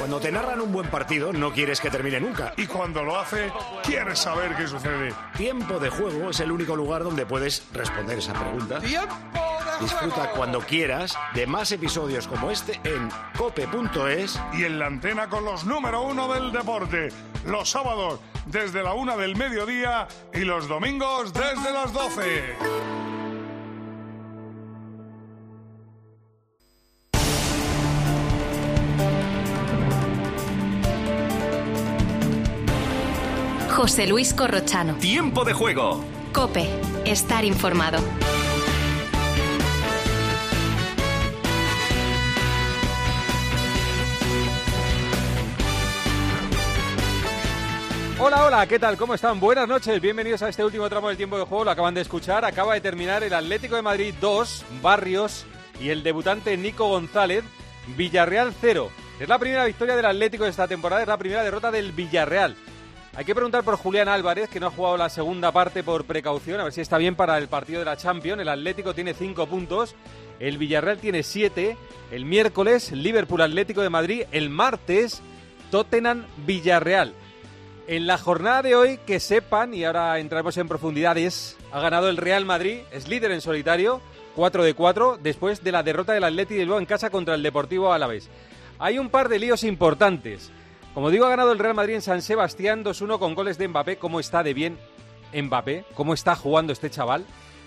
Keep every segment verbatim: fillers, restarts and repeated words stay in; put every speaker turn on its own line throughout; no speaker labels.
Cuando te narran un buen partido, no quieres que termine nunca.
Y cuando lo hace, quieres saber qué sucede.
Tiempo de Juego es el único lugar donde puedes responder esa pregunta.
¡Tiempo de
Disfruta
juego!
cuando quieras de más episodios como este en cope punto es.
Y en la antena con los número uno del deporte. Los sábados desde la una del mediodía y los domingos desde las doce.
José Luis Corrochano.
Tiempo de Juego.
COPE. Estar informado.
Hola, hola, ¿qué tal? ¿Cómo están? Buenas noches, bienvenidos a este último tramo del Tiempo de Juego. Lo acaban de escuchar, acaba de terminar el Atlético de Madrid dos, Barrios y el debutante Nico González, Villarreal cero. Es la primera victoria del Atlético de esta temporada, es la primera derrota del Villarreal. Hay que preguntar por Julián Álvarez, que no ha jugado la segunda parte por precaución, a ver si está bien para el partido de la Champions. El Atlético tiene cinco puntos, el Villarreal tiene siete. El miércoles, Liverpool Atlético de Madrid. El martes, Tottenham Villarreal. En la jornada de hoy, que sepan, y ahora entraremos en profundidades, ha ganado el Real Madrid, es líder en solitario, cuatro de cuatro, después de la derrota del Atleti de Bilbao en casa contra el Deportivo Alavés. Hay un par de líos importantes. Como digo, ha ganado el Real Madrid en San Sebastián dos uno con goles de Mbappé. ¿Cómo está de bien Mbappé? ¿Cómo está jugando este chaval?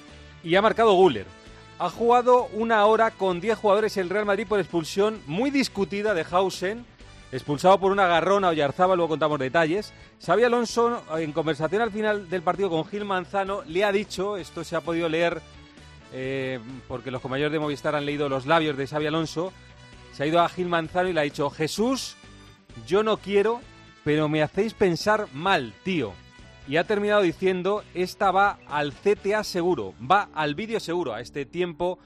Y ha marcado Güler. Ha jugado una hora con diez jugadores el Real Madrid por expulsión muy discutida de Hausen, expulsado por un agarrón a Oyarzábal, luego contamos detalles. Xabi Alonso, en conversación al final del partido con Gil Manzano, le ha dicho, esto se ha podido leer eh, porque los compañeros de Movistar han leído los labios de Xabi Alonso, se ha ido a Gil Manzano y le ha dicho: Jesús, yo no quiero, pero me hacéis pensar mal, tío. Y ha terminado diciendo, esta va al C T A seguro, va al vídeo seguro, a este tiempo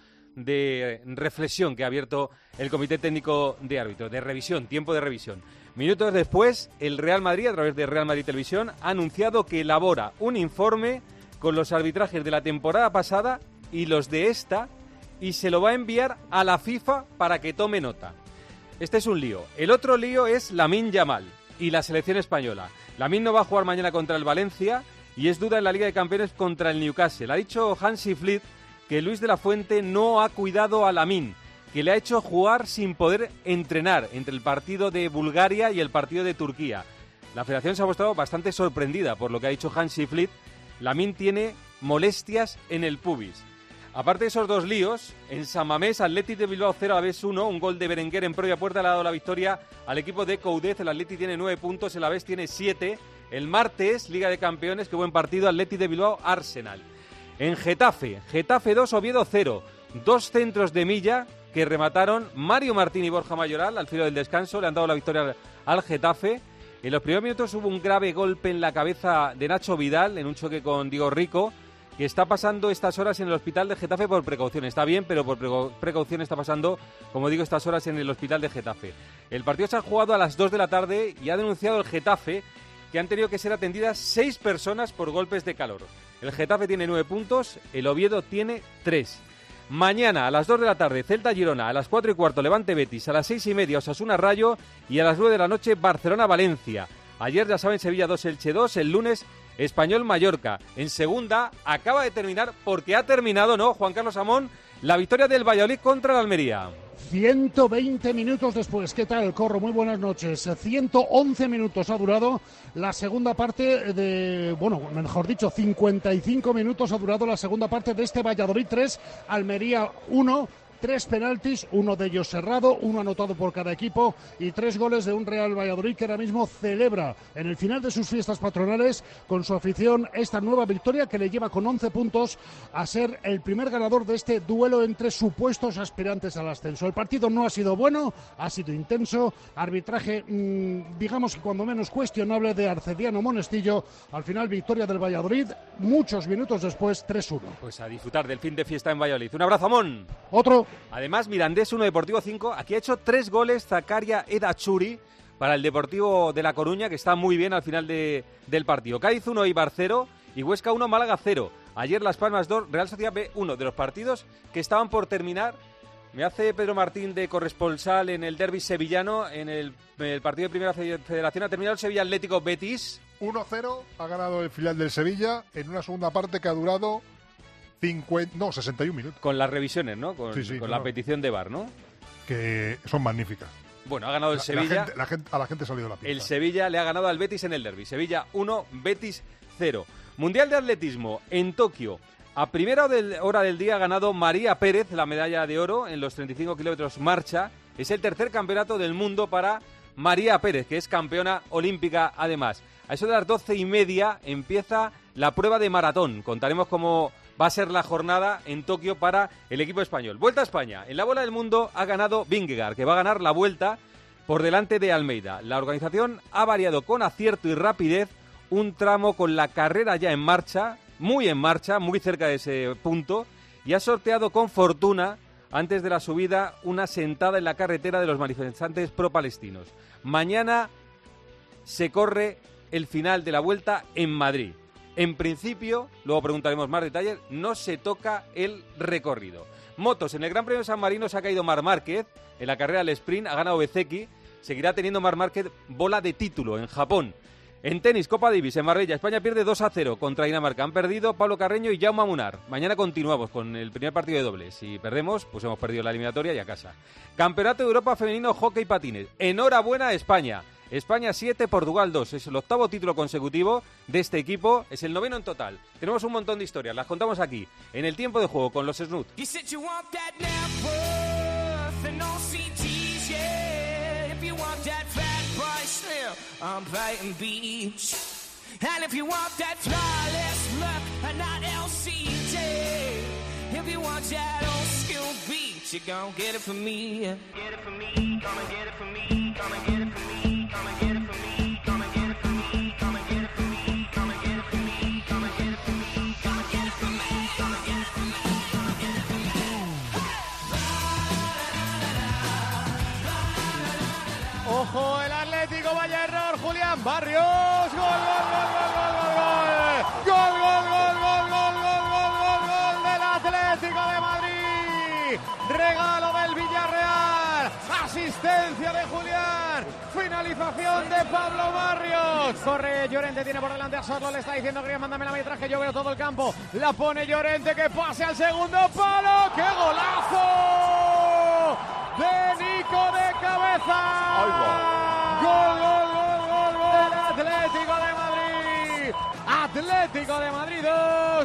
de reflexión que ha abierto el Comité Técnico de Árbitros, de revisión, tiempo de revisión. Minutos después, el Real Madrid, a través de Real Madrid Televisión, ha anunciado que elabora un informe con los arbitrajes de la temporada pasada y los de esta, y se lo va a enviar a la FIFA para que tome nota. Este es un lío. El otro lío es Lamine Yamal y la selección española. Lamine no va a jugar mañana contra el Valencia y es duda en la Liga de Campeones contra el Newcastle. Ha dicho Hansi Flick que Luis de la Fuente no ha cuidado a Lamine, que le ha hecho jugar sin poder entrenar entre el partido de Bulgaria y el partido de Turquía. La federación se ha mostrado bastante sorprendida por lo que ha dicho Hansi Flick. Lamine tiene molestias en el pubis. Aparte de esos dos líos, en San Mamés, Athletic de Bilbao cero, Alavés uno, un gol de Berenguer en propia puerta le ha dado la victoria al equipo de Coudet. El Athletic tiene nueve puntos, el Alavés tiene siete. El martes, Liga de Campeones, qué buen partido, Athletic de Bilbao, Arsenal. En Getafe, Getafe dos, Oviedo cero. Dos centros de Milla que remataron Mario Martín y Borja Mayoral al filo del descanso, le han dado la victoria al Getafe. En los primeros minutos hubo un grave golpe en la cabeza de Nacho Vidal en un choque con Diego Rico, que está pasando estas horas en el hospital de Getafe por precaución. Está bien, pero por precaución está pasando, como digo, estas horas en el hospital de Getafe. El partido se ha jugado a las dos de la tarde y ha denunciado el Getafe que han tenido que ser atendidas seis personas por golpes de calor. El Getafe tiene nueve puntos, el Oviedo tiene tres. Mañana a las dos de la tarde, Celta Girona, a las cuatro y cuarto, Levante Betis, a las seis y media, Osasuna Rayo y a las nueve de la noche, Barcelona Valencia. Ayer, ya saben, Sevilla dos, Elche dos, el lunes Español Mallorca. En segunda acaba de terminar, porque ha terminado, ¿no, Juan Carlos Amón? La victoria del Valladolid contra el Almería.
ciento veinte minutos después. ¿Qué tal, Corro? Muy buenas noches. ciento once minutos ha durado la segunda parte de, bueno, mejor dicho, cincuenta y cinco minutos ha durado la segunda parte de este Valladolid tres, Almería uno. Tres penaltis, uno de ellos cerrado, uno anotado por cada equipo y tres goles de un Real Valladolid que ahora mismo celebra en el final de sus fiestas patronales con su afición esta nueva victoria que le lleva con once puntos a ser el primer ganador de este duelo entre supuestos aspirantes al ascenso. El partido no ha sido bueno, ha sido intenso, arbitraje mmm, digamos que cuando menos cuestionable de Arcediano Monestillo. Al final victoria del Valladolid, muchos minutos después tres uno.
Pues a disfrutar del fin de fiesta en Valladolid. Un abrazo, Amón.
Otro.
Además, Mirandés uno, Deportivo cinco. Aquí ha hecho tres goles Zakaria Edachuri para el Deportivo de La Coruña, que está muy bien al final de, del partido. Cádiz uno, Eibar cero y Huesca uno, Málaga cero. Ayer Las Palmas dos, Real Sociedad B uno, de los partidos que estaban por terminar Me hace Pedro Martín de corresponsal en el derbi sevillano, en el, el partido de Primera Federación. Ha terminado el Sevilla Atlético Betis.
uno cero ha ganado el filial del Sevilla en una segunda parte que ha durado cincuenta, no, sesenta y un minutos.
Con las revisiones, ¿no? Con,
sí, sí,
con
claro.
la petición de V A R, ¿no?
Que son magníficas.
Bueno, ha ganado el
la,
Sevilla.
La gente, la gente, a la gente ha salido la pista.
El Sevilla le ha ganado al Betis en el derbi. Sevilla uno, Betis cero. Mundial de Atletismo en Tokio. A primera hora del día ha ganado María Pérez la medalla de oro en los treinta y cinco kilómetros marcha. Es el tercer campeonato del mundo para María Pérez, que es campeona olímpica además. A eso de las doce y media empieza la prueba de maratón. Contaremos cómo va a ser la jornada en Tokio para el equipo español. Vuelta a España. En la bola del mundo ha ganado Vingegaard, que va a ganar la vuelta por delante de Almeida. La organización ha variado con acierto y rapidez un tramo con la carrera ya en marcha, muy en marcha, muy cerca de ese punto, y ha sorteado con fortuna, antes de la subida, una sentada en la carretera de los manifestantes pro-palestinos. Mañana se corre el final de la vuelta en Madrid. En principio, luego preguntaremos más detalles, no se toca el recorrido. Motos, en el Gran Premio de San Marino se ha caído Marc Márquez, en la carrera del sprint ha ganado Bezzecchi, seguirá teniendo Marc Márquez bola de título en Japón. En tenis, Copa Davis, en Marbella, España pierde dos a cero contra Dinamarca. Han perdido Pablo Carreño y Jaume Munar. Mañana continuamos con el primer partido de dobles. Si perdemos, pues hemos perdido la eliminatoria y a casa. Campeonato de Europa Femenino, Hockey Patines. Enhorabuena a España. España siete, Portugal dos. Es el octavo título consecutivo de este equipo. Es el noveno en total. Tenemos un montón de historias. Las contamos aquí, en el tiempo de juego, con los Snoot.
I'm Brighton Beach. And if you want that flawless look and not L C J, if you want that old school beat, you gon' get it from me. Get it from me, come and get it from me, come and get it from me, come and get it from me, come and get it from me, come and get it from me, come and get it from me, come and get it from me, come and get it from me, come and get it from me, come and get it from me.
Ojo, el Atlético, vaya error, Julián Barrios, gol, gol, gol, gol, gol, gol, gol, gol, gol, gol, gol, gol, gol, gol del Atlético de Madrid, regalo del Villarreal, asistencia de Julián, finalización de Pablo Barrios, corre Llorente, tiene por delante a Sorlo, le está diciendo que mándame la metraje, yo veo todo el campo, la pone Llorente, que pase al segundo palo, ¡qué golazo! De Nico de cabeza. Gol, gol, gol, gol, gol del Atlético de Madrid. Atlético de Madrid dos,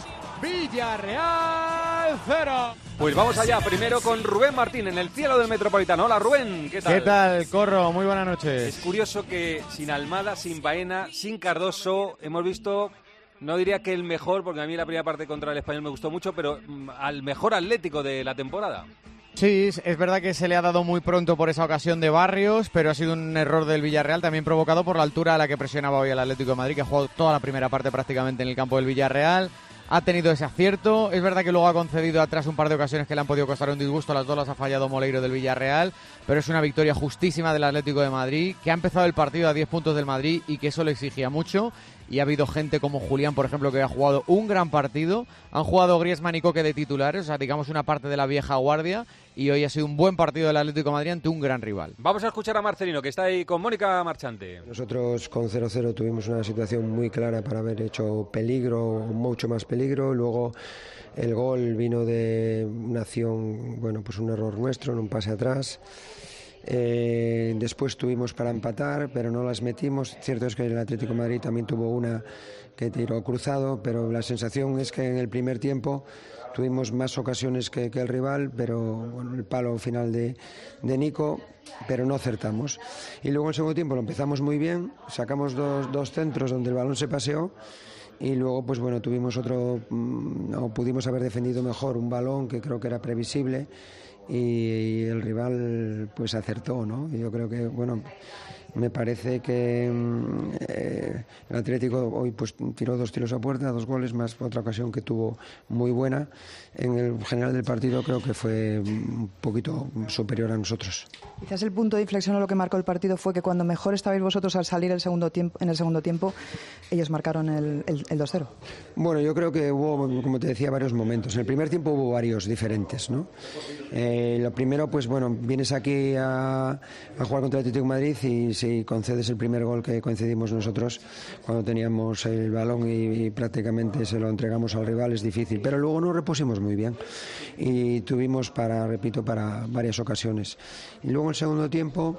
Villarreal cero.
Pues vamos allá, primero con Rubén Martín en el cielo del Metropolitano. Hola Rubén, ¿qué tal?
¿Qué tal, Corro? Muy buenas noches.
Es curioso que sin Almada, sin Baena, sin Cardoso, hemos visto, no diría que el mejor, porque a mí la primera parte contra el Español me gustó mucho, pero mm, al mejor Atlético de la temporada.
Sí, es verdad que se le ha dado muy pronto por esa ocasión de Barrios, pero ha sido un error del Villarreal también provocado por la altura a la que presionaba hoy el Atlético de Madrid, que ha jugado toda la primera parte prácticamente en el campo del Villarreal. Ha tenido ese acierto, es verdad que luego ha concedido atrás un par de ocasiones que le han podido costar un disgusto, las dos las ha fallado Moleiro del Villarreal, pero es una victoria justísima del Atlético de Madrid, que ha empezado el partido a diez puntos del Madrid y que eso le exigía mucho, y ha habido gente como Julián, por ejemplo, que ha jugado un gran partido, han jugado Griezmann y Coque de titulares, o sea, digamos una parte de la vieja guardia, y hoy ha sido un buen partido del Atlético de Madrid ante un gran rival.
Vamos a escuchar a Marcelino, que está ahí con Mónica Marchante.
Nosotros con cero cero tuvimos una situación muy clara para haber hecho peligro, mucho más peligro. Luego el gol vino de una acción, bueno, pues un error nuestro, en un pase atrás. Eh, después tuvimos para empatar, pero no las metimos. Cierto es que el Atlético de Madrid también tuvo una que tiró cruzado, pero la sensación es que en el primer tiempo tuvimos más ocasiones que, que el rival, pero bueno, el palo final de, de Nico, pero no acertamos. Y luego en el segundo tiempo lo empezamos muy bien, sacamos dos, dos centros donde el balón se paseó, y luego pues bueno, tuvimos otro, no pudimos haber defendido mejor un balón que creo que era previsible, y el rival pues acertó, ¿no? Y yo creo que bueno, Me parece que eh, el Atlético hoy pues tiró dos tiros a puerta, dos goles, más otra ocasión que tuvo muy buena. En el general del partido creo que fue un poquito superior a nosotros.
Quizás el punto de inflexión o lo que marcó el partido fue que cuando mejor estabais vosotros al salir el segundo tiempo, en el segundo tiempo, ellos marcaron el, el, el dos cero.
Bueno, yo creo que hubo, como te decía, varios momentos. En el primer tiempo hubo varios diferentes, ¿no? Eh, lo primero, pues bueno, vienes aquí a, a jugar contra el Atlético de Madrid y si concedes el primer gol que concedimos nosotros cuando teníamos el balón y, y prácticamente se lo entregamos al rival, es difícil. Pero luego nos repusimos muy bien y tuvimos para, repito, para varias ocasiones. Y luego el segundo tiempo,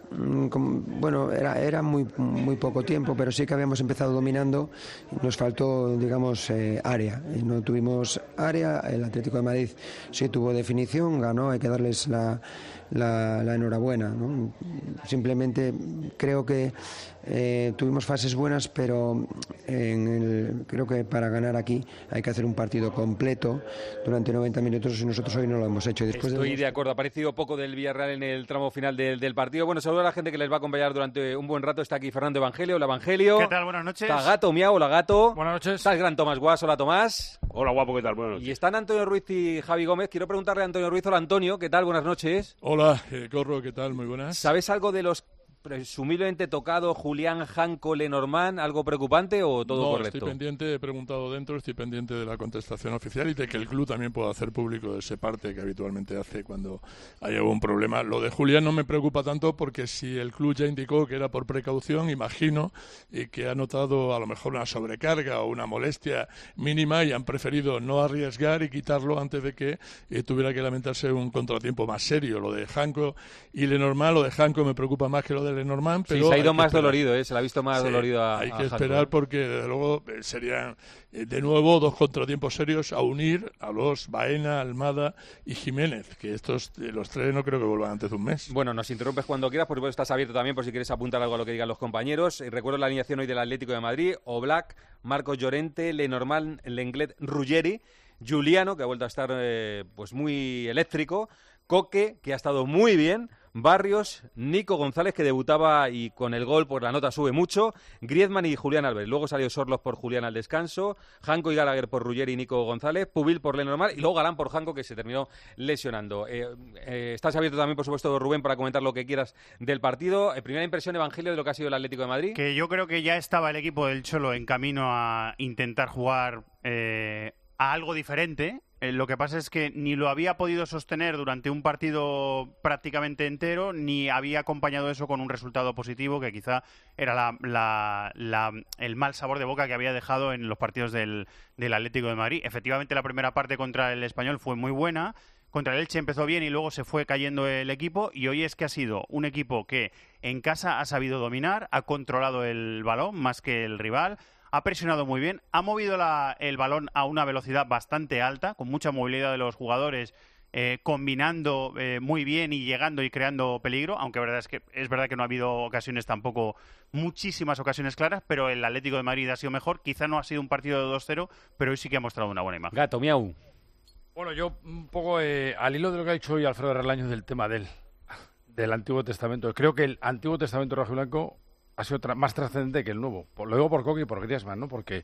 bueno, era, era muy, muy poco tiempo, pero sí que habíamos empezado dominando. Nos faltó, digamos, eh, área. Y no tuvimos área. El Atlético de Madrid sí tuvo definición, ganó, hay que darles la, la, la enhorabuena, ¿no? Simplemente creo que eh, tuvimos fases buenas, pero en el, creo que para ganar aquí hay que hacer un partido completo durante noventa minutos y nosotros hoy no lo hemos hecho. Y después
Estoy
de,
de acuerdo, ha parecido poco del Villarreal en el tramo final del, del partido. Bueno, saludo a la gente que les va a acompañar durante un buen rato. Está aquí Fernando Evangelio. Hola, Evangelio.
¿Qué tal? Buenas noches.
Está Gato Miau. Hola, Gato.
Buenas noches.
Está el gran Tomás Guas. Hola, Tomás.
Hola, guapo. ¿Qué tal? Buenas noches.
Y están Antonio Ruiz y Javi Gómez. Quiero preguntarle a Antonio Ruiz. Hola, Antonio. ¿Qué tal? Buenas noches.
Hola, eh, Corro. ¿Qué tal? Muy buenas.
¿Sabes algo de los presumiblemente tocado Julián, Janco, Lenormand? ¿Algo preocupante o todo
no,
correcto?
Estoy pendiente, he preguntado dentro, estoy pendiente de la contestación oficial y de que el club también pueda hacer público ese parte que habitualmente hace cuando hay algún problema. Lo de Julián no me preocupa tanto porque si el club ya indicó que era por precaución, imagino, y que ha notado a lo mejor una sobrecarga o una molestia mínima y han preferido no arriesgar y quitarlo antes de que eh, tuviera que lamentarse un contratiempo más serio. Lo de Janco y Lenormand, lo de Janco me preocupa más que lo de Lenormand, pero
sí, se ha ido más
esperar.
dolorido, ¿eh? Se la ha visto más
sí,
dolorido a
hay que
a
esperar
Janco.
Porque desde luego serían eh, de nuevo dos contratiempos serios a unir a los Baena, Almada y Jiménez, que estos eh, los tres no creo que vuelvan antes de un mes.
Bueno, nos interrumpes cuando quieras, por supuesto estás abierto también por si quieres apuntar algo a lo que digan los compañeros. Eh, recuerdo la alineación hoy del Atlético de Madrid: Oblak, Marcos Llorente, Lenormand, Lenglet, Ruggeri, Giuliano, que ha vuelto a estar eh, pues muy eléctrico, Coque, que ha estado muy bien, Barrios, Nico González, que debutaba y con el gol pues la nota sube mucho, Griezmann y Julián Álvarez. Luego salió Sorloz por Julián al descanso, Janco y Gallagher por Ruggeri y Nico González, Pubil por Lenormand y luego Galán por Janco, que se terminó lesionando. Eh, eh, estás abierto también, por supuesto, Rubén, para comentar lo que quieras del partido. Eh, primera impresión, Evangelio, de lo que ha sido el Atlético de Madrid.
Que yo creo que ya estaba el equipo del Cholo en camino a intentar jugar eh, a algo diferente. Eh, lo que pasa es que ni lo había podido sostener durante un partido prácticamente entero, ni había acompañado eso con un resultado positivo, que quizá era la, la, la, el mal sabor de boca que había dejado en los partidos del, del Atlético de Madrid. Efectivamente, la primera parte contra el Español fue muy buena. Contra el Elche empezó bien y luego se fue cayendo el equipo, y hoy es que ha sido un equipo que en casa ha sabido dominar, ha controlado el balón más que el rival, ha presionado muy bien, ha movido la, el balón a una velocidad bastante alta, con mucha movilidad de los jugadores, eh, combinando eh, muy bien y llegando y creando peligro, aunque verdad es que es verdad que no ha habido ocasiones tampoco, muchísimas ocasiones claras, pero el Atlético de Madrid ha sido mejor. Quizá no ha sido un partido de dos cero, pero hoy sí que ha mostrado una buena imagen.
Gato, miau.
Bueno, yo un poco eh, al hilo de lo que ha dicho hoy Alfredo Relaños del tema del, del Antiguo Testamento. Creo que el Antiguo Testamento rojiblanco ha sido tra- más trascendente que el Nuevo. Por, lo digo por Coque y por Griezmann, ¿no? Porque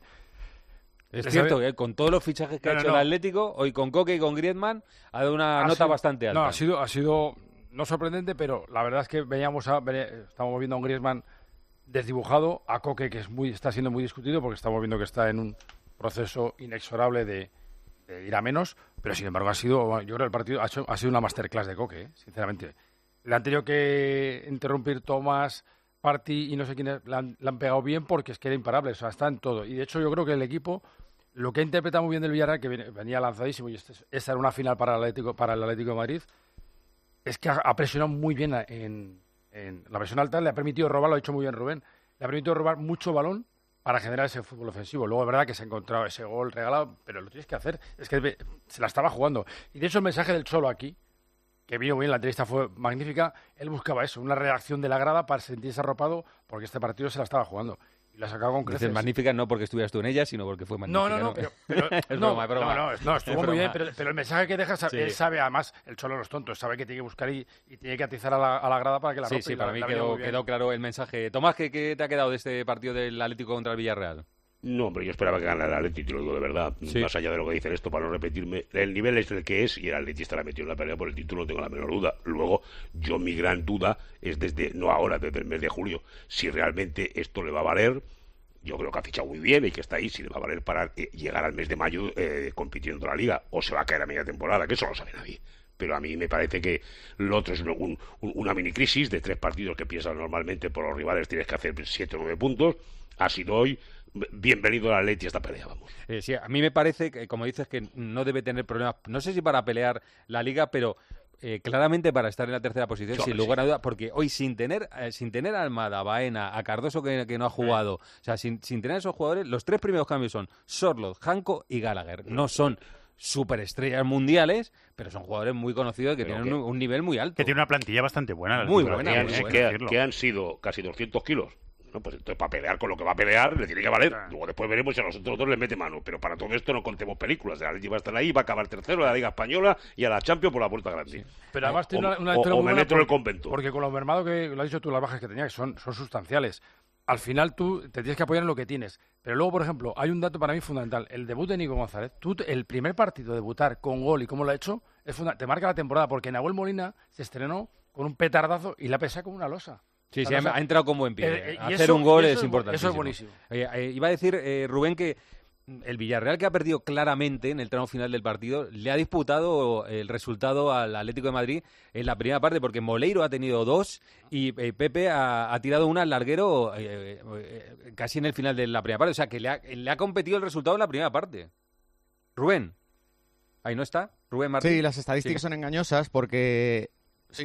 es cierto que eh, con todos los fichajes que no, ha hecho no, no. el Atlético, hoy con Coque y con Griezmann ha dado una ha nota
sido,
bastante alta.
No, ha sido, ha sido no sorprendente, pero la verdad es que veníamos a, estamos viendo a un Griezmann desdibujado, a Coque que es muy, está siendo muy discutido porque estamos viendo que está en un proceso inexorable de, de ir a menos, pero sin embargo ha sido, yo creo que el partido ha, hecho, ha sido una masterclass de Coque, ¿eh? Sinceramente. Le han tenido que interrumpir Tomás, Party y no sé quiénes, le han, le han pegado bien porque es que era imparable, o sea, está en todo. Y de hecho yo creo que el equipo, lo que ha interpretado muy bien del Villarreal, que venía lanzadísimo, y este, esta era una final para el Atlético, para el Atlético de Madrid, es que ha, ha presionado muy bien en, en la presión alta, le ha permitido robar, lo ha dicho muy bien Rubén, le ha permitido robar mucho balón para generar ese fútbol ofensivo. Luego es verdad que se ha encontrado ese gol regalado, pero lo tienes que hacer, es que se la estaba jugando. Y de hecho el mensaje del Cholo aquí, que vino bien, la entrevista fue magnífica, él buscaba eso, una reacción de la grada para sentirse arropado, porque este partido se la estaba jugando. Y la ha sacado con creces.
Dices magnífica no porque estuvieras tú en ella, sino porque fue magnífica.
No, no, no,
¿no?
pero, pero
es
no,
broma, es broma.
no, no, no, estuvo
Es
muy bien,
broma.
pero, pero el mensaje que deja,
Sí.
él sabe, además, el Cholo no es tonto, sabe que tiene que buscar y, y tiene que atizar a la, a la grada para que la
Sí,
rompa.
sí,
y
para
la-
mí
la ha venido
quedó,
muy bien.
quedó claro el mensaje. Tomás, ¿qué, ¿qué te ha quedado de este partido del Atlético contra el Villarreal?
No, pero yo esperaba que ganara el Atleti, te lo digo de verdad.
Sí.
Más allá de lo que dicen esto, para no repetirme, el nivel es el que es y el Atleti estará metido en la pelea por el título, no tengo la menor duda. Luego, yo mi gran duda es desde, no ahora, desde el mes de julio, si realmente esto le va a valer. Yo creo que ha fichado muy bien y que está ahí, si le va a valer para eh, llegar al mes de mayo eh, compitiendo en la Liga, o se va a caer a media temporada, que eso no lo sabe nadie. Pero a mí me parece que lo otro es un- un- una mini crisis de tres partidos que piensas normalmente por los rivales tienes que hacer siete o nueve puntos. Ha sido hoy. Bienvenido al Atleti a esta pelea, vamos.
Eh, sí, a mí me parece, que, como dices, que no debe tener problemas, no sé si para pelear la Liga, pero eh, claramente para estar en la tercera posición,
Sí,
sin lugar a duda, porque hoy sin tener eh, sin tener a Almada, a Baena, a Cardoso que, que no ha jugado, o sea, sin, sin tener esos jugadores, los tres primeros cambios son Sorloth, Janko y Gallagher. No son superestrellas mundiales, pero son jugadores muy conocidos que
Pero
tienen
que-
un, un nivel muy alto.
Que tiene una plantilla bastante buena.
Muy
la
buena,
Liga,
muy
hay
que,
buena.
que
que-
decirlo.
que han sido casi doscientos kilos. No, pues entonces para pelear con lo que va a pelear le tiene que valer. Luego después veremos si a nosotros dos les mete mano. Pero para todo esto no contemos películas. El Atleti va a estar ahí, va a acabar tercero de la Liga Española y a la Champions por la puerta grande.
Pero además tiene
O-
una, una
o-
lectura
o
muy
me
buena
meto en el
porque-
convento.
Porque con lo mermado que lo has dicho tú, las bajas que tenía, que son, son sustanciales. Al final tú te tienes que apoyar en lo que tienes. Pero luego, por ejemplo, hay un dato para mí fundamental. El debut de Nico González. Tú, el primer partido, debutar con gol y cómo lo ha hecho, es funda- te marca la temporada. Porque Nahuel Molina se estrenó con un petardazo y la pesa como una losa.
Sí,
La
sí,
losa-
ha entrado con buen pie.
Eh, eh, y
Hacer
eso-
un gol
y eso
es
es bu-
importante.
eso es buenísimo.
iba a decir, eh, Rubén, que el Villarreal, que ha perdido claramente en el tramo final del partido, le ha disputado el resultado al Atlético de Madrid en la primera parte, porque Moleiro ha tenido dos y eh, Pepe ha, ha tirado una al larguero eh, eh, casi en el final de la primera parte. O sea, que le ha, le ha competido el resultado en la primera parte. Rubén. Ahí no está. Rubén Martín.
Sí, las estadísticas
Sí.
son engañosas porque... Sí.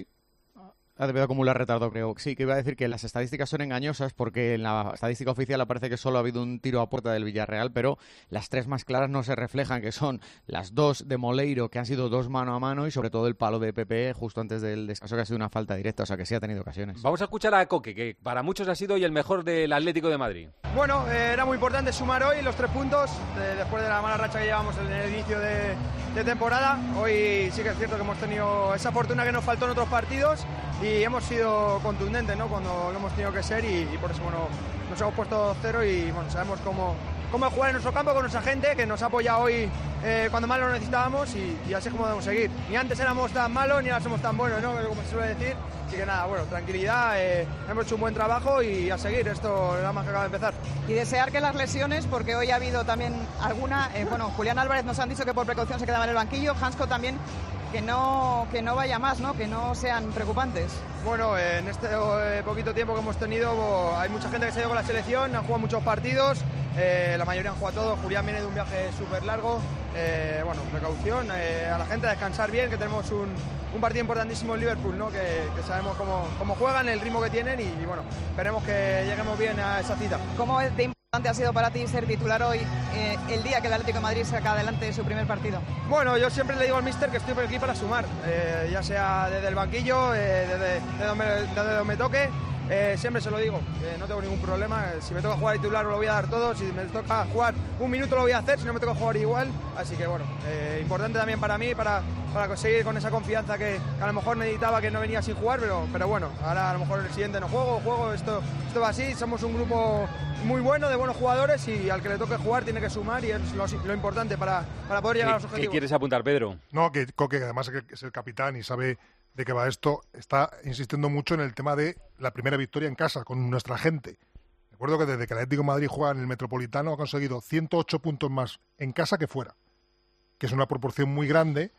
Ha debido acumular retardo, creo. Sí, que iba a decir que las estadísticas son engañosas porque en la estadística oficial aparece que solo ha habido un tiro a puerta del Villarreal, pero las tres más claras no se reflejan, que son las dos de Moleiro, que han sido dos mano a mano, y sobre todo el palo de Pepe justo antes del descanso, que ha sido una falta directa, o sea que sí ha tenido ocasiones.
Vamos a escuchar a Coque, que para muchos ha sido hoy el mejor del Atlético de Madrid.
Bueno, eh, era muy importante sumar hoy los tres puntos eh, después de la mala racha que llevamos en el inicio de, de temporada. Hoy sí que es cierto que hemos tenido esa fortuna que nos faltó en otros partidos y hemos sido contundentes, ¿no?, cuando lo hemos tenido que ser, y, y por eso bueno, nos hemos puesto cero y bueno, sabemos cómo, cómo jugar en nuestro campo con nuestra gente que nos ha apoyado hoy eh, cuando más lo necesitábamos, y, y así es como debemos seguir. Ni antes éramos tan malos ni ahora somos tan buenos, ¿no?, como se suele decir. Así que nada, bueno, tranquilidad, eh, hemos hecho un buen trabajo y a seguir, esto nada más que acaba de empezar.
Y desear que las lesiones, porque hoy ha habido también alguna, eh, bueno, Julián Álvarez nos han dicho que por precaución se quedaba en el banquillo, Hansko también, que no, que no vaya más, ¿no?, que no sean preocupantes.
Bueno, eh, en este eh, poquito tiempo que hemos tenido, bo, hay mucha gente que se ha ido con la selección, han jugado muchos partidos, eh, la mayoría han jugado todos. Julián viene de un viaje súper largo, eh, bueno, precaución, eh, a la gente a descansar bien, que tenemos un, un partido importantísimo en Liverpool, ¿no?, que, que sabemos cómo, cómo juegan, el ritmo que tienen, y, y bueno, esperemos que lleguemos bien a esa cita.
¿Cómo de importante ha sido para ti ser titular hoy, eh, el día que el Atlético de Madrid saca adelante su primer partido?
Bueno, yo siempre le digo al míster que estoy por aquí para sumar, eh, ya sea desde el banquillo, eh, desde, desde, donde, desde donde me toque, eh, siempre se lo digo, eh, no tengo ningún problema. Si me toca jugar titular lo voy a dar todo, si me toca jugar un minuto lo voy a hacer, si no me toca jugar igual, así que bueno, eh, importante también para mí, para, para conseguir con esa confianza que, que a lo mejor necesitaba, que no venía sin jugar, pero, pero bueno, ahora a lo mejor el siguiente no juego, juego, esto, esto va así, somos un grupo muy bueno, de buenos jugadores, y al que le toque jugar tiene que sumar, y es lo, lo importante para, para poder llegar a los
¿Qué,
objetivos.
¿Qué quieres apuntar, Pedro?
No, que Coque, que además es el capitán y sabe de qué va esto, está insistiendo mucho en el tema de la primera victoria en casa con nuestra gente. Recuerdo que desde que el Atlético de Madrid juega en el Metropolitano ha conseguido ciento ocho puntos más en casa que fuera, que es una proporción muy grande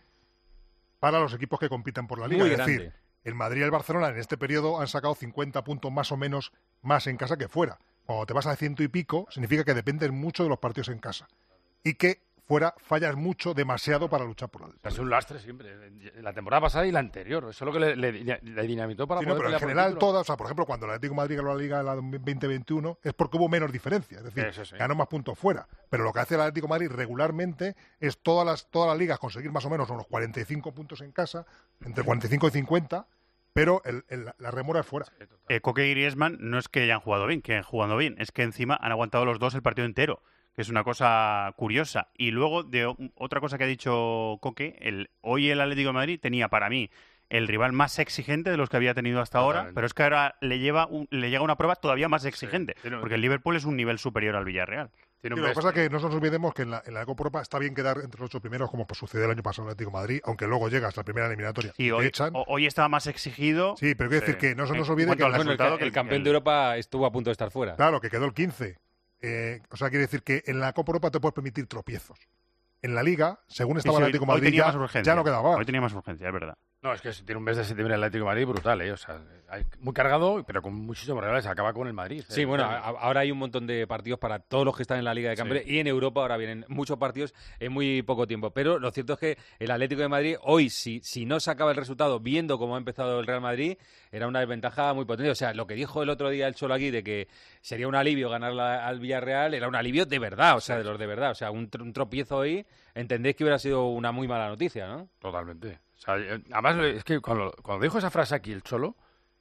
para los equipos que compiten por la Liga.
Muy
es
grande.
decir, el Madrid y el Barcelona en este periodo han sacado cincuenta puntos más o menos más en casa que fuera. Cuando te vas a ciento y pico, significa que dependes mucho de los partidos en casa. Y que fuera fallas mucho, demasiado para luchar por la Liga.
Es un lastre siempre. La temporada pasada y la anterior. Eso es lo que le, le, le dinamitó para
Sí, no,
poder
pero en
pelear por el
general
título.
todas, o sea, por ejemplo, cuando el Atlético de Madrid ganó la Liga en la veinte veintiuno es porque hubo menos diferencia, es decir,
Eso sí.
ganó más puntos fuera. Pero lo que hace el Atlético de Madrid regularmente es todas las todas las ligas conseguir más o menos unos cuarenta y cinco puntos en casa, entre cuarenta y cinco y cincuenta, pero el, el, la rémora es fuera.
Eh, Koke y Griezmann no es que hayan jugado bien, que hayan jugado bien, es que encima han aguantado los dos el partido entero, que es una cosa curiosa. Y luego, de otra cosa que ha dicho Koke, el, hoy el Atlético de Madrid tenía para mí el rival más exigente de los que había tenido hasta ahora, pero es que ahora le lleva un, le llega una prueba todavía más exigente, sí, porque el Liverpool es un nivel superior al Villarreal.
Sí, lo que pasa es que no nos olvidemos que en la, en la Copa Europa está bien quedar entre los ocho primeros, como pues sucedió el año pasado en el Atlético de Madrid, aunque luego llegas a la primera eliminatoria.
Sí, hoy, echan. hoy estaba más exigido.
Sí, pero quiero sí. decir que no se nos olvide que,
bueno, el, el, el campeón de Europa estuvo a punto de estar fuera.
Claro, que quedó el quince. Eh, o sea, quiere decir que en la Copa Europa te puedes permitir tropiezos. En la Liga, según estaba sí, sí, el Atlético de Madrid, ya, ya no quedaba.
Hoy tenía más urgencia, es verdad.
No, es que tiene un mes de septiembre el Atlético de Madrid brutal, ¿eh? O sea, hay muy cargado, pero con muchísimos rivales. Acaba con el Madrid.
Sí,
¿eh?
bueno, a, ahora hay un montón de partidos para todos los que están en la Liga de Campeones sí. y en Europa ahora vienen muchos partidos en muy poco tiempo. Pero lo cierto es que el Atlético de Madrid hoy, si, si no sacaba el resultado viendo cómo ha empezado el Real Madrid, era una desventaja muy potente. O sea, lo que dijo el otro día el Cholo aquí de que sería un alivio ganar la, al Villarreal, era un alivio de verdad, o sea, sí. de los de verdad. O sea, un, un tropiezo hoy, entendéis que hubiera sido una muy mala noticia, ¿no?
Totalmente. O sea, además, es que cuando, cuando dijo esa frase aquí el Cholo,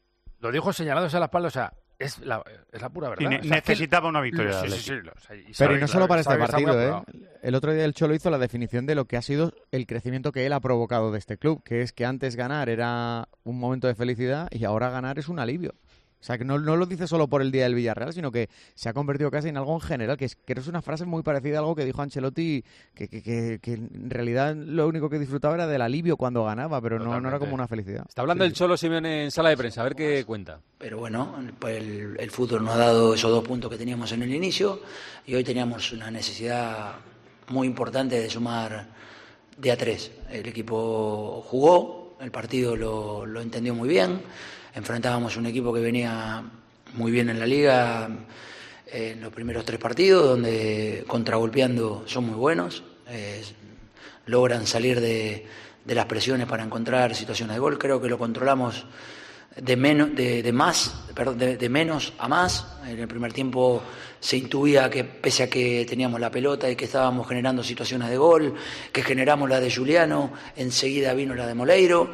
lo dijo señalándose a la espalda, o sea, es la, es la pura verdad.
Y ne-
o sea,
necesitaba una victoria.
Sí, sí, sí, o sea, y
pero y no solo para este partido, ¿eh?
Apurado.
El otro día el Cholo hizo la definición de lo que ha sido el crecimiento que él ha provocado de este club, que es que antes ganar era un momento de felicidad y ahora ganar es un alivio. O sea, que no, no lo dice solo por el día del Villarreal, sino que se ha convertido casi en algo en general, que es, que es una frase muy parecida a algo que dijo Ancelotti, que, que, que, que en realidad lo único que disfrutaba era del alivio cuando ganaba, pero no, no era como una felicidad.
Está hablando
sí.
el Cholo Simeone en sala de prensa, a ver qué cuenta.
Pero bueno, pues el, el fútbol nos ha dado esos dos puntos que teníamos en el inicio y hoy teníamos una necesidad muy importante de sumar de a tres. El equipo jugó, el partido lo, lo entendió muy bien. Enfrentábamos un equipo que venía muy bien en la Liga eh, en los primeros tres partidos, donde contragolpeando son muy buenos, eh, logran salir de, de las presiones para encontrar situaciones de gol. Creo que lo controlamos de, menos, de, de, más, perdón, de, de menos a más. En el primer tiempo se intuía que pese a que teníamos la pelota y que estábamos generando situaciones de gol, que generamos la de Juliano, enseguida vino la de Moleiro,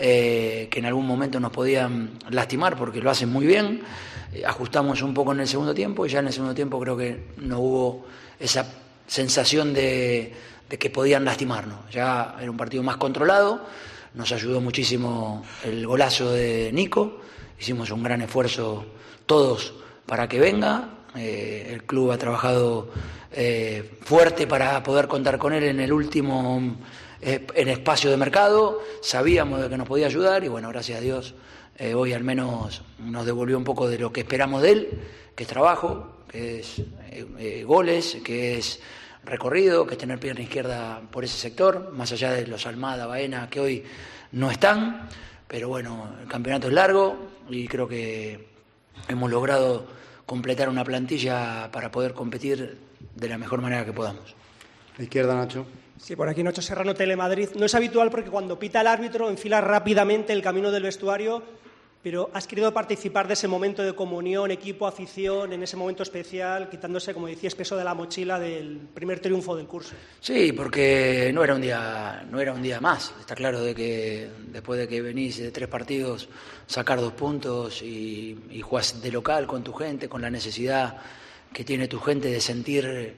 eh, que en algún momento nos podían lastimar porque lo hacen muy bien. Eh, ajustamos un poco en el segundo tiempo y ya en el segundo tiempo creo que no hubo esa sensación de, de que podían lastimarnos. Ya era un partido más controlado, nos ayudó muchísimo el golazo de Nico, hicimos un gran esfuerzo todos para que venga. Eh, el club ha trabajado eh, fuerte para poder contar con él en el último eh, en espacio de mercado. Sabíamos de que nos podía ayudar y bueno, gracias a Dios eh, hoy al menos nos devolvió un poco de lo que esperamos de él, que es trabajo, que es eh, eh, goles, que es recorrido, que es tener pierna izquierda por ese sector, más allá de los Almada, Baena, que hoy no están. Pero bueno, el campeonato es largo y creo que hemos logrado completar una plantilla para poder competir de la mejor manera que podamos.
La izquierda, Nacho.
Sí, por aquí Nacho Serrano, Telemadrid. No es habitual porque cuando pita el árbitro enfila rápidamente el camino del vestuario, pero has querido participar de ese momento de comunión, equipo, afición, en ese momento especial, quitándose, como decías, peso de la mochila del primer triunfo del curso.
Sí, porque no era un día, no era un día más. Está claro de que después de que venís de tres partidos, sacar dos puntos y, y jugás de local con tu gente, con la necesidad que tiene tu gente de sentir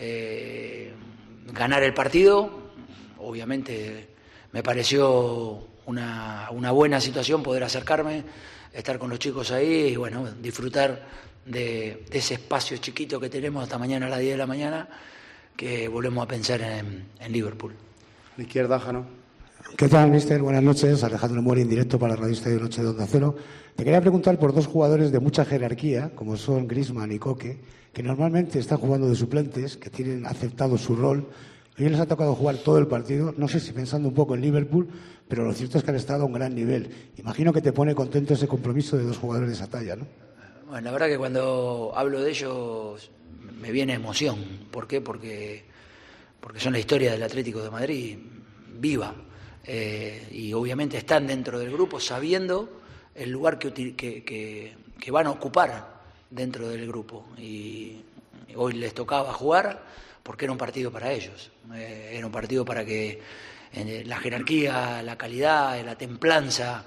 eh, ganar el partido, obviamente me pareció Una, una buena situación poder acercarme, estar con los chicos ahí y bueno, disfrutar de, de ese espacio chiquito que tenemos hasta mañana a las diez de la mañana, que volvemos a pensar en, en Liverpool.
La izquierda, Jano.
¿Qué tal, mister? Buenas noches. Alejandro Mori en directo para Radio Estadio Noche de Onda Cero. Te quería preguntar por dos jugadores de mucha jerarquía, como son Griezmann y Koke, que normalmente están jugando de suplentes, que tienen aceptado su rol. Hoy les ha tocado jugar todo el partido, no sé si pensando un poco en Liverpool, pero lo cierto es que han estado a un gran nivel. Imagino que te pone contento ese compromiso de dos jugadores de esa talla, ¿no?
Bueno, la verdad que cuando hablo de ellos me viene emoción. ¿Por qué? Porque, porque son la historia del Atlético de Madrid viva. Eh, y obviamente están dentro del grupo sabiendo el lugar que, que, que, que van a ocupar dentro del grupo. Y hoy les tocaba jugar porque era un partido para ellos, eh, era un partido para que eh, la jerarquía, la calidad, la templanza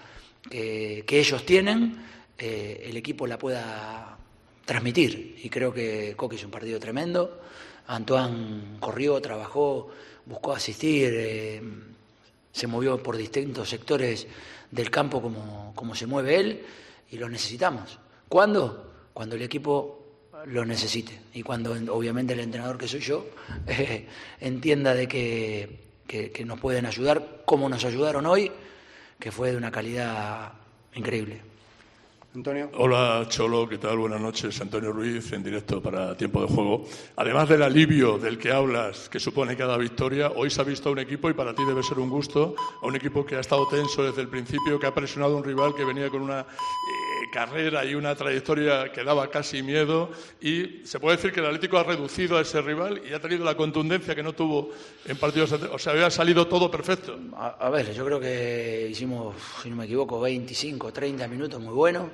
que, que ellos tienen, eh, el equipo la pueda transmitir. Y creo que Coque hizo un partido tremendo. Antoine corrió, trabajó, buscó asistir, eh, se movió por distintos sectores del campo como, como se mueve él, y lo necesitamos. ¿Cuándo? Cuando el equipo lo necesite, y cuando obviamente el entrenador, que soy yo, eh, entienda de que, que, que nos pueden ayudar como nos ayudaron hoy, que fue de una calidad increíble.
Antonio.
Hola Cholo, ¿qué tal? Buenas noches. Antonio Ruiz, en directo para Tiempo de Juego. Además del alivio del que hablas, que supone cada victoria, hoy se ha visto a un equipo, y para ti debe ser un gusto, a un equipo que ha estado tenso desde el principio, que ha presionado a un rival que venía con una eh, carrera y una trayectoria que daba casi miedo, y se puede decir que el Atlético ha reducido a ese rival y ha tenido la contundencia que no tuvo en partidos anteriores. O sea, había salido todo perfecto.
A, a ver, yo creo que hicimos, si no me equivoco, veinticinco, treinta minutos muy buenos,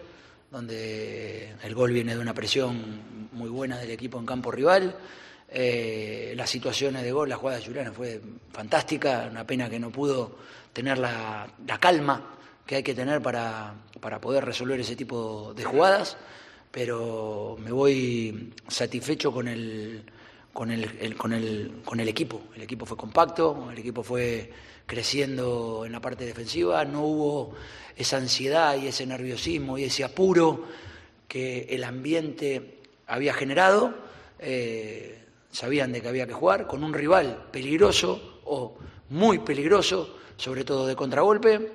donde el gol viene de una presión muy buena del equipo en campo rival. Eh, las situaciones de gol, la jugada de Julián fue fantástica, una pena que no pudo tener la, la calma que hay que tener para, para poder resolver ese tipo de jugadas, pero me voy satisfecho con el, con el, el, con el, con el equipo. El equipo fue compacto, el equipo fue creciendo en la parte defensiva, no hubo esa ansiedad y ese nerviosismo y ese apuro que el ambiente había generado. Eh, sabían de que había que jugar con un rival peligroso o muy peligroso, sobre todo de contragolpe,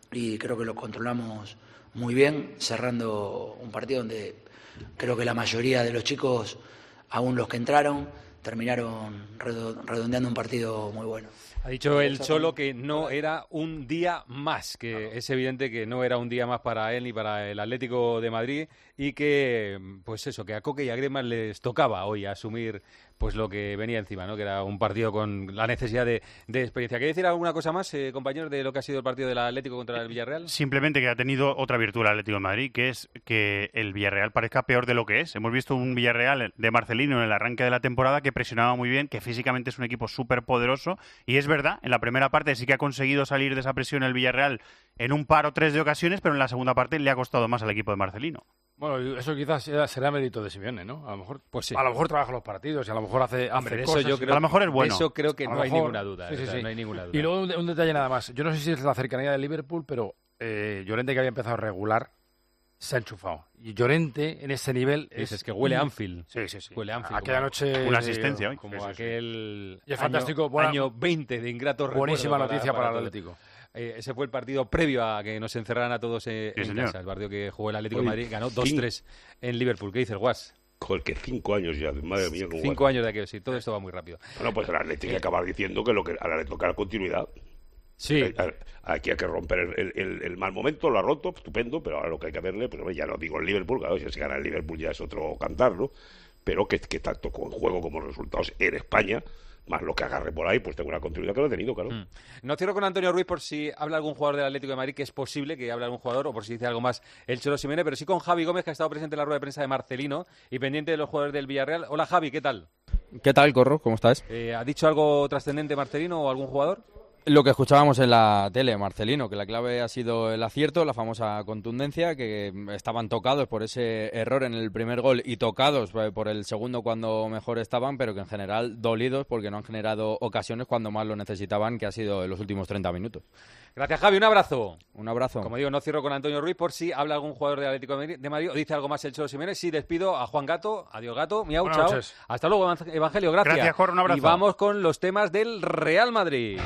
y creo que lo controlamos muy bien, cerrando un partido donde creo que la mayoría de los chicos, aún los que entraron, terminaron redondeando un partido muy bueno.
Ha dicho el Cholo que no era un día más, que es evidente que no era un día más para él ni para el Atlético de Madrid, y que, pues eso, que a Coque y a Griezmann les tocaba hoy asumir pues lo que venía encima, ¿no? Que era un partido con la necesidad de, de experiencia. ¿Queréis decir alguna cosa más, eh, compañeros, de lo que ha sido el partido del Atlético contra el Villarreal?
Simplemente que ha tenido otra virtud el Atlético de Madrid, que es que el Villarreal parezca peor de lo que es. Hemos visto un Villarreal de Marcelino en el arranque de la temporada que presionaba muy bien, que físicamente es un equipo súper poderoso, y es verdad, en la primera parte sí que ha conseguido salir de esa presión el Villarreal en un par o tres de ocasiones, pero en la segunda parte le ha costado más al equipo de Marcelino.
Bueno, eso quizás será mérito de Simeone, ¿no? A lo mejor,
pues sí.
A lo mejor trabaja los partidos y a lo mejor hace, hace
Hombre,
cosas.
Eso yo creo,
a lo mejor es bueno.
Eso creo que no
mejor,
hay ninguna duda.
Sí, sí,
o sea,
sí.
No hay ninguna duda.
Y luego un, un detalle nada más. Yo no sé si es la cercanía del Liverpool, pero eh, Llorente, que había empezado a regular, se ha enchufado. Y Llorente, en ese nivel...
Es, es que huele a Anfield.
Sí, sí, sí.
Huele a Anfield.
Aquella
como,
noche...
Una asistencia hoy.
Como
sí, sí,
aquel
y es
año,
fantástico, buena,
año veinte de ingratos recuerdos.
Buenísima noticia para, para,
para
el Atlético.
Eh, ese fue el partido previo a que nos encerraran a todos eh,
sí,
en
señor.
casa. El partido que jugó el Atlético de
Oye,
Madrid. Ganó dos tres en Liverpool. ¿Qué dices, Guas?
Joder, que cinco años ya, madre mía. Como
cinco años de aquello, sí. Todo esto va muy rápido.
Bueno, pues el Atlético hay que acabar diciendo que lo que al Atlético toca la continuidad.
Sí.
Aquí hay que romper el, el, el mal momento, lo ha roto, estupendo, pero ahora lo que hay que verle, pues ya lo digo el Liverpool, claro, si se gana el Liverpool ya es otro cantar, ¿no? Pero que, que tanto con juego como resultados en España, más lo que agarre por ahí, pues tengo una continuidad que lo he tenido, claro.
Mm. No cierro con Antonio Ruiz por si habla algún jugador del Atlético de Madrid, que es posible que hable algún jugador, o por si dice algo más el Cholo Simeone, pero sí con Javi Gómez, que ha estado presente en la rueda de prensa de Marcelino y pendiente de los jugadores del Villarreal. Hola Javi, ¿qué tal?
¿Qué tal, Corro? ¿Cómo estás?
Eh, ¿Ha dicho algo trascendente Marcelino o algún jugador?
Lo que escuchábamos en la tele, Marcelino, que la clave ha sido el acierto, la famosa contundencia, que estaban tocados por ese error en el primer gol y tocados por el segundo cuando mejor estaban, pero que en general dolidos porque no han generado ocasiones cuando más lo necesitaban, que ha sido en los últimos treinta minutos.
Gracias, Javi. Un abrazo.
Un abrazo.
Como digo, no cierro con Antonio Ruiz por si habla algún jugador del Atlético de Madrid o dice algo más el Cholo Simeone. Sí, despido a Juan Gato. Adiós, Gato. Miau,
Buenas
chao.
noches.
Hasta luego, Evangelio. Gracias.
Gracias, Jorge. Un abrazo.
Y vamos con los temas del Real Madrid.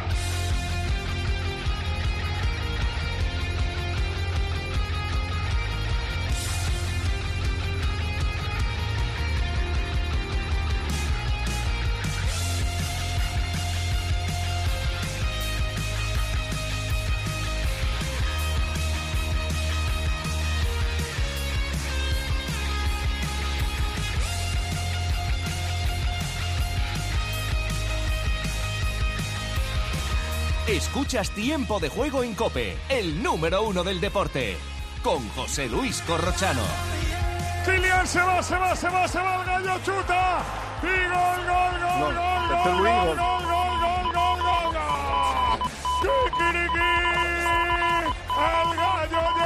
Escuchas Tiempo de Juego en COPE, el número uno del deporte, con José Luis Corrochano.
Kylian se va, se va, se va, se va, el gallo chuta. Y gol, gol, gol,
No,
gol,
tercer
gol,
Luis,
gol,
gol.
gol, gol, gol, gol, gol, gol. Kikiriki. El gallo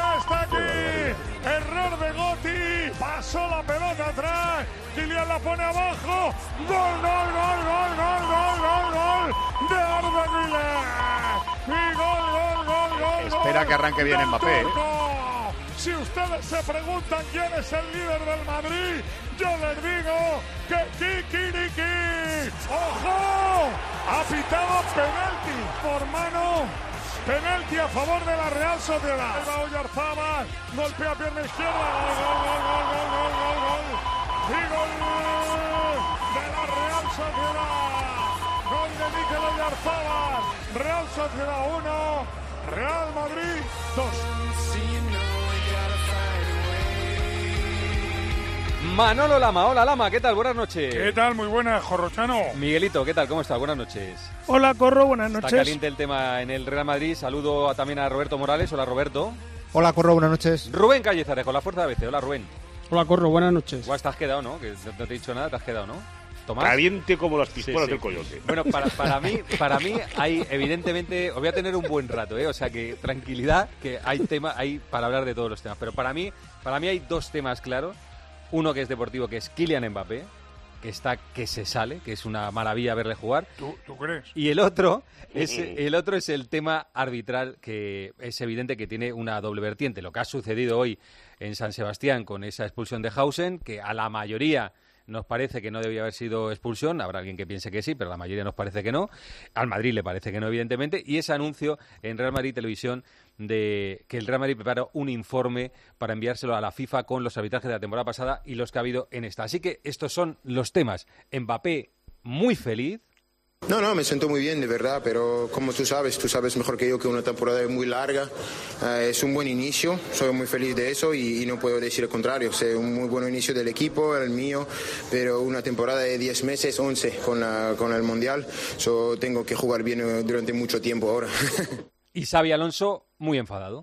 pasó la pelota atrás, Kylian la pone abajo, gol, gol, gol, gol, gol, gol, gol, gol de Arda Güler, y gol, gol, gol, gol.
Espera que arranque bien Mbappé, ¿eh?
Si ustedes se preguntan quién es el líder del Madrid, yo les digo que Kikiriki. ¡Ojo! Ha pitado penalti por mano. Penalti a favor de la Real Sociedad. Ahí va Oyarzábal, golpea pierna izquierda. Gol, gol, gol, gol, gol, gol, gol. Y gol de la Real Sociedad. Gol de Mikel Oyarzábal. Real Sociedad uno, Real Madrid dos.
Manolo Lama, hola Lama, ¿qué tal? Buenas noches.
¿Qué tal? Muy buenas, Jorrochano.
Miguelito, ¿qué tal? ¿Cómo estás? Buenas noches.
Hola, Corro, buenas noches.
Está caliente el tema en el Real Madrid. Saludo a, también a Roberto Morales. Hola, Roberto.
Hola, Corro, buenas noches.
Rubén Callezares, con la Fuerza de A B C. Hola, Rubén.
Hola, Corro, buenas noches.
Igual te has quedado, ¿no? Que no te he dicho nada, te has quedado, ¿no? Tomás.
Caliente como las pistolas
Sí, sí.
del coyote.
Bueno, para, para mí, para mí hay evidentemente, os voy a tener un buen rato, ¿eh? O sea que tranquilidad, que hay tema, hay para hablar de todos los temas. Pero para mí, para mí hay dos temas claros. Uno que es deportivo, que es Kylian Mbappé, que está que se sale, que es una maravilla verle jugar.
¿Tú, tú crees?
Y el otro es el otro es el tema arbitral, que es evidente que tiene una doble vertiente. Lo que ha sucedido hoy en San Sebastián con esa expulsión de Hausen, que a la mayoría nos parece que no debía haber sido expulsión, habrá alguien que piense que sí, pero la mayoría nos parece que no. Al Madrid le parece que no, evidentemente. Y ese anuncio en Real Madrid Televisión de que el Real Madrid prepara un informe para enviárselo a la FIFA con los arbitrajes de la temporada pasada y los que ha habido en esta. Así que estos son los temas. Mbappé muy feliz.
No, no, me siento muy bien, de verdad, pero como tú sabes, tú sabes mejor que yo que una temporada es muy larga, eh, es un buen inicio, soy muy feliz de eso y, y no puedo decir el contrario, es un muy buen inicio del equipo, el mío, pero una temporada de diez meses, once con, la, con el Mundial, so tengo que jugar bien durante mucho tiempo ahora.
Y Xabi Alonso muy enfadado.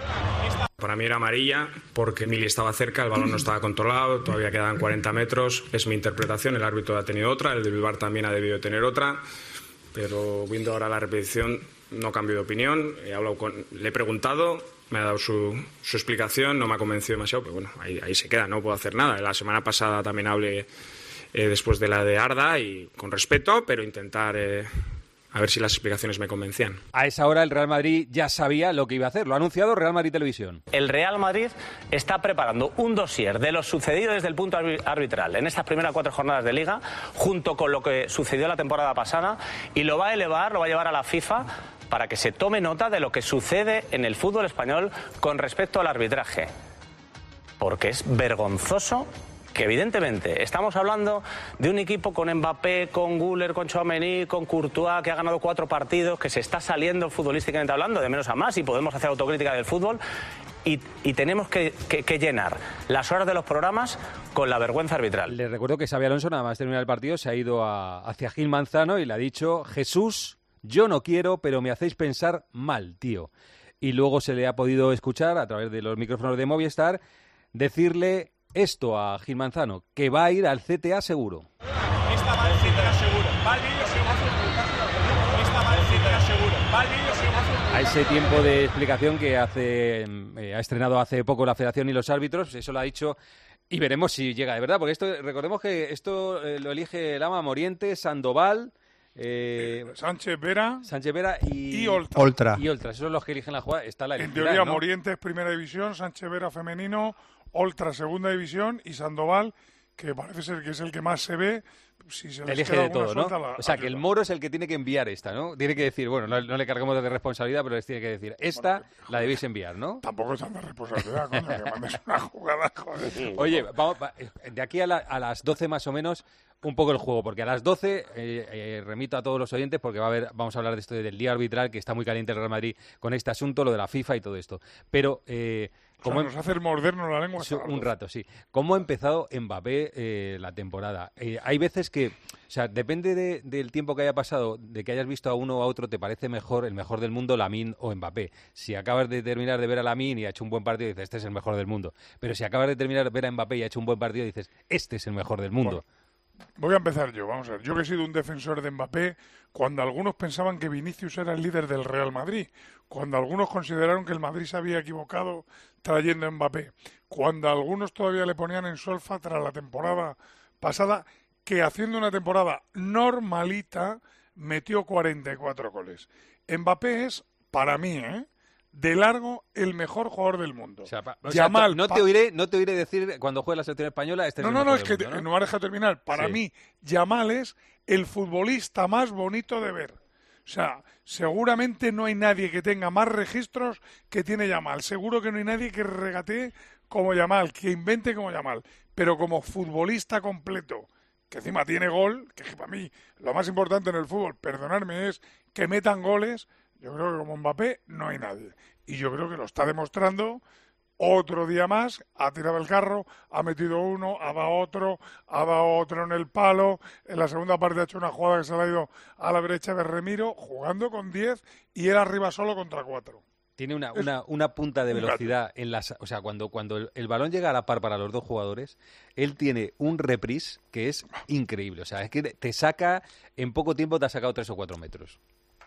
Para mí era amarilla porque Mili estaba cerca, el balón no estaba controlado, todavía quedaban cuarenta metros. Es mi interpretación, el árbitro ha tenido otra, el de Bilbao también ha debido tener otra, pero viendo ahora la repetición no cambio de opinión. He hablado con, le he preguntado, me ha dado su, su explicación, no me ha convencido demasiado, pero bueno, ahí, ahí se queda, no puedo hacer nada. La semana pasada también hablé eh, después de la de Arda y con respeto, pero intentar... Eh, a ver si las explicaciones me convencían.
A esa hora el Real Madrid ya sabía lo que iba a hacer. Lo ha anunciado Real Madrid Televisión.
El Real Madrid está preparando un dossier de lo sucedido desde el punto arbitral en estas primeras cuatro jornadas de Liga, junto con lo que sucedió la temporada pasada, y lo va a elevar, lo va a llevar a la FIFA para que se tome nota de lo que sucede en el fútbol español con respecto al arbitraje. Porque es vergonzoso que evidentemente estamos hablando de un equipo con Mbappé, con Güler, con Tchouaméni, con Courtois, que ha ganado cuatro partidos, que se está saliendo futbolísticamente hablando de menos a más y podemos hacer autocrítica del fútbol y, y tenemos que, que, que llenar las horas de los programas con la vergüenza arbitral.
Les recuerdo que Xabi Alonso, nada más terminar el partido, se ha ido a, hacia Gil Manzano y le ha dicho: Jesús, yo no quiero, pero me hacéis pensar mal, tío. Y luego se le ha podido escuchar a través de los micrófonos de Movistar decirle esto a Gil Manzano, que va a ir al C T A seguro.
Está mal el C T A seguro. Va al vídeo seguro. Está mal el C T A seguro. Va al vídeo seguro.
A ese tiempo de explicación que hace eh, ha estrenado hace poco la Federación y los árbitros, eso lo ha dicho, y veremos si llega de verdad, porque esto, recordemos que esto eh, lo elige Lama, Morientes, Sandoval, eh,
Sánchez Vera,
Sánchez Vera y,
y Oltra.
Oltra. Y Oltra, esos son los que eligen la jugada. Está la
en
elegirán,
teoría,
¿no?
Morientes primera división, Sánchez Vera femenino, Oltra segunda división y Sandoval, que parece ser que es el que más se ve. Si se les
Elige
queda
de
alguna
todo, ¿no?
suelta, la
O sea, que el Moro es el que tiene que enviar esta, ¿no? Tiene que decir, bueno, no, no le cargamos de responsabilidad, pero les tiene que decir, esta la debéis enviar, ¿no?
Tampoco es tanta responsabilidad, coño, que mandes una jugada, joder.
Oye, vamos, va, de aquí a, la, a las doce más o menos, un poco el juego, porque a las doce, eh, eh, remito a todos los oyentes, porque va a haber, vamos a hablar de esto del día arbitral, que está muy caliente el Real Madrid con este asunto, lo de la FIFA y todo esto. Pero... Eh,
Como o sea, nos hace mordernos la lengua.
Un rato, sí. ¿Cómo ha empezado Mbappé eh, la temporada? Eh, hay veces que, o sea, depende de, del tiempo que haya pasado, de que hayas visto a uno o a otro, te parece mejor, el mejor del mundo, Lamine o Mbappé. Si acabas de terminar de ver a Lamine y ha hecho un buen partido, dices, este es el mejor del mundo. Pero si acabas de terminar de ver a Mbappé y ha hecho un buen partido, dices, este es el mejor del mundo.
Bueno, Voy a empezar yo, vamos a ver. Yo que he sido un defensor de Mbappé, cuando algunos pensaban que Vinicius era el líder del Real Madrid, cuando algunos consideraron que el Madrid se había equivocado trayendo a Mbappé, cuando algunos todavía le ponían en solfa tras la temporada pasada, que haciendo una temporada normalita metió cuarenta y cuatro goles. Mbappé es, para mí, ¿eh? de largo el mejor jugador del mundo.
O sea, pa, o
Yamal,
sea, no te oiré, no te oiré decir cuando juegue la selección española este
no,
es el
no,
mejor
no, es que
del mundo,
te,
¿no?
no me deja terminar. Para
Sí.
mí, Yamal es el futbolista más bonito de ver. O sea, seguramente no hay nadie que tenga más registros que tiene Yamal. Seguro que no hay nadie que regatee como Yamal, que invente como Yamal. Pero como futbolista completo, que encima tiene gol, que para mí lo más importante en el fútbol, perdonadme, es que metan goles. Yo creo que como Mbappé no hay nadie. Y yo creo que lo está demostrando otro día más. Ha tirado el carro, ha metido uno, ha dado otro, ha dado otro en el palo. En la segunda parte ha hecho una jugada que se le ha ido a la derecha de Remiro, jugando con diez y él arriba solo contra cuatro.
Tiene una, una, una punta de
un
velocidad en las, o sea, cuando, cuando el, el balón llega a la par para los dos jugadores, él tiene un reprise que es increíble. O sea, es que te saca, en poco tiempo te ha sacado tres o cuatro metros.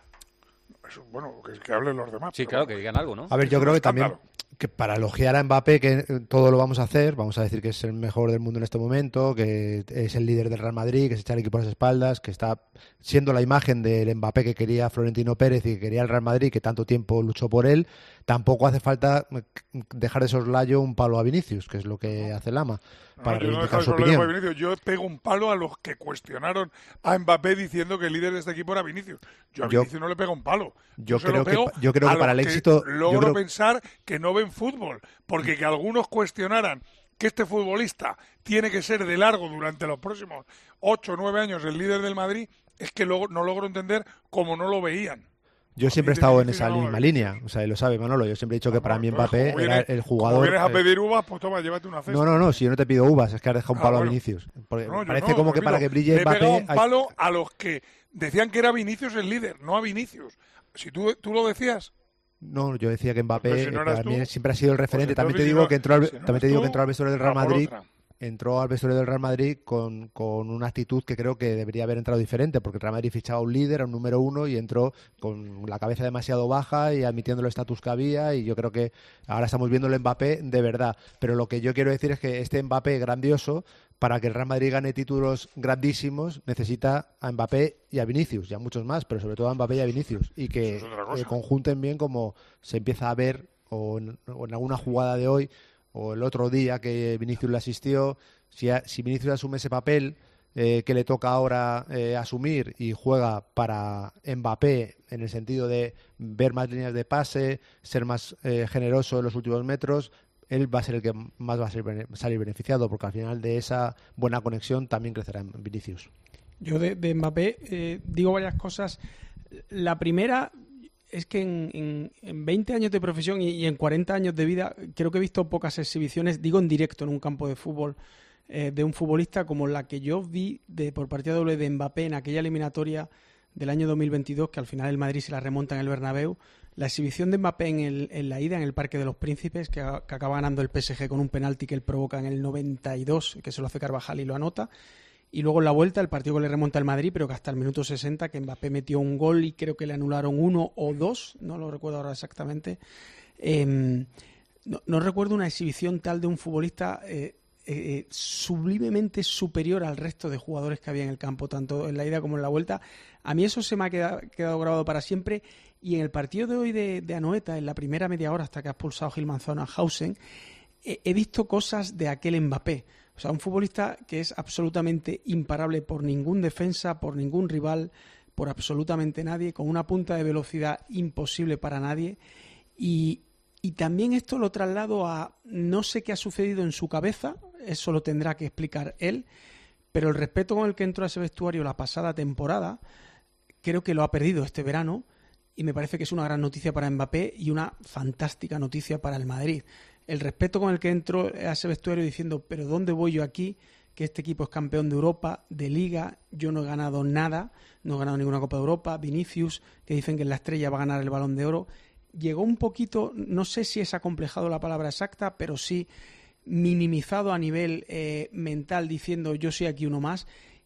Eso, bueno, que, que hablen los demás.
Sí, claro, que digan algo, ¿no?
A ver, yo creo que también que para elogiar a Mbappé, que todo lo vamos a hacer, vamos a decir que es el mejor del mundo en este momento, que es el líder del Real Madrid, que se echa el equipo a las espaldas, que está siendo la imagen del Mbappé que quería Florentino Pérez y que quería el Real Madrid, que tanto tiempo luchó por él. Tampoco hace falta dejar de soslayo un palo a Vinicius, que es lo que hace Lama, para
No, yo no
reivindicar
dejo
su
de soslayo
opinión.
a Vinicius. Yo pego un palo a los que cuestionaron a Mbappé diciendo que el líder de este equipo era Vinicius. Yo a
Yo-
Vinicius no le pego un palo.
yo
se
creo
lo
que
pego
pa- yo creo
a
que para
los
el éxito- yo
logro
creo-
pensar que no ven fútbol. Porque que algunos cuestionaran que este futbolista tiene que ser de largo durante los próximos ocho o nueve años el líder del Madrid, es que luego no logro entender cómo no lo veían.
Yo siempre he estado en esa misma línea, o sea, y lo sabe Manolo, yo siempre he dicho que para mí Mbappé
Como
era
vienes-
el
Como
jugador...
vienes a
eh,
pedir uvas, pues toma, llévate una cesta.
No, no, no, si yo no te pido uvas, es que has dejado un
Ah,
palo
bueno.
a Vinicius. Porque
No, yo
parece
no,
como que
repito,
para que brille
le he pegado
Mbappé...
un
hay-
palo a los que decían que era Vinicius el líder, no a Vinicius. Si tú, tú lo decías,
No, yo decía que Mbappé
Pero si no
eh,
eras
para mí
tú,
siempre ha sido el referente.
pues
También te
entonces
digo
si no-
que entró al,
si no
también
eres
te digo
tú,
que entró al vestuario del Real
a por
Madrid.
otra.
Entró al vestuario del Real Madrid con, con una actitud que creo que debería haber entrado diferente, porque el Real Madrid fichaba a un líder, a un número uno, y entró con la cabeza demasiado baja y admitiendo el estatus que había, y yo creo que ahora estamos viendo el Mbappé de verdad. Pero lo que yo quiero decir es que este Mbappé grandioso, para que el Real Madrid gane títulos grandísimos, necesita a Mbappé y a Vinicius, y a muchos más, pero sobre todo a Mbappé y a Vinicius, y que
Eso es otra cosa.
eh, conjunten bien como se empieza a ver, o en, o en alguna jugada de hoy, o el otro día que Vinicius le asistió. Si, a- si Vinicius asume ese papel eh, que le toca ahora eh, asumir y juega para Mbappé en el sentido de ver más líneas de pase, ser más eh, generoso en los últimos metros, él va a ser el que más va a ser bene- salir beneficiado, porque al final de esa buena conexión también crecerá en Vinicius.
Yo de, de Mbappé eh, digo varias cosas. La primera es que en, en, en veinte años de profesión y, y en cuarenta años de vida creo que he visto pocas exhibiciones, digo en directo en un campo de fútbol, eh, de un futbolista como la que yo vi de por partida doble de Mbappé en aquella eliminatoria del año dos mil veintidós, que al final el Madrid se la remonta en el Bernabéu. La exhibición de Mbappé en, el, en la ida en el Parque de los Príncipes, que, a- que acaba ganando el P S G con un penalti que él provoca en el noventa y dos, que se lo hace Carvajal y lo anota. Y luego en la vuelta, el partido que le remonta al Madrid, pero que hasta el minuto sesenta, que Mbappé metió un gol y creo que le anularon uno o dos, no lo recuerdo ahora exactamente. Eh, no, no recuerdo una exhibición tal de un futbolista eh, eh, sublimemente superior al resto de jugadores que había en el campo, tanto en la ida como en la vuelta. A mí eso se me ha quedado, quedado grabado para siempre. Y en el partido de hoy de, de Anoeta, en la primera media hora, hasta que ha expulsado Gil Manzano a Hausen, he, he visto cosas de aquel Mbappé. O sea, un futbolista que es absolutamente imparable por ningún defensa, por ningún rival, por absolutamente nadie, con una punta de velocidad imposible para nadie. Y, y también esto lo traslado a no sé qué ha sucedido en su cabeza, eso lo tendrá que explicar él, pero el respeto con el que entró a ese vestuario la pasada temporada, creo que lo ha perdido este verano, y me parece que es una gran noticia para Mbappé y una fantástica noticia para el Madrid. El respeto con el que entró a ese vestuario diciendo, pero ¿dónde voy yo aquí? Que este equipo es campeón de Europa, de Liga, yo no he ganado nada, no he ganado ninguna Copa de Europa. Vinicius, que dicen que en la Estrella va a ganar el Balón de Oro, llegó un poquito, no sé si es acomplejado la palabra exacta, pero sí minimizado a nivel eh, mental, diciendo yo soy aquí uno más.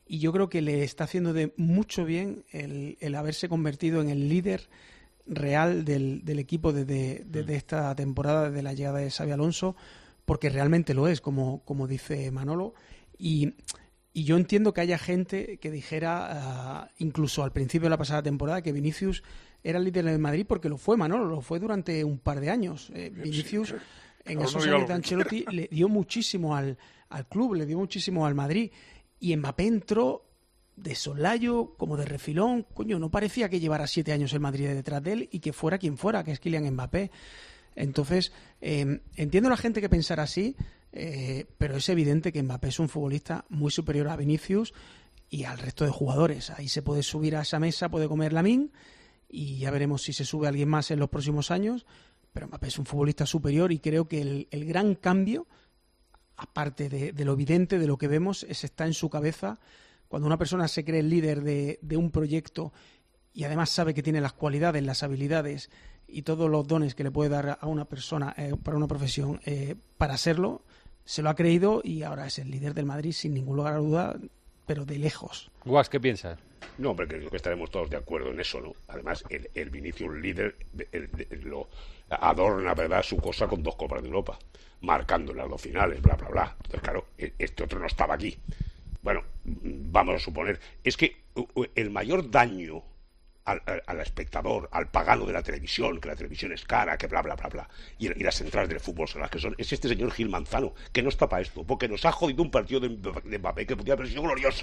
y yo creo que le está haciendo de mucho bien el, el haberse convertido en el líder real del, del equipo desde, desde esta temporada, desde la llegada de Xabi Alonso, porque realmente lo es, como, como dice Manolo, y, y yo entiendo que haya gente que dijera, uh, incluso al principio de la pasada temporada, que Vinicius era el líder del Madrid, porque lo fue, Manolo, lo fue durante un par de años. Eh, Vinicius, sí, sí. en esos no años de Ancelotti, le dio muchísimo al, al club, le dio muchísimo al Madrid, y Mbappé entró de soslayo, como de refilón. Coño, no parecía que llevara siete años el Madrid detrás de él y que fuera quien fuera, que es Kylian Mbappé. Entonces, eh, entiendo a la gente que pensara así, eh, pero es evidente que Mbappé es un futbolista muy superior a Vinicius y al resto de jugadores. Ahí se puede subir a esa mesa, puede comer Lamine, y ya veremos si se sube alguien más en los próximos años, pero Mbappé es un futbolista superior y creo que el, el gran cambio, aparte de, de lo evidente, de lo que vemos, es está en su cabeza. Cuando una persona se cree el líder de, de un proyecto y además sabe que tiene las cualidades, las habilidades y todos los dones que le puede dar a una persona eh, para una profesión eh, para serlo, se lo ha creído y ahora es el líder del Madrid sin ningún lugar a duda, pero de lejos.
Guas, ¿qué piensas?
No, hombre, creo que estaremos todos de acuerdo en eso, ¿no? Además, el, el Vinicius líder el, el, lo adorna, ¿verdad?, su cosa con dos Copas de Europa, marcando en las dos finales, bla, bla, bla. Entonces, claro, este otro no estaba aquí. Bueno, vamos a suponer, es que el mayor daño al, al, al espectador, al pagano de la televisión, que la televisión es cara, que bla, bla, bla, bla, y, y las centrales del fútbol son las que son, es este señor Gil Manzano, que no está para esto, porque nos ha jodido un partido de, de Mbappé que podría haber sido glorioso.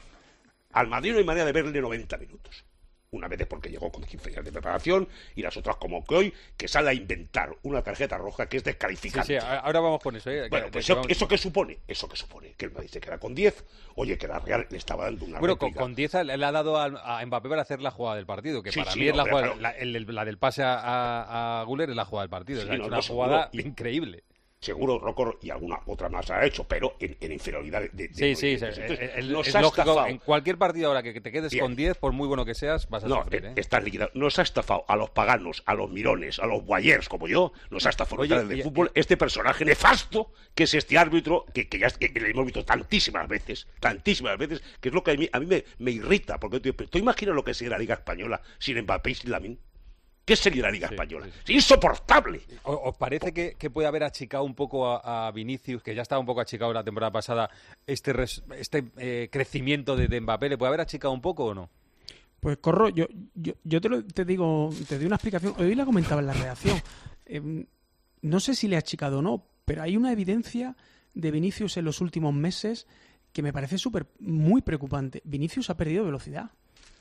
Al Madrid no hay manera de verle noventa minutos. Una vez es porque llegó con quince días de preparación y las otras como que hoy, que sale a inventar una tarjeta roja que es descalificante.
Sí, sí, ahora vamos con eso. ¿eh?
Bueno, pues eso, ¿eso qué supone? Eso que supone que el Madrid se queda con diez, oye, que la Real le estaba dando una
Bueno,
réplica.
con, con diez le ha dado a, a Mbappé para hacer la jugada del partido, que
Sí,
para
sí,
mí es
no,
la, jugada,
claro.
la, el- la del pase a, a, a Güler es la jugada del partido.
Sí,
es
no,
una
no,
jugada
seguro. Y-
increíble.
Seguro Rocco y alguna otra más ha hecho, pero en, en inferioridad de, de
Sí, sí,
movimientos.
sí,
Entonces,
es,
nos
es
ha
lógico.
estafado.
En cualquier partido ahora que te quedes
Bien.
con diez, por muy bueno que seas, vas a
No,
sufrir.
eh,
¿eh?
estás liquidado. Nos ha estafado a los paganos, a los mirones, a los guayers como yo, nos ha estafado
Oye,
en el
y-
fútbol este personaje nefasto que es este árbitro, que, que ya es- que le hemos visto tantísimas veces, tantísimas veces, que es lo que a mí, a mí me, me irrita, porque tú, tú imaginas lo que sería la Liga Española sin Mbappé y sin Lamine. ¿Qué sería la Liga Española? Es insoportable.
¿O- ¿Os parece que, que puede haber achicado un poco a, a Vinicius, que ya estaba un poco achicado la temporada pasada, este, res- este eh, crecimiento de, de Mbappé? ¿Le puede haber achicado un poco o no?
Pues Corro, yo, yo, yo te, lo, te digo, te doy una explicación. Hoy la comentaba en la redacción. Eh, no sé si le ha achicado o no, pero hay una evidencia de Vinicius en los últimos meses que me parece súper muy preocupante. Vinicius ha perdido velocidad.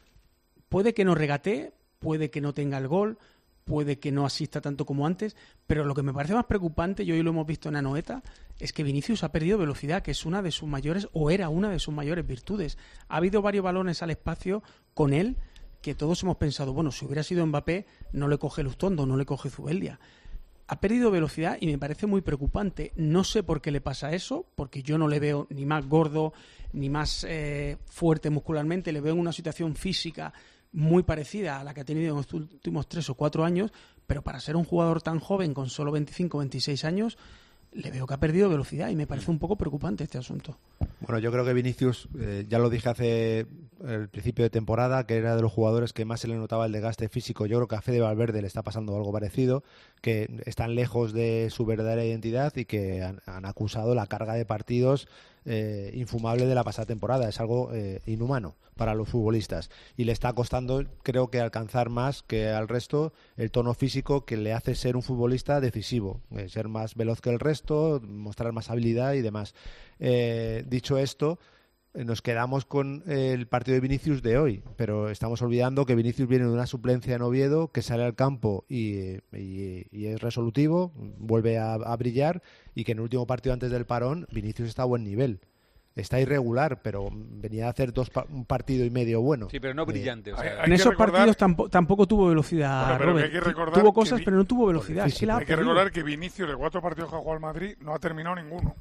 Puede que no regatee, puede que no tenga el gol, puede que no asista tanto como antes, pero lo que me parece más preocupante, y hoy lo hemos visto en Anoeta, es que Vinicius ha perdido velocidad, que es una de sus mayores, o era una de sus mayores virtudes. Ha habido varios balones al espacio con él que todos hemos pensado, bueno, si hubiera sido Mbappé, no le coge Lustondo, no le coge Zubeldia. Ha perdido velocidad y me parece muy preocupante. No sé por qué le pasa eso, porque yo no le veo ni más gordo, ni más eh, fuerte muscularmente, le veo en una situación física muy parecida a la que ha tenido en los últimos tres o cuatro años, pero para ser un jugador tan joven, con solo veinticinco o veintiséis años, le veo que ha perdido velocidad y me parece un poco preocupante este asunto.
Bueno, yo creo que Vinicius, eh, ya lo dije hace el principio de temporada, que era de los jugadores que más se le notaba el desgaste físico. Yo creo que a Fede Valverde le está pasando algo parecido, que están lejos de su verdadera identidad y que han, han acusado la carga de partidos eh, infumable de la pasada temporada. Es algo eh, inhumano para los futbolistas y le está costando, creo que alcanzar más que al resto el tono físico que le hace ser un futbolista decisivo, eh, ser más veloz que el resto, mostrar más habilidad y demás. Eh, dicho esto, eh, nos quedamos con el partido de Vinicius de hoy, pero estamos olvidando que Vinicius viene de una suplencia en Oviedo, que sale al campo y, y, y es resolutivo, vuelve a, a brillar, y que en el último partido antes del parón Vinicius está a buen nivel. Está irregular, pero venía a hacer dos pa un partido y medio bueno.
Sí, pero no brillante. O sea,
Hay- hay
En
que
esos
recordar-
partidos tampo- tampoco tuvo velocidad,
Bueno, pero que
Robert.
hay que
Tu-
recordar
tuvo
que
cosas,
Vi-
pero no tuvo velocidad. Es que la ha
Hay que
perdido.
recordar que Vinicius, de cuatro partidos que ha jugado al Madrid, no ha terminado ninguno.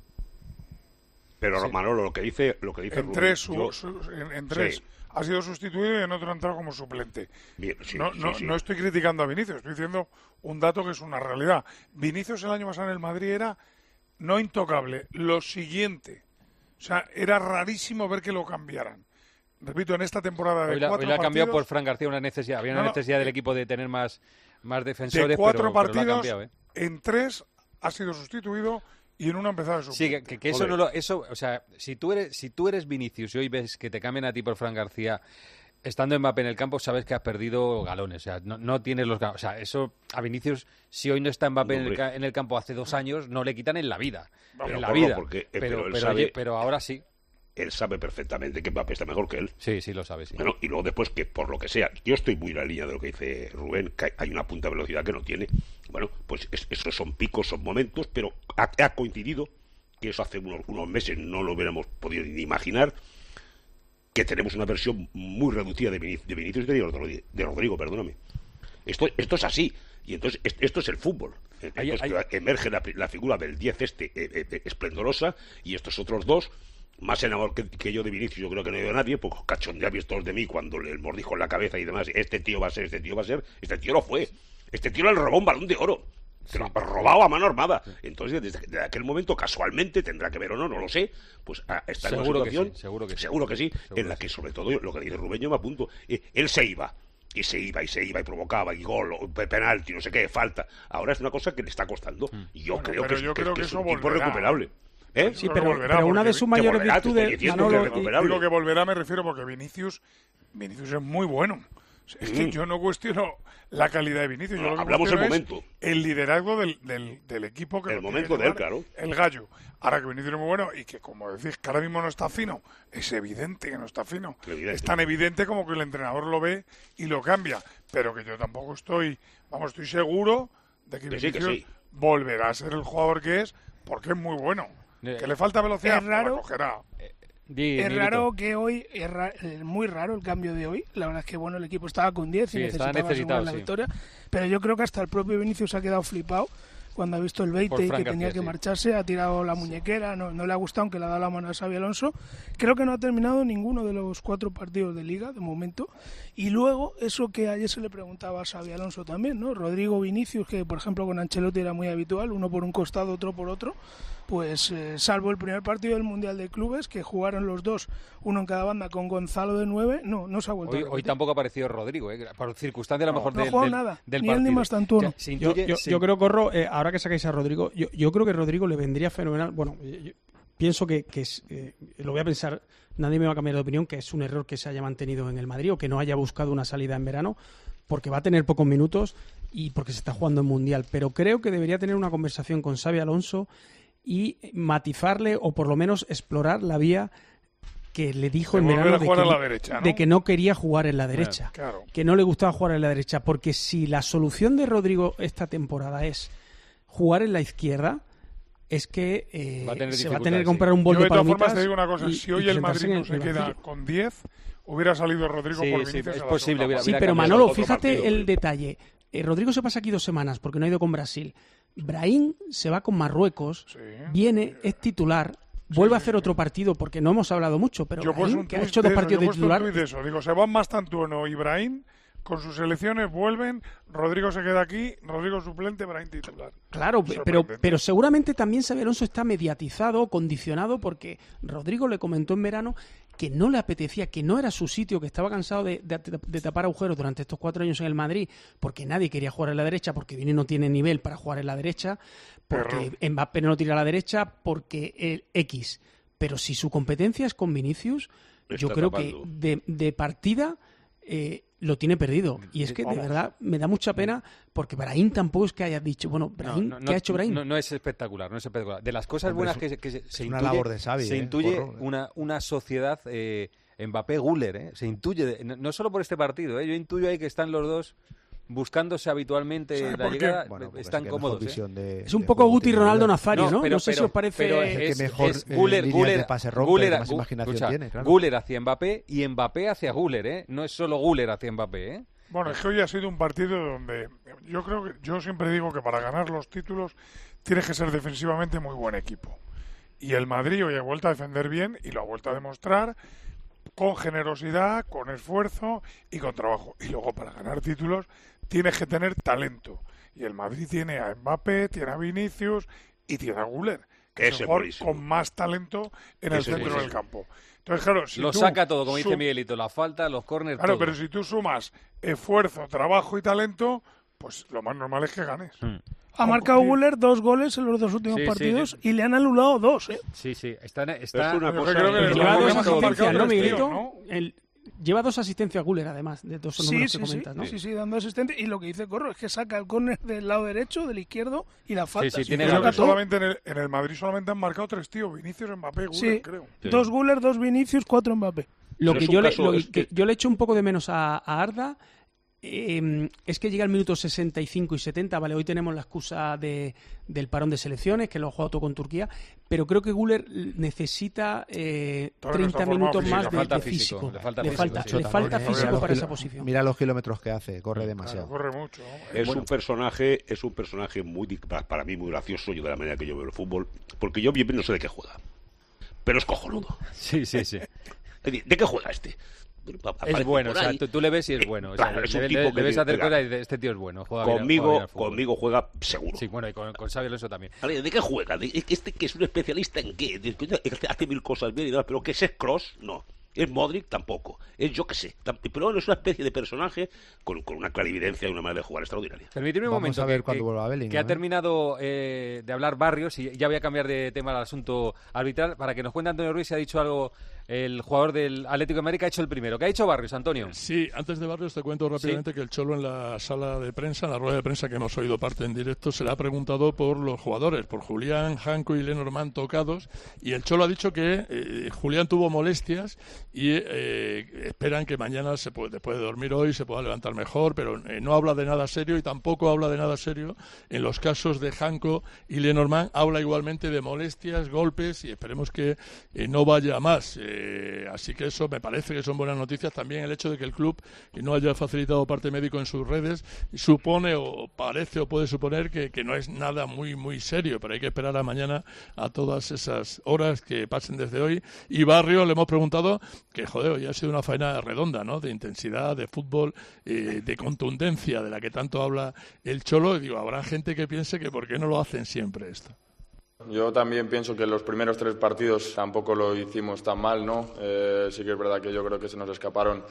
Pero Manolo, lo que dice, lo que dice
En
Rubén,
tres, su-
yo-
su- en, en tres
Sí.
ha sido sustituido y en otro ha entrado como suplente.
Bien, sí,
no,
sí,
no,
sí.
no estoy criticando a Vinicius, estoy diciendo un dato que es una realidad. Vinicius el año pasado en el Madrid era no intocable, lo siguiente. O sea, era rarísimo ver que lo cambiaran. repito, en esta temporada de
hoy la,
cuatro
hoy la ha cambiado
partidos,
por Fran García una necesidad. Había una
No, no,
necesidad del
eh,
equipo de tener más, más defensores,
de cuatro
pero, pero lo ha
partidos,
cambiado, ¿eh?
en tres ha sido sustituido y en uno ha empezado de
Sí,
suplente.
que, que eso no lo, eso, o sea, si tú eres, si tú eres Vinicius y hoy ves que te cambian a ti por Fran García, estando Mbappé en el campo, sabes que has perdido galones, o sea, no, no tienes los, o sea, eso a Vinicius, si hoy no está Mbappé
No,
en, el,
hombre.
ca- en el campo hace dos años, no le quitan en la vida,
Pero
en la
porro,
vida,
porque, eh,
pero,
pero él
pero,
sabe-
oye, pero ahora sí.
Él sabe perfectamente que Mbappé está mejor que él.
Sí, sí lo sabe, sí.
Bueno, y luego después que por lo que sea, yo estoy muy en la línea de lo que dice Rubén, que hay- hay una punta de velocidad que no tiene. Bueno, pues es- esos son picos, son momentos, pero ha, ha coincidido, que eso hace unos, unos meses no lo hubiéramos podido ni imaginar, que tenemos una versión muy reducida de, Vinic- de Vinicius y de Rodrigo, de Rodrigo, perdóname. Esto, esto es así, y entonces est- esto es el fútbol. Entonces,
Hay- hay-
emerge la, la figura del diez este eh, eh, esplendorosa, y estos otros dos, más enamorado que, que yo de Vinicius, yo creo que no he ido a nadie, pues cachondea todos de mí cuando le mordijo en la cabeza y demás, este tío va a ser, este tío va a ser, este tío lo fue, este tío le robó un balón de oro, se lo ha robado a mano armada. Entonces, desde, desde aquel momento, casualmente, tendrá que ver o no, no lo sé, pues ah, está en una
Seguro que
situación,
sí, seguro que sí.
seguro que sí,
Seguro
en la
que
que sobre todo, lo que dice Rubén, yo me apunto, eh, él se iba, y se iba, y se iba, y provocaba, y gol, o pe- penalti, no sé qué, falta. Ahora es una cosa que le está costando. Y yo
Bueno,
creo
pero
que,
yo
es- que-
creo
que
que
es
eso
un tipo
volverá.
recuperable. ¿Eh?
Sí,
Creo
pero,
que volverá,
pero una
porque
de sus
que
mayores
volverá, te estoy
virtudes,
diciendo
Manolo,
que
y-
recuperable.
Digo que volverá, me refiero porque Vinicius, Vinicius es muy bueno. Es que
Mm.
yo no cuestiono la calidad de Vinicius. Yo
No,
lo que
hablamos
cuestiono
del
es
momento.
el liderazgo del, del, del equipo que
El
lo tiene
momento
que
de él,
llevar
claro.
el gallo. Ahora que Vinicius es muy bueno y que, como decís, que ahora mismo no está fino, es evidente que no está fino.
Evidente.
Es tan evidente como que el entrenador lo ve y lo cambia. Pero que yo tampoco estoy, vamos, estoy seguro de que
Que sí, que
Vinicius
sí.
volverá a ser el jugador que es porque es muy bueno.
Eh,
Que le falta velocidad,
es raro.
la cogerá.
Di,
Es
Milito.
raro que hoy, es ra- es muy raro el cambio de hoy. La verdad es que bueno, el equipo estaba con diez y
Sí, estaba
necesitaba
necesitado,
asegurar la
sí.
victoria. Pero yo creo que hasta el propio Vinicius se ha quedado flipado cuando ha visto el veinte
Por
y
Fran
que tenía
García,
que
sí.
marcharse, ha tirado la muñequera, no, no le ha gustado, aunque le ha dado la mano a Xabi Alonso. Creo que no ha terminado ninguno de los cuatro partidos de Liga, de momento. Y luego, eso que ayer se le preguntaba a Xabi Alonso también, ¿no? Rodrigo Vinicius, que por ejemplo con Ancelotti era muy habitual, uno por un costado, otro por otro. Pues eh, salvo el primer partido del Mundial de Clubes, que jugaron los dos, uno en cada banda, con Gonzalo de nueve, no, no se ha vuelto
Hoy,
a
hoy
repetir.
tampoco ha aparecido Rodrigo, ¿eh? Por circunstancia a lo mejor
no ha
del,
jugado
del,
nada,
del
ni él ni
partido.
Mastantuono.
O sea, se
Yo,
intuye-
yo-
se-
yo creo, Corro, eh, ahora que sacáis a Rodrigo, yo, yo creo que Rodrigo le vendría fenomenal. Bueno, yo- yo pienso que, que es, eh, lo voy a pensar, nadie me va a cambiar de opinión, que es un error que se haya mantenido en el Madrid o que no haya buscado una salida en verano, porque va a tener pocos minutos y porque se está jugando en Mundial. Pero creo que debería tener una conversación con Xabi Alonso y matizarle o por lo menos explorar la vía que le dijo
De
en
volver
verano
a
de
jugar
que,
a la derecha, ¿no?
de que no quería jugar en la derecha,
Claro.
que no le gustaba jugar en la derecha, porque si la solución de Rodrigo esta temporada es jugar en la izquierda, es que eh,
Va a tener
se va a tener que
dificultades,
comprar
sí.
un bol
Yo
de
de todas
palomitas.
formas te digo una cosa,
y-
si
y
hoy el
sentarse
Madrid
en
no se
en el
queda
banquillo.
con diez, hubiera salido Rodrigo
Sí,
por
sí,
Vinicius.
es
en la
posible,
segunda
hubiera-
parte.
Sí,
hubiera
pero
cambiado
Manolo,
otro
fíjate
partido,
el
hombre.
detalle. Eh, Rodrigo se pasa aquí dos semanas porque no ha ido con Brasil. Brahim se va con Marruecos, viene, es titular, vuelve a hacer otro partido porque no hemos hablado mucho, pero
Yo he puesto
Brahim,
un
que ha
tuit
hecho
de
dos
eso,
partidos
yo he
de
puesto un
titular,
tuit de eso. Digo, se van Mastantuono y Brahim, con sus selecciones vuelven, Rodrigo se queda aquí, Rodrigo suplente, Brahim titular.
Claro, pero,
Sorprendente.
pero seguramente también Xabi Alonso está mediatizado, condicionado, porque Rodrigo le comentó en verano que no le apetecía, que no era su sitio, que estaba cansado de, de- de tapar agujeros durante estos cuatro años en el Madrid, porque nadie quería jugar en la derecha, porque Vini no tiene nivel para jugar en la derecha, porque Mbappé no tira a la derecha, porque el X. Pero si su competencia es con Vinicius, yo
Está
creo
tapando.
que de, de partida eh, lo tiene perdido. Y es que de
Vamos.
verdad me da mucha pena, porque Brahim tampoco es que haya dicho, bueno, Brahim,
No, no,
¿qué ha hecho Brahim?
No, no es espectacular, no es espectacular. De las cosas
Hombre,
buenas
es-
que, se- que se, se
una
intuye,
labor de Xavi,
se
eh,
intuye
porro.
una, una sociedad eh, Mbappé-Guller, ¿eh? Se intuye, de- no, no solo por este partido, ¿eh? Yo intuyo ahí que están los dos buscándose habitualmente
¿Sabe
la
por qué?
llegada,
Bueno, porque
están
es el que
cómodos.
mejor
¿eh?
visión de-
Es un
de
poco
juego
Guti
tiene
Ronaldo
Guller.
Nazario, ¿no?
pero-
no sé si
pero-
os parece...
pero
Es el que
es-
mejor,
es
eh,
Guller,
líneas
Guller-
de pase rompe,
Guller-
que más
Gu-
imaginación
escucha,
tiene, claro.
Guller hacia Mbappé y Mbappé hacia Guller, ¿eh? No es solo Guller hacia Mbappé, ¿eh?
Bueno, es que hoy ha sido un partido donde yo creo que yo siempre digo que para ganar los títulos tienes que ser defensivamente muy buen equipo. Y el Madrid hoy ha vuelto a defender bien y lo ha vuelto a demostrar con generosidad, con esfuerzo y con trabajo. Y luego para ganar títulos tienes que tener talento. Y el Madrid tiene a Mbappé, tiene a Vinicius y tiene a Guller, que es
Ese
el jugador
buenísimo.
con más talento en el
Ese
centro del
buenísimo.
campo. Entonces, claro, si
lo
tú
saca todo, como dice
sum-
Miguelito, la falta, los córneres,
Claro,
todo.
pero si tú sumas esfuerzo, trabajo y talento, pues lo más normal es que ganes.
Ha marcado Güler dos goles en los dos últimos
Sí, sí,
partidos
sí.
y le han anulado dos, ¿eh?
Sí, sí, está... está
Es una
yo
cosa-
creo que
Lleva
lo
dos
hemos
asistencias,
marcado
¿no,
tres
Miguelito?
tíos, ¿no?
El- lleva dos asistencias Güler, además, de todos esos
Sí,
números
sí,
que
sí,
comentas, ¿no?
sí, sí, dando asistente. Y lo que dice Corro es que saca el córner del lado derecho, del izquierdo y la falta.
sí, tiene
Creo que
saca todo.
solamente en el, en el Madrid solamente han marcado tres tíos, Vinicius, Mbappé, Güler,
Sí,
creo.
dos Güler, dos Vinicius, cuatro Mbappé.
Lo
Pero
que
es un
yo le,
caso-
lo
es
que
que-
yo le echo un poco de menos a, a Arda eh, es que llega el minuto sesenta y cinco y setenta, vale, hoy tenemos la excusa de, del parón de selecciones, que lo ha jugado todo con Turquía, pero creo que Güler necesita eh,
Todavía no está
treinta minutos
formado
más
físico,
de,
le falta
de
físico,
físico.
le falta
Le
físico,
falta,
sí.
le falta
También,
físico
mira los
para esa
kilo-
posición.
Mira los kilómetros que hace, corre demasiado.
Corre mucho.
Es
Bueno,
un personaje, es un personaje muy di- para para mí muy gracioso, yo de la manera que yo veo el fútbol, porque yo bien no sé de qué juega, pero es cojonudo.
Sí, sí, sí.
¿De qué juega este?
Es bueno, o sea, tú, tú le ves y es bueno. O sea,
Claro, es
le,
un
le-
tipo
le
que
ves
dice,
hacer
"Venga,
cosas y dices, este tío es bueno. Juega bien-
Conmigo,
juega bien al fútbol".
conmigo juega seguro.
Sí, bueno, y con, con Xabi Alonso también.
Vale, ¿de qué juega? ¿De- ¿Este que es un especialista en qué? De- de- Hace mil cosas bien y nada, pero ¿qué es Kroos? No. ¿Es Modric? Tampoco. Es yo qué sé. Tam- Pero bueno, es una especie de personaje con, con una clarividencia y una manera de jugar extraordinaria.
Permitidme un
Vamos
momento.
a ver
que-
cuando
que-
vuelva Bellingham,
Que ha
¿eh?
terminado eh, de hablar Barrios y ya voy a cambiar de tema al asunto arbitral para que nos cuente Antonio Ruiz si ha dicho algo el jugador del Atlético de Madrid que ha hecho el primero. ¿Qué ha dicho Barrios, Antonio?
Sí, antes de Barrios te cuento rápidamente que el Cholo en la sala de prensa, en la rueda de prensa que hemos oído parte en directo, se le ha preguntado por los jugadores, por Julián, Janko y Lenormand tocados, y el Cholo ha dicho que eh, Julián tuvo molestias y eh, esperan que mañana, se puede, después de dormir hoy, se pueda levantar mejor, pero eh, no habla de nada serio y tampoco habla de nada serio en los casos de Janko y Lenormand. Habla igualmente de molestias, golpes y esperemos que eh, no vaya a más. Eh, así que eso me parece que son buenas noticias. También el hecho de que el club no haya facilitado parte médico en sus redes supone o parece o puede suponer que, que no es nada muy muy serio, pero hay que esperar a mañana a todas esas horas que pasen desde hoy. Y Barrio le hemos preguntado que joder, hoy ha sido una faena redonda, ¿no? De intensidad, de fútbol, eh, de contundencia de la que tanto habla el Cholo. Y digo, habrá gente que piense que por qué no lo hacen siempre esto.
Yo también pienso que los primeros tres partidos tampoco lo hicimos tan mal, ¿no? Eh, sí que es verdad que yo creo que se nos escaparon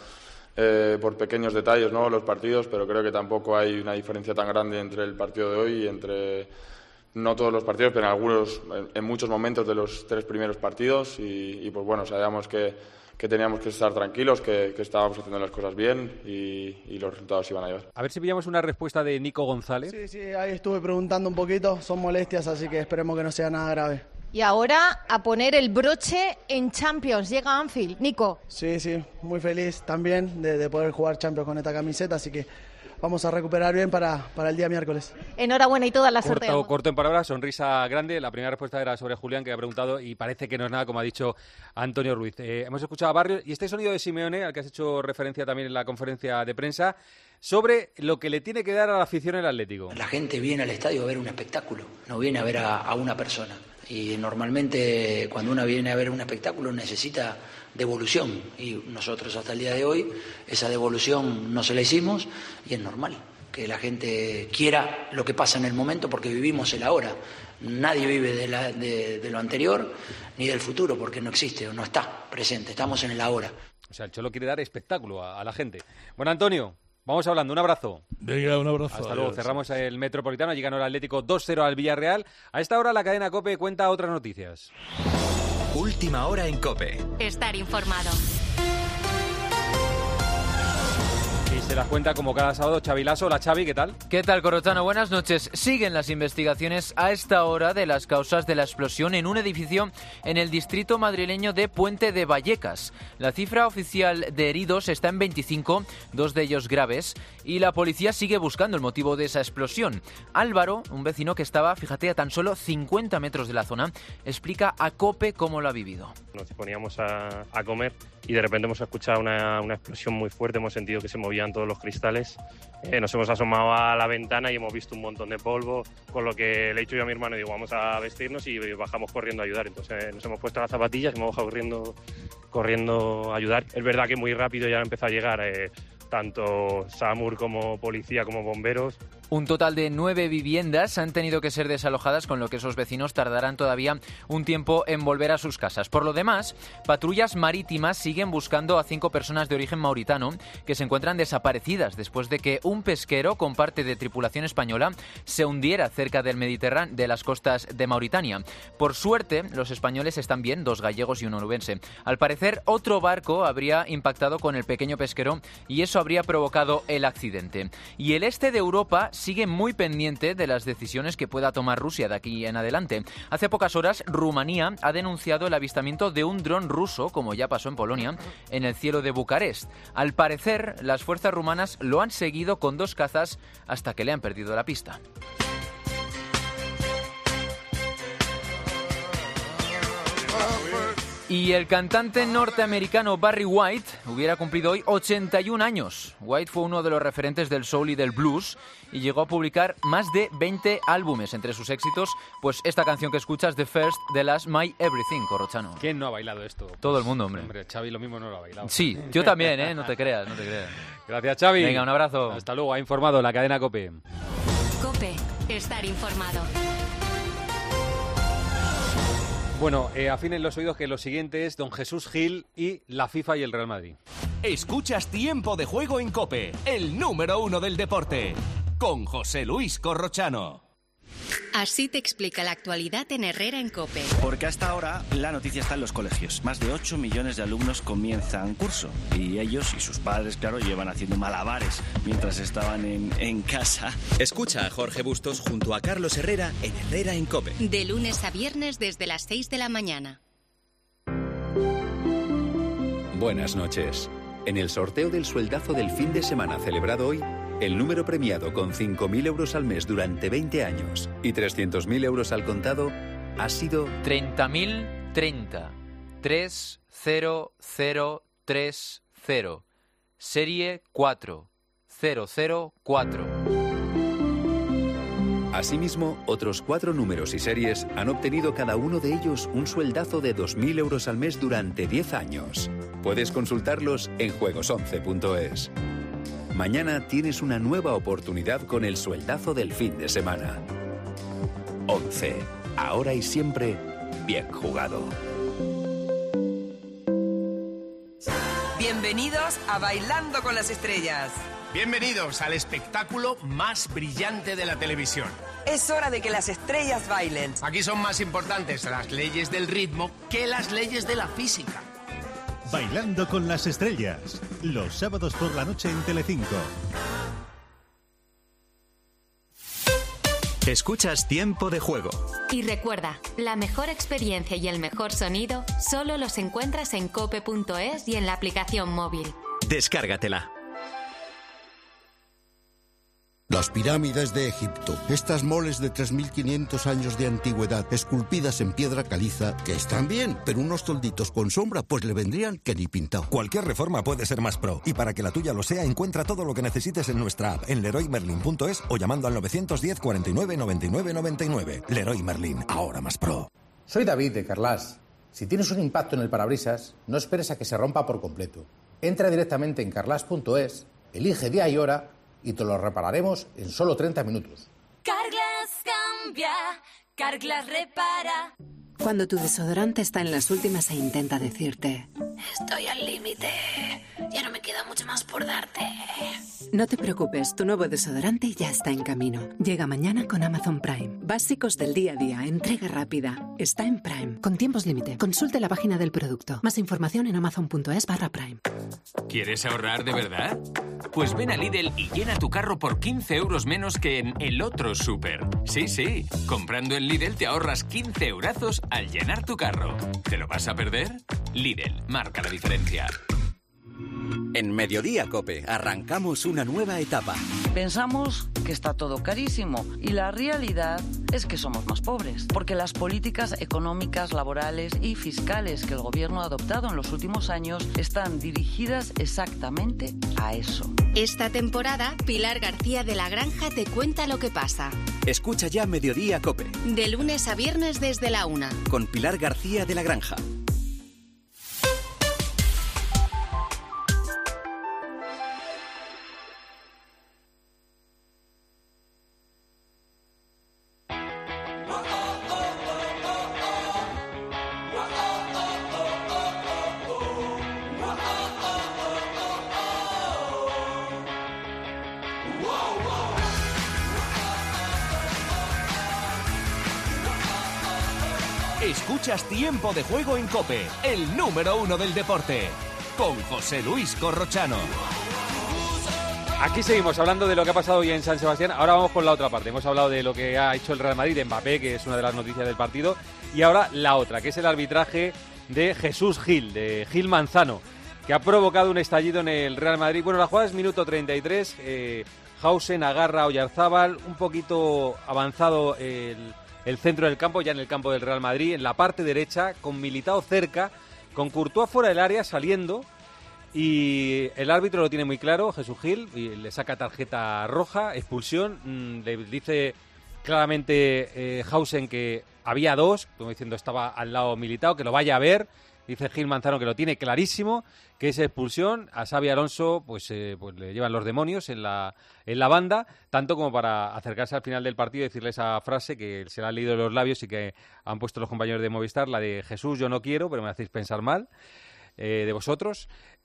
eh, por pequeños detalles, ¿no? Los partidos, pero creo que tampoco hay una diferencia tan grande entre el partido de hoy y entre no todos los partidos, pero en algunos, en, en muchos momentos de los tres primeros partidos y, y pues bueno, sabíamos que que teníamos que estar tranquilos, que, que estábamos haciendo las cosas bien y, y los resultados iban a llevar.
A ver si pillamos una respuesta de Nico González.
Sí, sí, ahí estuve preguntando un poquito, son molestias, así que esperemos que no sea nada grave.
Y ahora a poner el broche en Champions. Llega Anfield. Nico.
Sí, sí, muy feliz también de, de poder jugar Champions con esta camiseta, así que vamos a recuperar bien para, para el día miércoles.
Enhorabuena y toda la suerte.
Corto, corto en palabras, sonrisa grande. La primera respuesta era sobre Julián, que ha preguntado, y parece que no es nada, como ha dicho Antonio Ruiz. Eh, hemos escuchado a Barrios y este sonido de Simeone, al que has hecho referencia también en la conferencia de prensa, sobre lo que le tiene que dar a la afición el Atlético.
La gente viene al estadio a ver un espectáculo, no viene a ver a, a una persona. Y normalmente cuando uno viene a ver un espectáculo necesita devolución. Y nosotros hasta el día de hoy esa devolución no se la hicimos y es normal que la gente quiera lo que pasa en el momento porque vivimos el ahora. Nadie vive de, la, de, de lo anterior ni del futuro porque no existe o no está presente. Estamos en el ahora.
O sea, el Cholo quiere dar espectáculo a, a la gente. Bueno, Antonio, vamos hablando. Un abrazo.
Venga, un abrazo.
Hasta
Adiós.
luego. Cerramos el Metropolitano. Llega el Atlético dos cero al Villarreal. A esta hora la cadena COPE cuenta otras noticias.
Última hora en COPE.
Estar informado.
Y se las cuenta como cada sábado Xavi Lasso. Hola, Xavi, ¿qué tal?
¿Qué tal, Corrochano? Buenas noches. Siguen las investigaciones a esta hora de las causas de la explosión en un edificio en el distrito madrileño de Puente de Vallecas. La cifra oficial de heridos está en veinticinco, dos de ellos graves, y la policía sigue buscando el motivo de esa explosión. Álvaro, un vecino que estaba, fíjate, a tan solo cincuenta metros de la zona, explica a COPE cómo lo ha vivido.
Nos poníamos a, a comer y de repente hemos escuchado una, una explosión muy fuerte, hemos sentido que se movían todos los cristales. Eh, nos hemos asomado a la ventana y hemos visto un montón de polvo, con lo que le he dicho yo a mi hermano, digo, vamos a vestirnos y bajamos corriendo a ayudar. Entonces eh, nos hemos puesto las zapatillas y hemos bajado corriendo, corriendo a ayudar. Es verdad que muy rápido ya han empezado a llegar eh, tanto SAMUR como policía como bomberos
Un total de nueve viviendas han tenido que ser desalojadas, con lo que esos vecinos tardarán todavía un tiempo en volver a sus casas. Por lo demás, patrullas marítimas siguen buscando a cinco personas de origen mauritano que se encuentran desaparecidas después de que un pesquero con parte de tripulación española se hundiera cerca del Mediterráneo, de las costas de Mauritania. Por suerte, los españoles están bien, dos gallegos y un onubense. Al parecer, otro barco habría impactado con el pequeño pesquero y eso habría provocado el accidente. Y el este de Europa sigue muy pendiente de las decisiones que pueda tomar Rusia de aquí en adelante. Hace pocas horas, Rumanía ha denunciado el avistamiento de un dron ruso, como ya pasó en Polonia, en el cielo de Bucarest. Al parecer, las fuerzas rumanas lo han seguido con dos cazas hasta que le han perdido la pista. Y el cantante norteamericano Barry White hubiera cumplido hoy ochenta y un años. White fue uno de los referentes del soul y del blues y llegó a publicar más de veinte álbumes. Entre sus éxitos, pues esta canción que escuchas, The First, The Last, My Everything, Corrochano.
¿Quién no ha bailado esto?
Todo el mundo, hombre.
Hombre, Xavi lo mismo no lo ha bailado.
Sí, yo también, ¿eh? No te creas, no te creas.
Gracias, Xavi.
Venga, un abrazo.
Hasta luego. Ha informado la cadena COPE.
COPE. Estar informado.
Bueno, eh, afinen los oídos que lo siguiente es Don Jesús Gil y la FIFA y el Real Madrid.
Escuchas Tiempo de Juego en COPE, el número uno del deporte, con José Luis Corrochano.
Así te explica la actualidad en Herrera en COPE.
Porque hasta ahora la noticia está en los colegios. Más de ocho millones de alumnos comienzan curso. Y ellos y sus padres, claro, llevan haciendo malabares mientras estaban en, en casa.
Escucha a Jorge Bustos junto a Carlos Herrera en Herrera en COPE.
De lunes a viernes desde las seis de la mañana.
Buenas noches. En el sorteo del sueldazo del fin de semana celebrado hoy, el número premiado con cinco mil euros al mes durante veinte años y trescientos mil euros al contado ha sido
treinta mil treinta. tres cero cero tres cero. Serie cuatro cero cero cuatro.
Asimismo, otros cuatro números y series han obtenido cada uno de ellos un sueldazo de dos mil euros al mes durante diez años. Puedes consultarlos en juegos once punto es. Mañana tienes una nueva oportunidad con el sueldazo del fin de semana. once. Ahora y siempre, bien jugado.
Bienvenidos a Bailando con las Estrellas.
Bienvenidos al espectáculo más brillante de la televisión.
Es hora de que las estrellas bailen.
Aquí son más importantes las leyes del ritmo que las leyes de la física.
Bailando con las Estrellas, los sábados por la noche en Telecinco.
Escuchas Tiempo de Juego.
Y recuerda, la mejor experiencia y el mejor sonido solo los encuentras en cope punto es y en la aplicación móvil.
Descárgatela.
Las pirámides de Egipto, estas moles de tres mil quinientos años de antigüedad, esculpidas en piedra caliza, que están bien, pero unos tolditos con sombra, pues le vendrían que ni pintado.
Cualquier reforma puede ser más pro, y para que la tuya lo sea, encuentra todo lo que necesites en nuestra app, en leroy merlin punto es o llamando al nueve diez, cuarenta y nueve, noventa y nueve, noventa y nueve. Leroy Merlin, ahora más pro.
Soy David de Carglass. Si tienes un impacto en el parabrisas, no esperes a que se rompa por completo. Entra directamente en carglass punto es, elige día y hora y te lo repararemos en solo treinta minutos.
Carglass cambia, Carglass repara.
Cuando tu desodorante está en las últimas e intenta decirte: estoy al límite, ya no me queda mucho más por darte. No te preocupes, tu nuevo desodorante ya está en camino. Llega mañana con Amazon Prime. Básicos del día a día, entrega rápida. Está en Prime, con tiempos límite. Consulte la página del producto. Más información en amazon punto es barra Prime.
¿Quieres ahorrar de verdad? Pues ven a Lidl y llena tu carro por quince euros menos que en el otro súper. Sí, sí, comprando en Lidl te ahorras quince eurazos al llenar tu carro. ¿Te lo vas a perder? Lidl, marca la diferencia.
En Mediodía COPE arrancamos una nueva etapa.
Pensamos que está todo carísimo y la realidad es que somos más pobres, porque las políticas económicas, laborales y fiscales que el gobierno ha adoptado en los últimos años están dirigidas exactamente a eso.
Esta temporada, Pilar García de la Granja te cuenta lo que pasa.
Escucha ya Mediodía COPE.
De lunes a viernes desde la una.
Con Pilar García de la Granja. Escuchas Tiempo de Juego en COPE, el número uno del deporte, con José Luis Corrochano.
Aquí seguimos hablando de lo que ha pasado hoy en San Sebastián. Ahora vamos con la otra parte. Hemos hablado de lo que ha hecho el Real Madrid, de Mbappé, que es una de las noticias del partido. Y ahora la otra, que es el arbitraje de Jesús Gil, de Gil Manzano, que ha provocado un estallido en el Real Madrid. Bueno, la jugada es minuto treinta y tres. Eh, Hausen agarra a Oyarzábal, un poquito avanzado el, el centro del campo, ya en el campo del Real Madrid, en la parte derecha, con Militao cerca, con Courtois fuera del área, saliendo. Y el árbitro lo tiene muy claro, Jesús Gil, y le saca tarjeta roja, expulsión, mmm, le dice claramente eh, Hausen que había dos, como diciendo estaba al lado Militao, que lo vaya a ver, dice Gil Manzano que lo tiene clarísimo, que es expulsión, a Xabi Alonso pues, eh, pues le llevan los demonios en la, en la banda, tanto como para acercarse al final del partido y decirle esa frase que se la han leído en los labios y que han puesto los compañeros de Movistar, la de Jesús, yo no quiero, pero me hacéis pensar mal. Eh, de vosotros,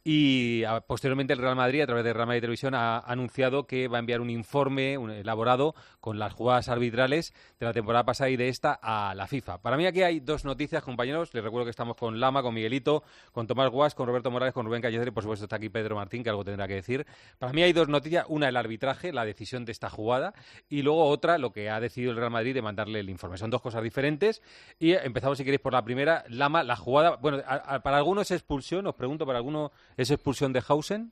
y a, posteriormente el Real Madrid, a través de Real Madrid Televisión, ha anunciado que va a enviar un informe un, elaborado con las jugadas arbitrales de la temporada pasada y de esta a la FIFA. Para mí aquí hay dos noticias, compañeros. Les recuerdo que estamos con Lama, con Miguelito, con Tomás Guas, con Roberto Morales, con Rubén Cañizares y por supuesto está aquí Pedro Martín, que algo tendrá que decir. Para mí hay dos noticias, una el arbitraje, la decisión de esta jugada, y luego otra, lo que ha decidido el Real Madrid de mandarle el informe. Son dos cosas diferentes y empezamos, si queréis, por la primera. Lama, la jugada, bueno, a, a, para algunos es expulsión, os pregunto, para alguno es expulsión de Hausen.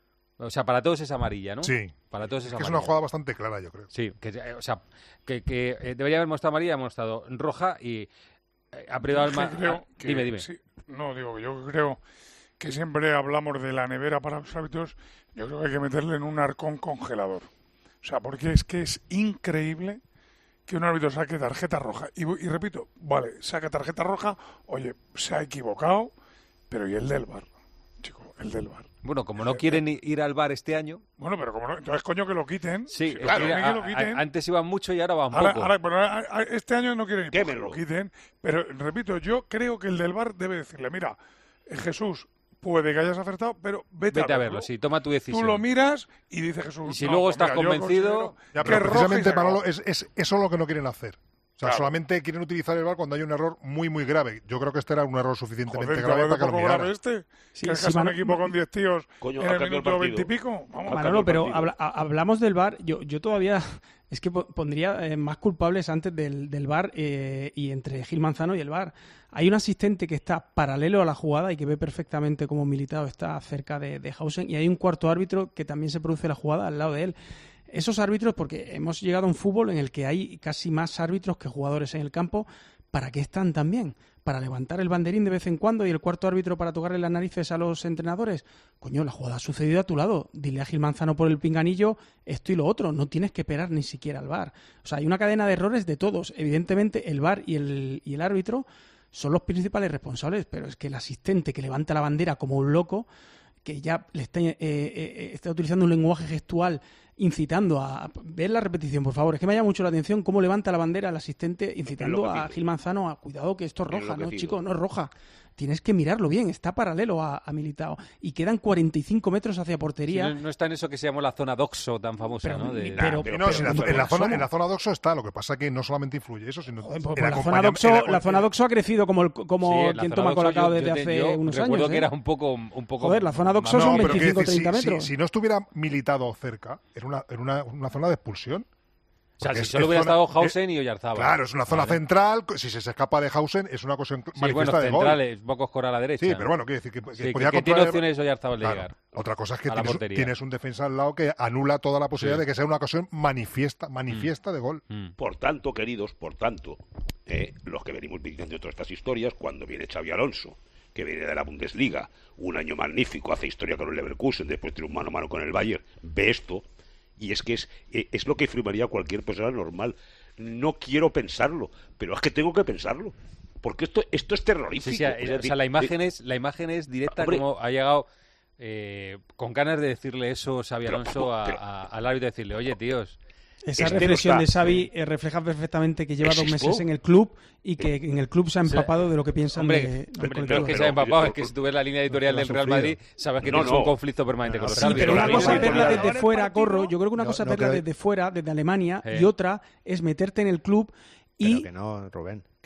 O sea, para todos es amarilla, ¿no?
Sí.
Para todos es,
es que
amarilla.
es una jugada bastante clara, yo creo.
Sí, que, o sea, que, que eh, debería haber mostrado amarilla, ha mostrado roja y eh, ha privado al ma-
creo que,
Dime, dime.
Sí, no, digo, yo creo que siempre hablamos de la nevera para los árbitros. Yo creo que hay que meterle en un arcón congelador. O sea, porque es que es increíble que un árbitro saque tarjeta roja. Y, y repito, vale, saca tarjeta roja, oye, se ha equivocado, pero ¿y el del V A R? Chico, el del V A R.
Bueno, como no quieren ir al V A R este año...
Bueno, pero como no, entonces coño que lo quiten.
Sí,
sí
claro,
que
a,
lo quiten.
A, antes iban mucho y ahora van
ahora,
poco.
Ahora, pero a, a, este año no quieren ir, que lo quiten. Pero, repito, yo creo que el del V A R debe decirle, mira, Jesús, puede que hayas acertado, pero vete,
vete
a,
a verlo. Sí, toma tu decisión.
Tú lo miras y dice Jesús...
Y si
no,
luego
pues
estás
mira,
convencido...
Ya, pero
que
precisamente,
roja
Manolo, es, es eso lo que no quieren hacer. O sea,
claro.
solamente quieren utilizar el V A R cuando hay un error muy, muy grave. Yo creo que este era un error suficientemente
Joder,
grave para que lo
poco
mirara.
grave este?
Sí,
que
sí,
es
Man-
un equipo con diez tíos
Coño,
en
ha
el
cambiado el
minuto
partido.
veinte y pico. Vamos.
Manolo, pero habla- a- hablamos del V A R. Yo, yo todavía es que po- pondría eh, más culpables antes del, del V A R eh, y entre Gil Manzano y el V A R. Hay un asistente que está paralelo a la jugada y que ve perfectamente cómo Militao está cerca de, de Hausen, y hay un cuarto árbitro que también se produce la jugada al lado de él. Esos árbitros, porque hemos llegado a un fútbol en el que hay casi más árbitros que jugadores en el campo, ¿para qué están también? ¿Para levantar el banderín de vez en cuando y el cuarto árbitro para tocarle las narices a los entrenadores? Coño, la jugada ha sucedido a tu lado. Dile a Gil Manzano por el pinganillo esto y lo otro. No tienes que esperar ni siquiera al V A R. O sea, hay una cadena de errores de todos. Evidentemente, el V A R y el, y el árbitro son los principales responsables, pero es que el asistente que levanta la bandera como un loco, que ya le está, eh, eh, está utilizando un lenguaje gestual incitando a... Ver la repetición, por favor. Es que me llama mucho la atención cómo levanta la bandera el asistente incitando a Gil Manzano a cuidado que esto es roja, ¿no, chico? No es roja. Tienes que mirarlo bien, está paralelo a, a Militao. Y quedan cuarenta y cinco metros hacia portería.
Sí, no, no está en eso que se llamó la zona doxo tan famosa,
Pero-
¿no? De...
pero-
Y no, si en, la, en la zona,
¿cómo?
en la zona doxo está, lo que pasa que no solamente influye eso, sino
Joder,
el
pues, pues la, zona
acompañamiento-
doxo,
el acom-
la zona doxo ha crecido como, el, como
Sí, la
quien
zona
toma
doxo
colacao
yo-
desde
yo te-
hace
yo
unos
recuerdo
años.
que
¿eh?
era un poco, un poco
Joder, la zona doxo
No,
son
pero quiero
veinticinco
decir,
treinta
si,
metros.
Si, si no estuviera militado cerca, era una, era una, una zona de expulsión.
O sea,
Porque
si
es-
solo
es
hubiera
zona-
estado Hausen
eh,
y Oyarzábal.
Claro, es una zona
Vale.
central. Si se, se escapa de Hausen, es una ocasión
Sí,
manifiesta
bueno,
de gol.
centrales, pocos cor a la derecha.
Sí, pero bueno, quiero decir que, que
Sí, que-
podía
que tiene
controlar-
opciones Oyarzábal de
Claro.
llegar.
Otra cosa es que
a la
tienes,
portería.
tienes un defensa al lado que anula toda la posibilidad
Sí.
de que sea una ocasión manifiesta, manifiesta de gol.
Por tanto, queridos, por tanto, eh, los que venimos diciendo todas estas historias, cuando viene Xabi Alonso, que viene de la Bundesliga, un año magnífico, hace historia con el Leverkusen, después tiene un mano a mano con el Bayern, ve esto, y es que es, eh, es lo que firmaría cualquier persona normal. No quiero pensarlo, pero es que tengo que pensarlo, porque esto, esto es terrorífico.
Sí, sí,
Es
o sea,
decir,
la imagen
eh,
es, la imagen es directa,
Hombre.
como ha llegado eh, con ganas de decirle eso Xabi
Pero,
Alonso a-
pero-
a- al árbitro, decirle, oye, tíos...
Esa
Este no
reflexión
está.
de Xavi eh, refleja perfectamente que lleva
¿Es
dos
esto?
meses en el club y que en el club se ha
O sea,
empapado de lo que piensan
Hombre,
de, del
hombre, pero
colectivo.
es que
Pero-
se ha empapado,
pero-
es que si tú ves la línea editorial
Lo ha
del Real
sufrido.
Madrid, sabes que
No,
tienes
no.
un conflicto permanente con los
Sí,
árbitros.
pero una
la
cosa es
línea
verla
editorial-
desde fuera, Corro. Yo creo que una
No,
cosa es
no
verla
queda-
desde fuera, desde Alemania,
Eh.
y otra es meterte en el club
Pero
y...
que no, Rubén.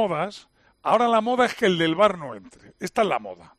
modas, ahora la moda es que el del V A R no entre. Esta es la moda.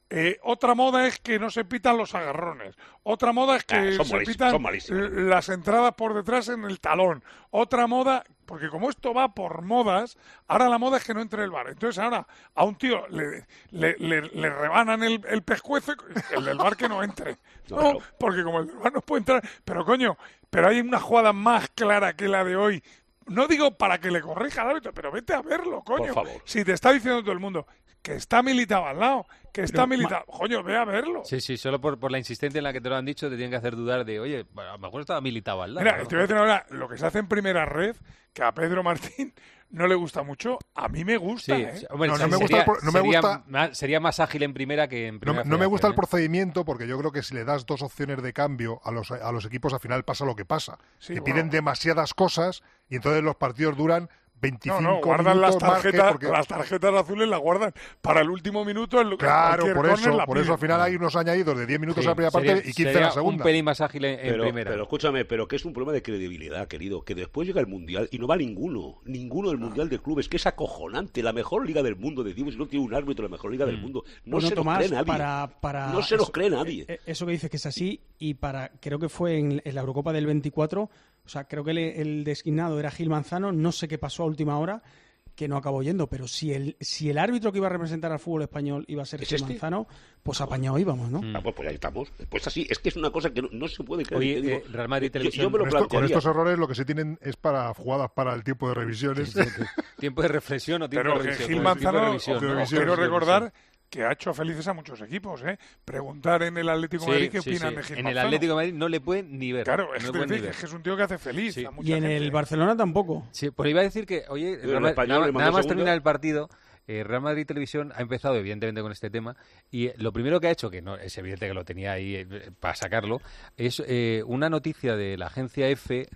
Eh, otra moda es que no se pitan los agarrones. Otra moda es que
Ah, son
se
malísimos,
pitan
son malísimos.
l- las entradas por detrás en el talón. Otra moda, porque como esto va por modas, ahora la moda es que no entre el V A R. Entonces ahora a un tío le, le, le, le rebanan el, el pescuezo, el del V A R que no entre. No,
Claro.
porque como el del V A R no puede entrar. Pero coño, pero hay una jugada más clara que la de hoy. No digo para que le corrija al árbitro, pero vete a verlo, coño.
Por favor.
Si te está diciendo todo el mundo que está Militao al lado, que está
Pero,
Militao, coño, ve a verlo.
Sí, sí, solo por, por la insistencia en la que te lo han dicho te tienen que hacer dudar de, oye, bueno, a lo mejor estaba Militao al lado.
Mira,
¿no?
te voy a decir ahora, lo que se hace en primera red, que a Pedro Martín no le gusta mucho, a mí me gusta,
Sí,
¿eh?
sí, hombre,
No, no
sería-
me gusta el pro- no me
sería
gusta-
más- sería más ágil en primera que en
No,
primera.
me- no me gusta el
federación, ¿eh?
procedimiento porque yo creo que si le das dos opciones de cambio a los, a los equipos, al final pasa lo que pasa.
Sí,
que
bueno.
piden demasiadas cosas y entonces los partidos duran veinticinco
No, no, guardan las
minutos más que
tarjetas,
porque-
las tarjetas azules las guardan para el último minuto. En lo que
Claro,
cualquier
por
córner
eso,
la
por eso
piden.
al final hay unos añadidos de diez minutos
Sí,
a la primera
sería-
parte y quince a
sería
la segunda.
un pelín más ágil en, en
Pero,
primera.
pero escúchame, pero que es un problema de credibilidad, querido, que después llega el Mundial y no va ninguno, ninguno del Mundial de Clubes, que es acojonante, la mejor liga del mundo, decimos, si no tiene un árbitro, la mejor liga del mundo, no
Bueno,
se
Tomás,
nos cree nadie,
para, para
no se nos
eso-
cree nadie.
eh, Eso que dices que es así, y para creo que fue en, en la Eurocopa del veinticuatro, o sea, creo que el, el designado era Gil Manzano, no sé qué pasó a última hora, que no acabó yendo, pero si el, si el árbitro que iba a representar al fútbol español iba a ser
¿Es
Gil
este?
Manzano, pues apañado íbamos, ¿no?
Ah, pues, pues ahí estamos. Pues así, es que es una cosa que no, no se puede creer.
Oye,
te digo.
eh, Real Madrid
Yo-
Televisión,
yo me lo
Con, esto- con
plantearía.
estos errores lo que se tienen es para jugadas para el tiempo de revisiones.
Tiempo de reflexión o tiempo
Pero
de
que
revisión.
Gil
Pues, tiempo de
Manzano,
revisión,
os
¿no?
quiero
Sí,
recordar que ha hecho felices a muchos equipos, ¿eh? Preguntar en el Atlético de
sí,
Madrid qué
sí,
opinan
sí.
de Gil
En el
Manzano.
Atlético de Madrid no le pueden ni ver.
Claro, es,
no le
que,
pueden ni ver.
es que es un tío que hace feliz
Sí.
a mucha
Y en
gente.
el Barcelona tampoco.
Sí, pues iba a decir que, oye,
el
Real Madrid-
español
nada,
le mandó
nada más
segunda.
terminar el partido, eh, Real Madrid Televisión ha empezado evidentemente con este tema y eh, lo primero que ha hecho, que no es evidente que lo tenía ahí eh, para sacarlo, es eh, una noticia de la agencia F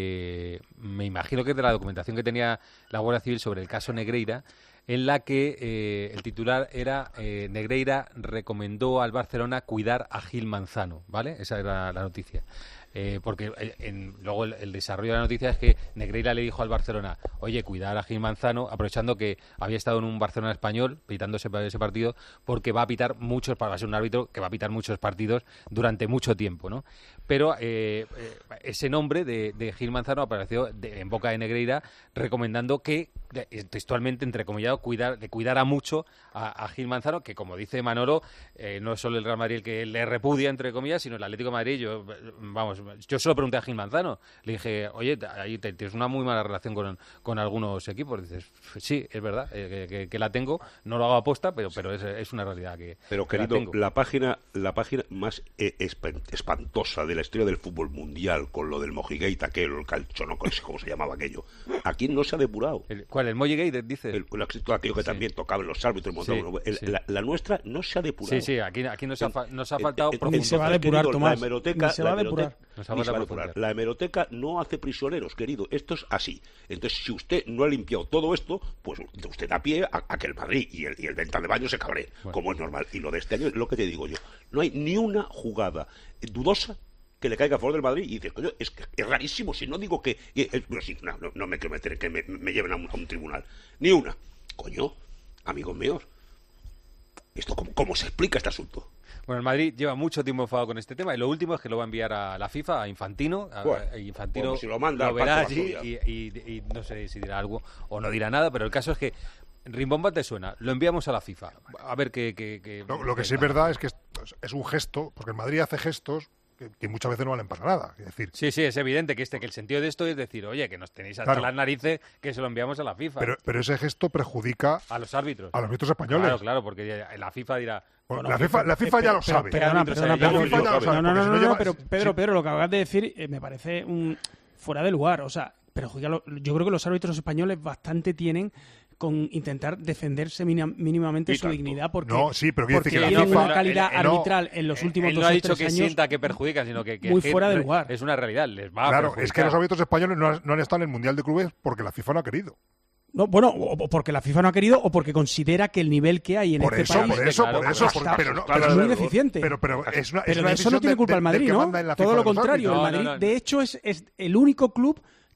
de, me imagino que es de la documentación que tenía la Guardia Civil sobre el caso Negreira, en la que eh, el titular era eh, Negreira recomendó al Barcelona cuidar a Gil Manzano, ¿vale? Esa era la noticia. Eh, porque eh, en, luego el, el desarrollo de la noticia es que Negreira le dijo al Barcelona, oye, cuidar a Gil Manzano, aprovechando que había estado en un Barcelona español, pitándose para ese partido, porque va a pitar muchos, va a ser un árbitro que va a pitar muchos partidos durante mucho tiempo, ¿no? Pero eh, eh, ese nombre de, de Gil Manzano apareció de- en boca de Negreira recomendando que, de- textualmente, entrecomillado, cuidar, le cuidara mucho a, a Gil Manzano, que como dice Manolo, eh, no es solo el Real Madrid el que le repudia, entre comillas, sino el Atlético de Madrid. Yo, vamos, yo solo pregunté a Gil Manzano, le dije, oye, ahí te- tienes una muy mala relación con, con algunos equipos. Dices, sí, es verdad, eh, que, que- que la tengo, no lo hago aposta, pero, pero es, es una realidad que,
Pero
que la
querido,
tengo.
la página, la página más eh, espan- espantosa de la historia del fútbol mundial, con lo del Mojigate, aquel, el calchono, no sé cómo se llamaba aquello, aquí no se ha depurado.
El- ¿Cuál? ¿El Mojigate, dice?
El, el- todo aquello que
Sí.
también tocaban los árbitros, montaban
Sí,
uno- el-
sí.
la, la nuestra no se ha depurado.
Sí, sí, aquí, aquí nos, ha, fa- nos ha
En-
faltado
en-
profundizar.
entonces, querido, La hemeroteca,
Ni se va
la
a depurar.
hemeroteca-
Nos ha
ni se va a
faltado
depurar.
profundizar.
La hemeroteca no hace prisioneros, querido. Esto es así. Entonces, si usted no ha limpiado todo esto, pues usted da pie a, a que el Madrid y el, y el Venta de Baño se cabree,
Bueno.
como es normal. Y lo de este año es lo que te digo yo. No hay ni una jugada dudosa que le caiga a favor del Madrid y dices, coño, es, que es rarísimo. Si no digo que... y- es- pero sí, no, no, no me quiero meter en que me, me lleven a un, a un tribunal. Ni una. Coño, amigos míos. ¿Esto cómo, cómo se explica este asunto?
Bueno, el Madrid lleva mucho tiempo enfadado con este tema y lo último es que lo va a enviar a la FIFA, a Infantino. A,
Bueno,
a Infantino
pues si lo manda al
verá
Parque
allí
Varsovia.
y, y- y no sé si dirá algo o no dirá nada, pero el caso es que Rimbomba te suena, lo enviamos a la FIFA. A ver qué... qué- qué-
Lo, lo que sí es verdad es que es, es un gesto, porque el Madrid hace gestos que, que muchas veces no valen para nada. Es decir,
Sí, sí, es evidente que este que el sentido de esto es decir, oye, que nos tenéis hasta
Claro.
las narices que se lo enviamos a la FIFA.
pero, pero ese gesto perjudica
A los árbitros.
a los árbitros españoles.
Claro, claro, porque ya- la FIFA dirá...
Bueno, la FIFA, la FIFA ya lo
Pero-
sabe.
Perdona,
árbitros
perdona,
ahí?
Pedro,
La FIFA ya lo
no,
sabe,
no, no,
porque
no,
si no
no,
lleva-
pero
sí.
Pedro, Pedro, lo que acabas de decir eh, me parece un fuera de lugar. O sea, perjudica lo- yo creo que los árbitros españoles bastante tienen con intentar defenderse mina- mínimamente
Y
su
tanto.
dignidad porque,
No, sí, pero quiere
porque
decir que la
tienen
FIFA-
una calidad
él- él no-
arbitral en los últimos
Él
dos
no ha
o
dicho
tres
que
años
sienta que perjudica, sino que, que
muy
es que
fuera de
re-
lugar.
Es una realidad, les va a
Claro, es que
perjudicar.
los árbitros españoles no, han- no han estado en el Mundial de Clubes porque la FIFA no ha querido.
No, bueno, o o porque la FIFA no ha querido o porque considera que el nivel que hay en
Por
este
eso,
país
por eso,
claro,
por eso.
está-
porque- pero no,
está
pero,
es muy
Pero-
deficiente.
pero, pero es una, es
Pero
una
de eso no
decisión
tiene culpa
de-
el Madrid,
del que
¿no?
manda en la
Todo
FIFA
lo
de los
contrario,
árbitros.
No,
el
no,
Madrid
no.
de hecho es, es el único club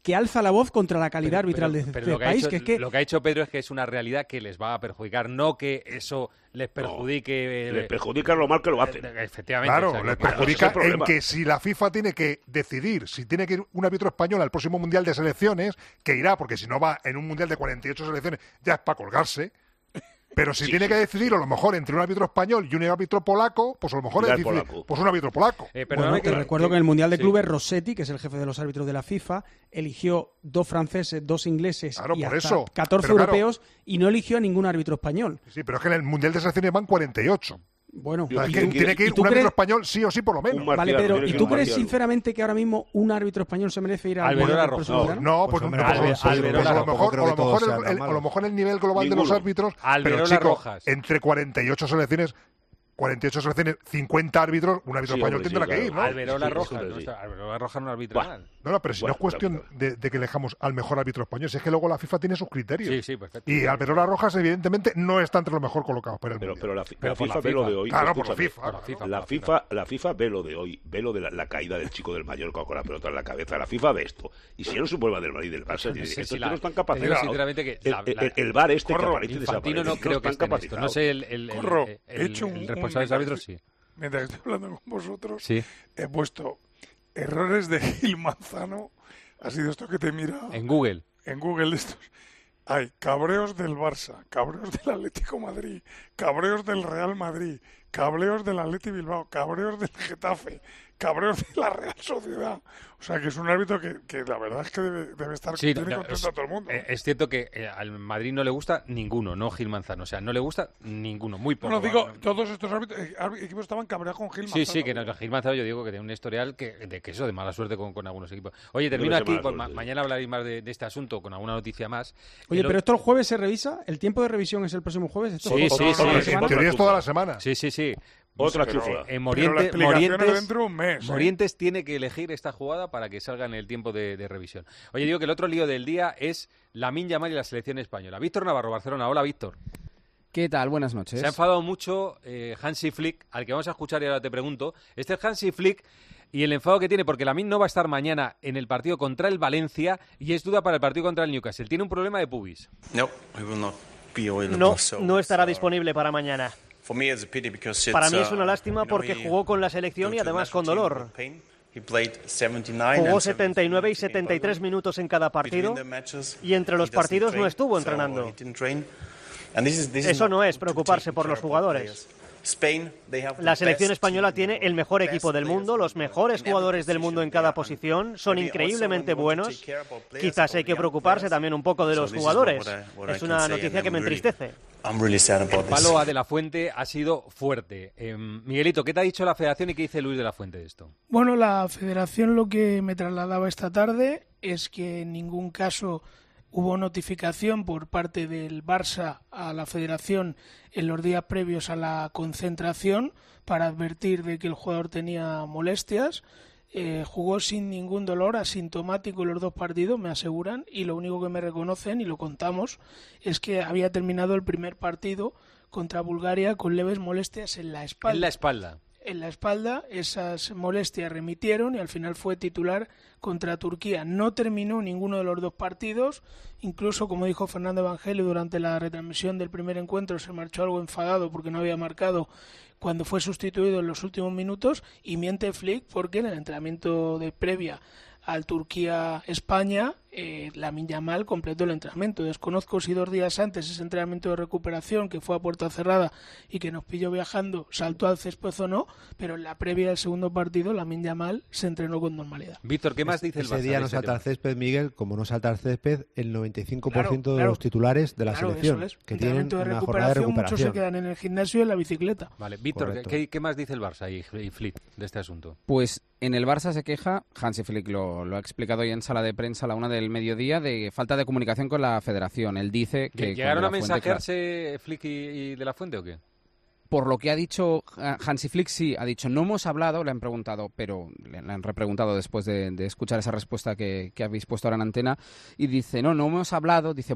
que alza la voz contra la calidad
Pero-
arbitral
pero-
de
pero
este
lo que ha
país,
hecho-
que es que
lo que ha hecho Pedro es que es una realidad que les va a perjudicar, no que eso les perjudique. eh,
Les perjudica lo mal que lo hacen.
Efectivamente.
Claro,
o sea, que-
les
que-
perjudica
ese es el
en
problema.
que si la FIFA tiene que decidir si tiene que ir un árbitro español al próximo Mundial de Selecciones, que irá, porque si no va en un Mundial de cuarenta y ocho selecciones, ya es para colgarse. Pero si
Sí,
tiene
sí,
que decidir a lo mejor entre un árbitro español y un árbitro polaco, pues a lo mejor
Mira
es
el
decir,
polaco.
pues un árbitro polaco.
Eh,
Bueno,
perdóname
te
que-
recuerdo
que-
que en el Mundial de
sí.
Clubes, Rossetti, que es el jefe de los árbitros de la FIFA, eligió dos franceses, dos ingleses
Claro,
y
por
hasta
eso.
catorce
Pero claro.
europeos y no eligió a ningún árbitro español.
Sí, pero es que en el Mundial de Selecciones van cuarenta y ocho.
Bueno,
O sea, es
¿y
que
tú-
tiene que
y
ir
tú
un árbitro
crees-
español sí o sí por lo menos.
Un
Vale,
marciano,
Pedro,
tiene
¿y
que
tú
ir un
crees
marciano.
sinceramente que ahora mismo un árbitro español se merece ir al
Alberola
Mundial del
Rojas.
próximo
No,
verano?
no,
Pues
pues,
hombre,
pues,
Albe-
pues,
Alberola
pues a lo
Rojas.
mejor,
Creo
o a
que
lo
todos
mejor
se
el,
hablan
el-
mal.
a lo mejor el nivel global de los
Ninguno.
árbitros,
Alberola
pero chico,
Rojas.
entre cuarenta y ocho selecciones, cuarenta y ocho selecciones, cincuenta árbitros, un árbitro
Sí,
español
hombre,
tendrá
sí,
que ir,
claro.
¿no?
Alberola
Sí,
Rojas.
eso
No,
sí.
está- Alberola Rojas no arbitra
Buah.
mal.
No, no, pero si
Bueno,
no es cuestión
claro.
de, de que elijamos al mejor árbitro español, si es que luego la FIFA tiene sus criterios.
Sí, sí, perfecto.
Y Alberola Rojas, evidentemente, no está entre los mejor colocados para el
Pero,
Mundial.
pero la, fi-
Pero
la
por la
FIFA ve lo
FIFA.
de hoy.
Claro, por la
escúchame,
FIFA.
Por la FIFA,
La
por
FIFA, la FIFA ve lo de hoy, ve lo de la, la caída del chico del Mallorca con la pelota en la cabeza. La FIFA ve esto. Y si no se vuelva del Madrid y del Barça, dice,
Sí, sí,
estos
la-
tíos no están
te digo
capacitados.
sinceramente que
el,
la-
el-
la-
el VAR este que
Corro,
aparece y
Infantino
desaparece,
no creo que
están
esté en esto. No
capacitados.
sé, el, el, el,
Corro,
el-
he hecho un-
el
un
responsable de
mensaje.
árbitros sí.
Mientras estoy hablando con vosotros,
Sí.
he puesto errores de Gil Manzano. Ha sido esto que te mira
En Google.
en Google de estos. Hay cabreos del Barça, cabreos del Atlético Madrid, cabreos del Real Madrid, cabreos del Atleti Bilbao, cabreos del Getafe, cabreos de la Real Sociedad. O sea, que es un árbitro que, que la verdad es que debe, debe estar
Sí,
tiene
no,
contento
es,
a todo el mundo.
eh, es cierto que eh, al Madrid no le gusta ninguno, no Gil Manzano. O sea, no le gusta ninguno, muy poco.
no, digo,
vamos.
todos estos árbitros, eh, árbit- equipos estaban cabreados con Gil
Sí,
Manzano.
sí, que no, Gil Manzano yo digo que tiene un historial que, de que eso, de mala suerte con, con algunos equipos. Oye, termino
Debe ser
aquí,
mala
pues,
suerte,
ma-
sí.
mañana hablaréis más de, de este asunto con alguna noticia más.
Oye,
El
pero
o-
esto el jueves se revisa. ¿El tiempo de revisión es el próximo jueves? ¿Esto
Sí,
es
sí,
toda
sí,
la
sí.
semana?
En teoría es toda la semana.
Sí, sí, sí.
Otra
Pero,
chufa.
Eh,
pero la
Moriente-
explicación es
Morientes,
dentro de un mes. ¿eh?
Morientes tiene que elegir esta jugada para que salga en el tiempo de, de revisión. Oye, digo que el otro lío del día es Lamine Yamal y la selección española. Víctor Navarro, Barcelona. Hola, Víctor.
¿Qué tal? Buenas noches.
Se ha enfadado mucho eh, Hansi Flick, al que vamos a escuchar y ahora te pregunto. Este es Hansi Flick y el enfado que tiene, porque Lamine no va a estar mañana en el partido contra el Valencia y es duda para el partido contra el Newcastle. Tiene un problema de pubis.
No, we will not be available,
No,
so
no estará
it's, uh,
disponible para mañana.
for me it's a pity because
Para
it's,
mí es
uh,
una lástima
you know,
porque
he
jugó con la selección y
go to the
además con
national team
dolor.
with pain. He played setenta y nueve
Jugó
and
setenta y nueve y setenta y tres minutos en cada partido
between the matches,
y entre los
he doesn't
partidos no
train,
estuvo
so
entrenando.
he didn't train. And this is- this is
Eso
not
no es
to
preocuparse
take
por
care
los
about
jugadores.
players. Spain, they have the
La selección
best
española
team,
tiene el mejor equipo del mundo, los mejores jugadores del mundo en cada posición, son increíblemente buenos. Quizás hay que preocuparse también un poco de los jugadores. Es una noticia que me entristece.
I'm really sad
El
about this.
palo a De La Fuente ha sido fuerte. Eh, Miguelito, ¿qué te ha dicho la Federación y qué dice Luis de la Fuente de esto?
Bueno, la federación lo que me trasladaba esta tarde es que en ningún caso hubo notificación por parte del Barça a la federación en los días previos a la concentración para advertir de que el jugador tenía molestias. Eh, jugó sin ningún dolor, asintomático en los dos partidos, me aseguran, y lo único que me reconocen, y lo contamos, es que había terminado el primer partido contra Bulgaria con leves molestias en la espalda.
En la espalda.
En la espalda, esas molestias remitieron y al final fue titular contra Turquía. No terminó ninguno de los dos partidos, incluso como dijo Fernando Evangelio durante la retransmisión del primer encuentro, se marchó algo enfadado porque no había marcado cuando fue sustituido en los últimos minutos, y miente Flick porque en el entrenamiento de previa al Turquía-España, eh, Lamine Yamal completó el entrenamiento. Desconozco si dos días antes ese entrenamiento de recuperación, que fue a puerta cerrada y que nos pilló viajando, saltó al césped o no, pero en la previa del segundo partido, Lamine Yamal se entrenó con normalidad.
Víctor, ¿qué más dice el
Ese
Barça
día
de
no
este
salta
tema?
al césped, Miguel, como no salta al césped el noventa y cinco por ciento
Claro,
de
claro.
los titulares de la
Claro,
selección,
eso es.
que tienen
Entrenamiento de
una jornada de
recuperación, muchos se
recuperación.
quedan en el gimnasio y en la bicicleta.
Vale, Víctor,
Correcto.
¿qué, qué más dice el Barça y, y Flick de este asunto?
Pues en el Barça se queja, Hansi Flick lo, lo ha explicado hoy en sala de prensa a la una del mediodía, de falta de comunicación con la federación. Él dice que... con
¿Llegaron
De
a
La Fuente, claro,
mensajearse Flick y, y De La Fuente o qué?
por lo que ha dicho Ha- Hansi Flick, sí, ha dicho, no hemos hablado, le han preguntado, pero le, le han repreguntado después de, de escuchar esa respuesta que, que habéis puesto ahora en antena, y dice, no, no hemos hablado, dice, bueno,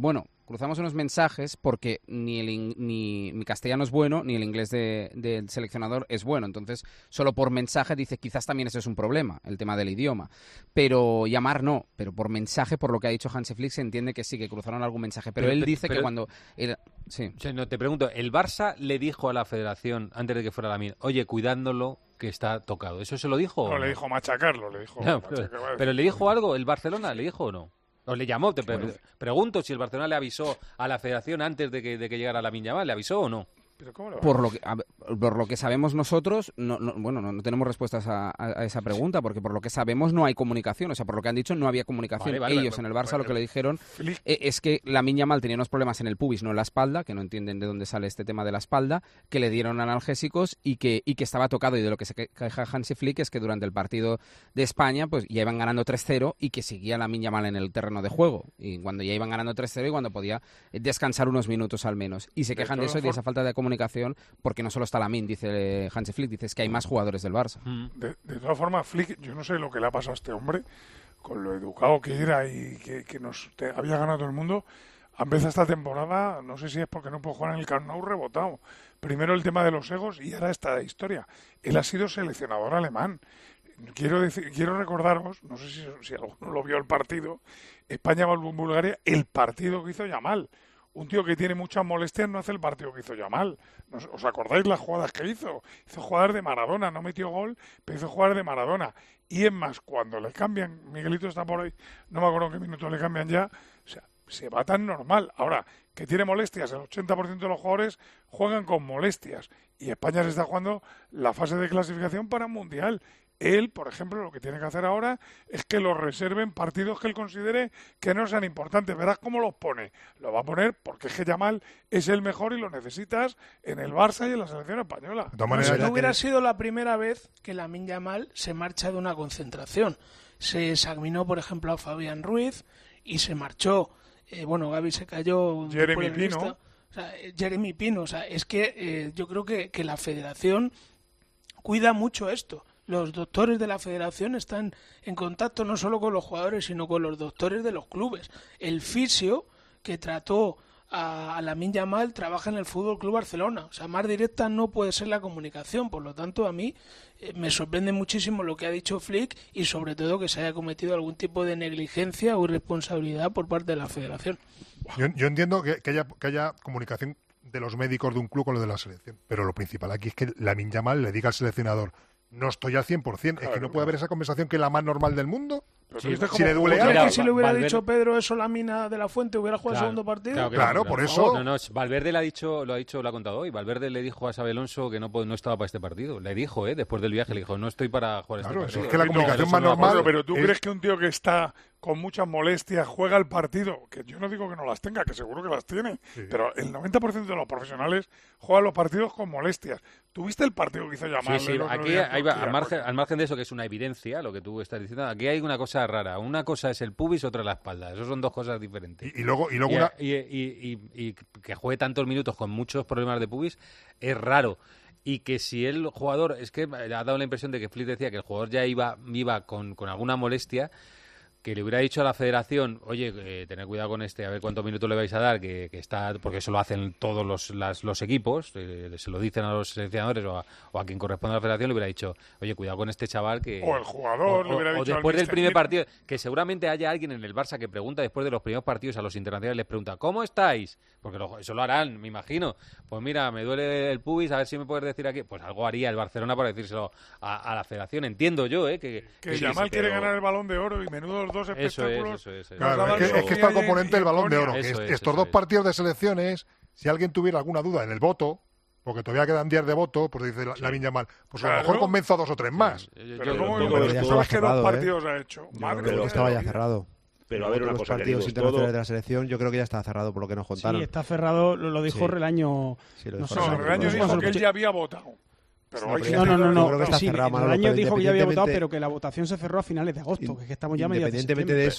cruzamos unos mensajes porque ni el in- ni mi castellano es bueno, ni el inglés de- del seleccionador es bueno. Entonces, solo por mensaje dice, quizás también ese es un problema, el tema del idioma. Pero llamar no, pero por mensaje, por lo que ha dicho Hansi Flick, se entiende que sí, que cruzaron algún mensaje. Pero,
Pero-
él
pero-
dice
pero-
que cuando... Era, sí.
O sea, no, te pregunto, ¿el Barça le dijo a la Federación, antes de que fuera la mía, oye, cuidándolo, que está tocado? ¿Eso se lo dijo o
No,
no?
le dijo machacarlo, le dijo.
No, pero,
machacar,
pero ¿le dijo algo el Barcelona? ¿Le dijo o no? ¿O le llamó? Te pre- pregunto si el Barcelona le avisó a la Federación antes de que, de que llegara Lamine Yamal. ¿Le avisó o no?
¿Pero cómo lo
Por lo que, a ver, por lo que sabemos nosotros, no, no- bueno, no, no tenemos respuestas a, a- a esa pregunta, porque por lo que sabemos no hay comunicación. O sea, por lo que han dicho, no había comunicación.
Vale, vale,
Ellos
vale,
en el Barça
vale,
lo que le dijeron
Flick.
eh, es que Lamine Yamal tenía unos problemas en el pubis, no en la espalda, que no entienden de dónde sale este tema de la espalda, que le dieron analgésicos y que, y que estaba tocado. Y de lo que se que- queja Hansi Flick es que durante el partido de España pues ya iban ganando tres cero y que seguía Lamine Yamal en el terreno de juego. Y cuando ya iban ganando tres cero y cuando podía eh, descansar unos minutos al menos. Y se
De
quejan de
todas
eso y de
for-
esa falta de comunicación, porque no solo está Lamine, dice eh, Hansi Flick, dice es que hay más jugadores del Barça.
De, de todas formas, Flick, yo no sé lo que le ha pasado a este hombre, con lo educado que era y que, que nos te- había ganado el mundo. Ha empezado esta temporada, no sé si es porque no puede jugar en el Camp Nou, rebotado. Primero el tema de los egos y ahora esta historia. Él ha sido seleccionador alemán. Quiero decir, quiero recordaros, no sé si, si alguno lo vio el partido, España-Bulgaria, el partido que hizo Yamal. Un tío que tiene muchas molestias no hace el partido que hizo Yamal. ¿No os acordáis las jugadas que hizo? Hizo jugadas de Maradona, no metió gol, pero hizo jugadas de Maradona. Y es más, cuando le cambian, Miguelito está por ahí, no me acuerdo en qué minuto le cambian ya, o sea, se va tan normal. Ahora, que tiene molestias, el ochenta por ciento de los jugadores juegan con molestias. Y España se está jugando la fase de clasificación para el Mundial. Él, por ejemplo, lo que tiene que hacer ahora es que los reserven partidos que él considere que no sean importantes. Verás cómo los pone. Lo va a poner porque es que Yamal es el mejor y lo necesitas en el Barça y en la selección española.
No, si no hubiera sido la primera vez que Lamine Yamal se marcha de una concentración. Se examinó, por ejemplo, a Fabián Ruiz y se marchó. Eh, bueno, Gaby se cayó.
Jeremy
por el
Pino.
lista. O sea, eh, Jeremy Pino. O sea, es que eh, yo creo que, que la federación cuida mucho esto. Los doctores de la federación están en contacto no solo con los jugadores, sino con los doctores de los clubes. El fisio que trató a, a Lamine Yamal trabaja en el Fútbol Club Barcelona. O sea, más directa no puede ser la comunicación. Por lo tanto, a mí eh, me sorprende muchísimo lo que ha dicho Flick y sobre todo que se haya cometido algún tipo de negligencia o irresponsabilidad por parte de la federación.
Yo, yo entiendo que, que haya, que haya comunicación de los médicos de un club con lo de la selección, pero lo principal aquí es que Lamine Yamal le diga al seleccionador: no estoy al cien por ciento. Es que no puede haber esa conversación que es la más normal del mundo.
Pero
Si,
¿viste
si
cómo-
le duele
cómo-
algo.
que si le hubiera
Valverde-
dicho Pedro eso, la mina de la Fuente hubiera jugado el segundo partido.
Claro, que
Claro,
no,
por
no,
eso-
No, no, Valverde le ha dicho, lo ha dicho, lo ha contado hoy. Valverde le dijo a Xabi Alonso que no, po- no estaba para este partido. Le dijo, ¿eh? Después del viaje, le dijo, no estoy para jugar
Claro,
este partido.
es que la comunicación
Eso
más
no lo
normal
acuerdo,
Pero tú
es-
crees que un tío que está con muchas molestias juega el partido, que yo no digo que no las tenga, que seguro que las tiene, pero el noventa por ciento de los profesionales juegan los partidos con molestias. ¿Tuviste el partido que hizo Yamal?
Sí, sí,
el otro
aquí
día en
hay-
Turquía?
al, margen, al margen de eso, que es una evidencia, lo que tú estás diciendo, aquí hay una cosa rara. Una cosa es el pubis, otra la espalda. Eso son dos cosas diferentes.
Y, y luego, y luego
y,
una...
y- y- y- y que juegue tantos minutos con muchos problemas de pubis es raro. Y que si el jugador, es que ha dado la impresión de que Flick decía que el jugador ya iba, iba con, con alguna molestia, que le hubiera dicho a la federación, oye, eh, tened cuidado con este, a ver cuántos minutos le vais a dar, que, que está, porque eso lo hacen todos los, las, los equipos, eh, se lo dicen a los seleccionadores o a, o a quien corresponde a la federación, le hubiera dicho, oye, cuidado con este chaval que...
O el jugador
o,
le hubiera
o
dicho al
después del
míster,
primer
mira.
partido, que seguramente haya alguien en el Barça que pregunta después de los primeros partidos a los internacionales, les pregunta, ¿cómo estáis? Porque lo- eso lo harán, me imagino. Pues mira, me duele el pubis, a ver si me puedes decir aquí. Pues algo haría el Barcelona para decírselo a, a la federación. Entiendo yo, ¿eh? Que,
Que
sí,
Yamal
sí,
quiere
pero-
ganar el Balón de Oro y menudo los dos
Eso es,
espectáculos.
eso es, eso es.
nos
Claro,
daban
es, que, es que está el
Sofía y-
componente del
y
Balón de
Konya.
Oro. que
Eso
es-
es,
estos
eso
dos
es.
partidos de selecciones, si alguien tuviera alguna duda en el voto, porque todavía quedan días de voto, pues dice la, Lamine Yamal, pues a lo
Claro.
mejor convenzo a dos o tres más.
Yo- yo-
Pero
yo-
¿cómo
yo-
que-
todo
pero
ya
tú
estaba
sabes que dos
cerrado, ¿eh?
partidos ha hecho?
Yo
Madre
creo que
mía
estaba
de
ya
la vida.
cerrado.
Pero a ver, una
Los
cosa,
partidos
queridos,
internacionales
todo-
de la selección, yo creo que ya está cerrado por lo que nos contaron.
Sí, está cerrado, lo, lo dijo
Sí.
Relaño.
Sí, lo
no
dijo
sé,
No,
Relaño.
Relaño
Pero
dijo
bueno,
que él ya había votado. Pero
No,
hay
pero
que
No, no, no,
Yo
no.
creo que está
Sí,
cerrado, Manolo,
Relaño
pero
dijo que ya había votado,
independientemente-
pero que la votación se cerró a finales de agosto, que es que estamos ya a mediados de
Independientemente de
septiembre.
eso,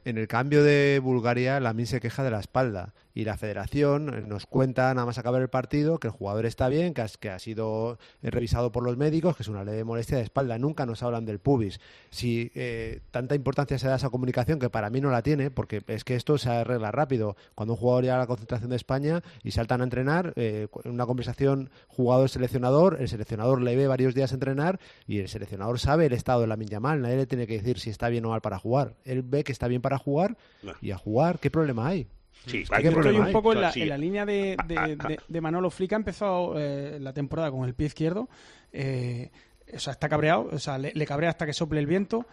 En el cambio de Bulgaria, Lamine se queja de la espalda y la federación nos cuenta, nada más acabar el partido, que el jugador está bien, que, has, que ha sido revisado por los médicos, que es una leve molestia de espalda. Nunca nos hablan del pubis. Si eh, tanta importancia se da a esa comunicación, que para mí no la tiene, porque es que esto se arregla rápido. Cuando un jugador llega a la concentración de España y saltan a entrenar, eh, en una conversación jugador-seleccionador, el seleccionador le ve varios días entrenar y el seleccionador sabe el estado de Lamine Yamal. Nadie le tiene que decir si está bien o mal para jugar. Él ve que está bien para jugar y a jugar, ¿qué problema hay?
Sí,
hay estoy un poco en la, en la línea de, de, de, de Manolo Flick. Ha empezado eh, la temporada con el pie izquierdo, eh, o sea, está cabreado, o sea, le, le cabrea hasta que sople el viento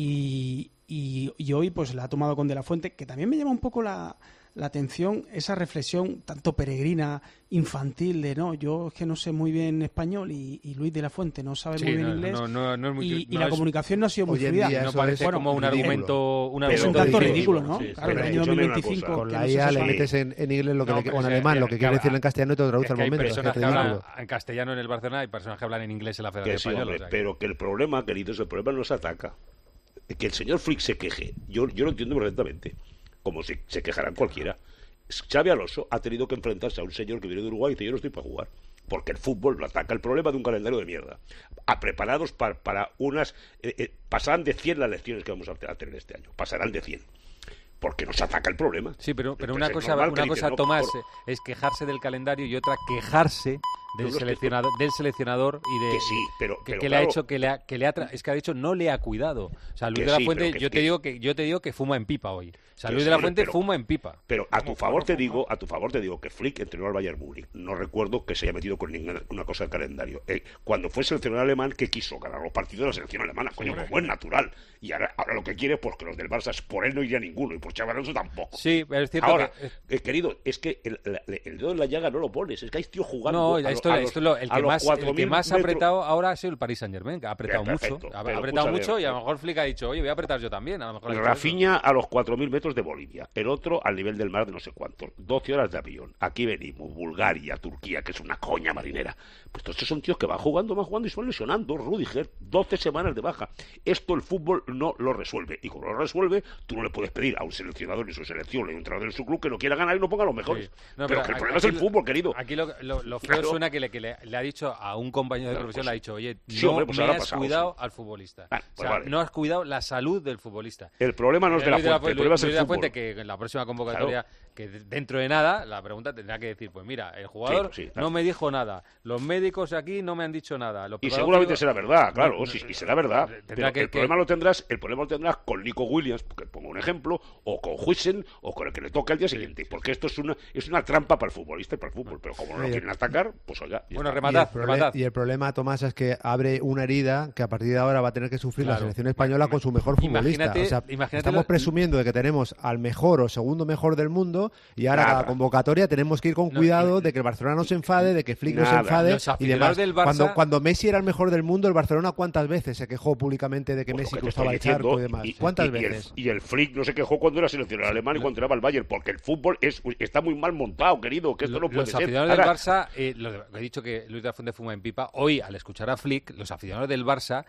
y, y, y hoy pues la ha tomado con De La Fuente, que también me llama un poco la, la atención esa reflexión tanto peregrina, infantil, de no, yo es que no sé muy bien español y, y Luis De La Fuente no sabe sí, muy bien
no,
inglés
no, no, no es muy,
y,
no
y la
es,
comunicación no ha sido muy fluida.
No parece bueno, como un
ridículo.
argumento... Un
es un tanto ridículo, ¿no?
Sí,
claro, el año dos mil veinticinco...
Con la I A le metes en, en inglés lo que
no,
le, o en alemán
que,
lo que
que,
quiere decirle en castellano y te lo traduce al momento.
Hay personas
que
que hablan en castellano en el Barcelona y personas que hablan en inglés en la Federación
sí,
Española.
Hombre, o sea, pero que el problema, queridos, el problema nos ataca. Que el señor Flick se queje, yo, yo lo entiendo perfectamente, como si se quejarán cualquiera. Xabi Alonso ha tenido que enfrentarse a un señor que viene de Uruguay y dice, yo no estoy para jugar, porque el fútbol lo ataca el problema de un calendario de mierda. A preparados para, para unas... Eh, eh, pasarán de cien las lecciones que vamos a tener este año, pasarán de cien. Porque nos ataca el problema.
Sí, pero, pero
Entonces,
una cosa, una cosa
dices, no,
Tomás,
por...
es quejarse del calendario y otra quejarse del seleccionador, del seleccionador y de
que sí, pero,
que,
pero
que
claro,
le ha hecho que le ha, que le ha tra... es que ha dicho no le ha cuidado. O sea, Luis de la
sí,
Fuente,
que,
yo te
que...
digo que yo te digo que fuma en pipa hoy. O sea,
que
Luis
sí,
de la Fuente
pero,
fuma en pipa.
Pero a tu favor te digo, a tu favor te digo que Flick entrenó al Bayern Múnich. No recuerdo que se haya metido con ninguna cosa del calendario. Eh, cuando fue seleccionador alemán, que quiso ganar los partidos de la selección alemana, coño, como es natural. Y ahora, ahora lo que quiere es pues, que los del Barça, por él no iría ninguno y por Xabi Alonso tampoco.
Sí, pero es cierto
ahora,
que...
eh, querido, es que el, el, el dedo en la llaga no lo pones. Es que hay tío jugando.
No,
a
esto,
a
esto lo, el que más, el que más ha apretado ahora ha sido el Paris Saint-Germain, que ha apretado
Bien, perfecto,
mucho. Ha
pero,
apretado mucho
ver,
y a lo mejor Flick ha dicho, oye, voy a apretar yo también. A lo mejor
Rafinha a los cuatro mil metros de Bolivia, el otro al nivel del mar de no sé cuántos, doce horas de avión. Aquí venimos, Bulgaria, Turquía, que es una coña marinera. Pues todos estos son tíos que van jugando, van jugando y son lesionando. Rudiger, doce semanas de baja. Esto el fútbol no lo resuelve. Y como lo resuelve, tú no le puedes pedir a un seleccionador en su selección y a un entrenador en su club que no quiera ganar y no ponga a los mejores. Sí. No, pero, pero que el problema es el fútbol, querido.
Aquí lo, lo, lo feo claro. suena que, le, que le, le ha dicho a un compañero de claro, profesión, pues, le ha dicho, oye,
sí,
no
hombre, pues
me has
pasado,
cuidado
sí.
al futbolista.
Ah, pues
o sea,
vale.
no has cuidado la salud del futbolista.
El problema no es de la fuente, el problema es el fútbol.
Fuente, que en la próxima convocatoria, claro. que dentro de nada, la pregunta tendrá que decir, pues mira, el jugador sí, sí, claro. no me dijo nada, los médicos aquí no me han dicho nada. Los
y seguramente
digo,
será verdad, claro, no, sí, y será verdad. Pero
que,
el problema
que...
lo tendrás, el problema lo tendrás con Nico Williams, porque pongo un ejemplo, o con Huijsen, o con el que le toque al día siguiente, sí, porque esto es una es una trampa para el futbolista y para el fútbol, pero como no lo quieren atacar, pues oiga.
Bueno, rematad,
y, el
rematad.
y el problema, Tomás, es que abre una herida que a partir de ahora va a tener que sufrir claro. la selección española con su mejor futbolista.
Imagínate,
o sea, estamos
lo...
presumiendo de que tenemos al mejor o segundo mejor del mundo y ahora Nada. cada convocatoria tenemos que ir con cuidado no, de que el Barcelona no se enfade, de que Flick Nada. no se enfade y demás.
Del Barça...
cuando, cuando Messi era el mejor del mundo, el Barcelona ¿cuántas veces se quejó públicamente de que pues Messi cruzaba el charco y demás?
Y,
¿Cuántas
y,
veces?
Y el, y el Flick no se quejó cuando era seleccionador alemán y cuando era el Bayern, porque el fútbol es, está muy mal montado, querido, que esto no puede
los
ser.
Los aficionados del Barça, eh, lo, he dicho que Luis de la Fuente fuma en pipa, hoy al escuchar a Flick, los aficionados del Barça,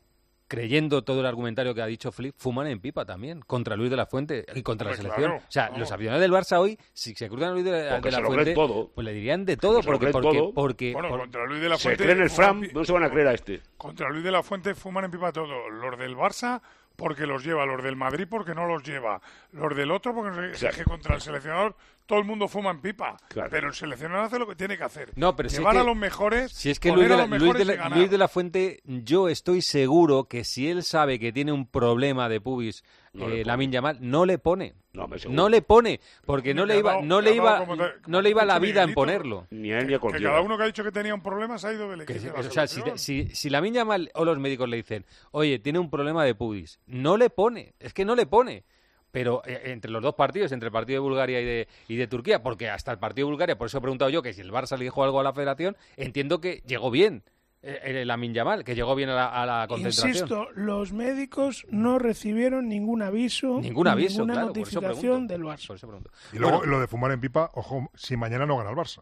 creyendo todo el argumentario que ha dicho Flick, fuman en pipa también, contra Luis de la Fuente y contra
Hombre,
la selección.
Claro,
o sea,
no.
los aficionados del Barça hoy, si se cruzan a Luis de la, de la Fuente,
todo.
pues le dirían de todo, porque, porque,
todo.
porque
bueno,
por...
contra Luis de la Fuente...
Se creen el Fram, no se van a creer a este.
Contra Luis de la Fuente fuman en pipa todo. Los del Barça porque los lleva, los del Madrid porque no los lleva, los del otro porque claro. es que contra el seleccionador todo el mundo fuma en pipa, claro. pero el seleccionador hace lo que tiene que hacer.
No, pero
llevar
si es
a
que,
los mejores,
si es que Luis de, la, Luis, de la, Luis de la Fuente, yo estoy seguro que si él sabe que tiene un problema de pubis, no eh, Lamine Yamal, no le pone.
No,
no le pone, porque no le iba, no le iba, no le iba la vida en ponerlo.
Ni a él ni a cualquiera.
Que cada uno que ha dicho que tenía un problema se ha ido del
equipo. O sea, si, si, si Lamine Yamal o los médicos le dicen, oye, tiene un problema de pubis, no le pone, es que no le pone. Pero eh, entre los dos partidos, entre el partido de Bulgaria y de, y de Turquía, porque hasta el partido de Bulgaria, por eso he preguntado yo que si el Barça le dijo algo a la federación, entiendo que llegó bien. El Lamine Yamal, que llegó bien a la, a la concentración.
Insisto, los médicos no recibieron ningún aviso,
ningún aviso,
ninguna
claro,
notificación del Barça.
Por eso pregunto.
Y luego
bueno,
lo de fumar en pipa, ojo, si mañana no gana el Barça.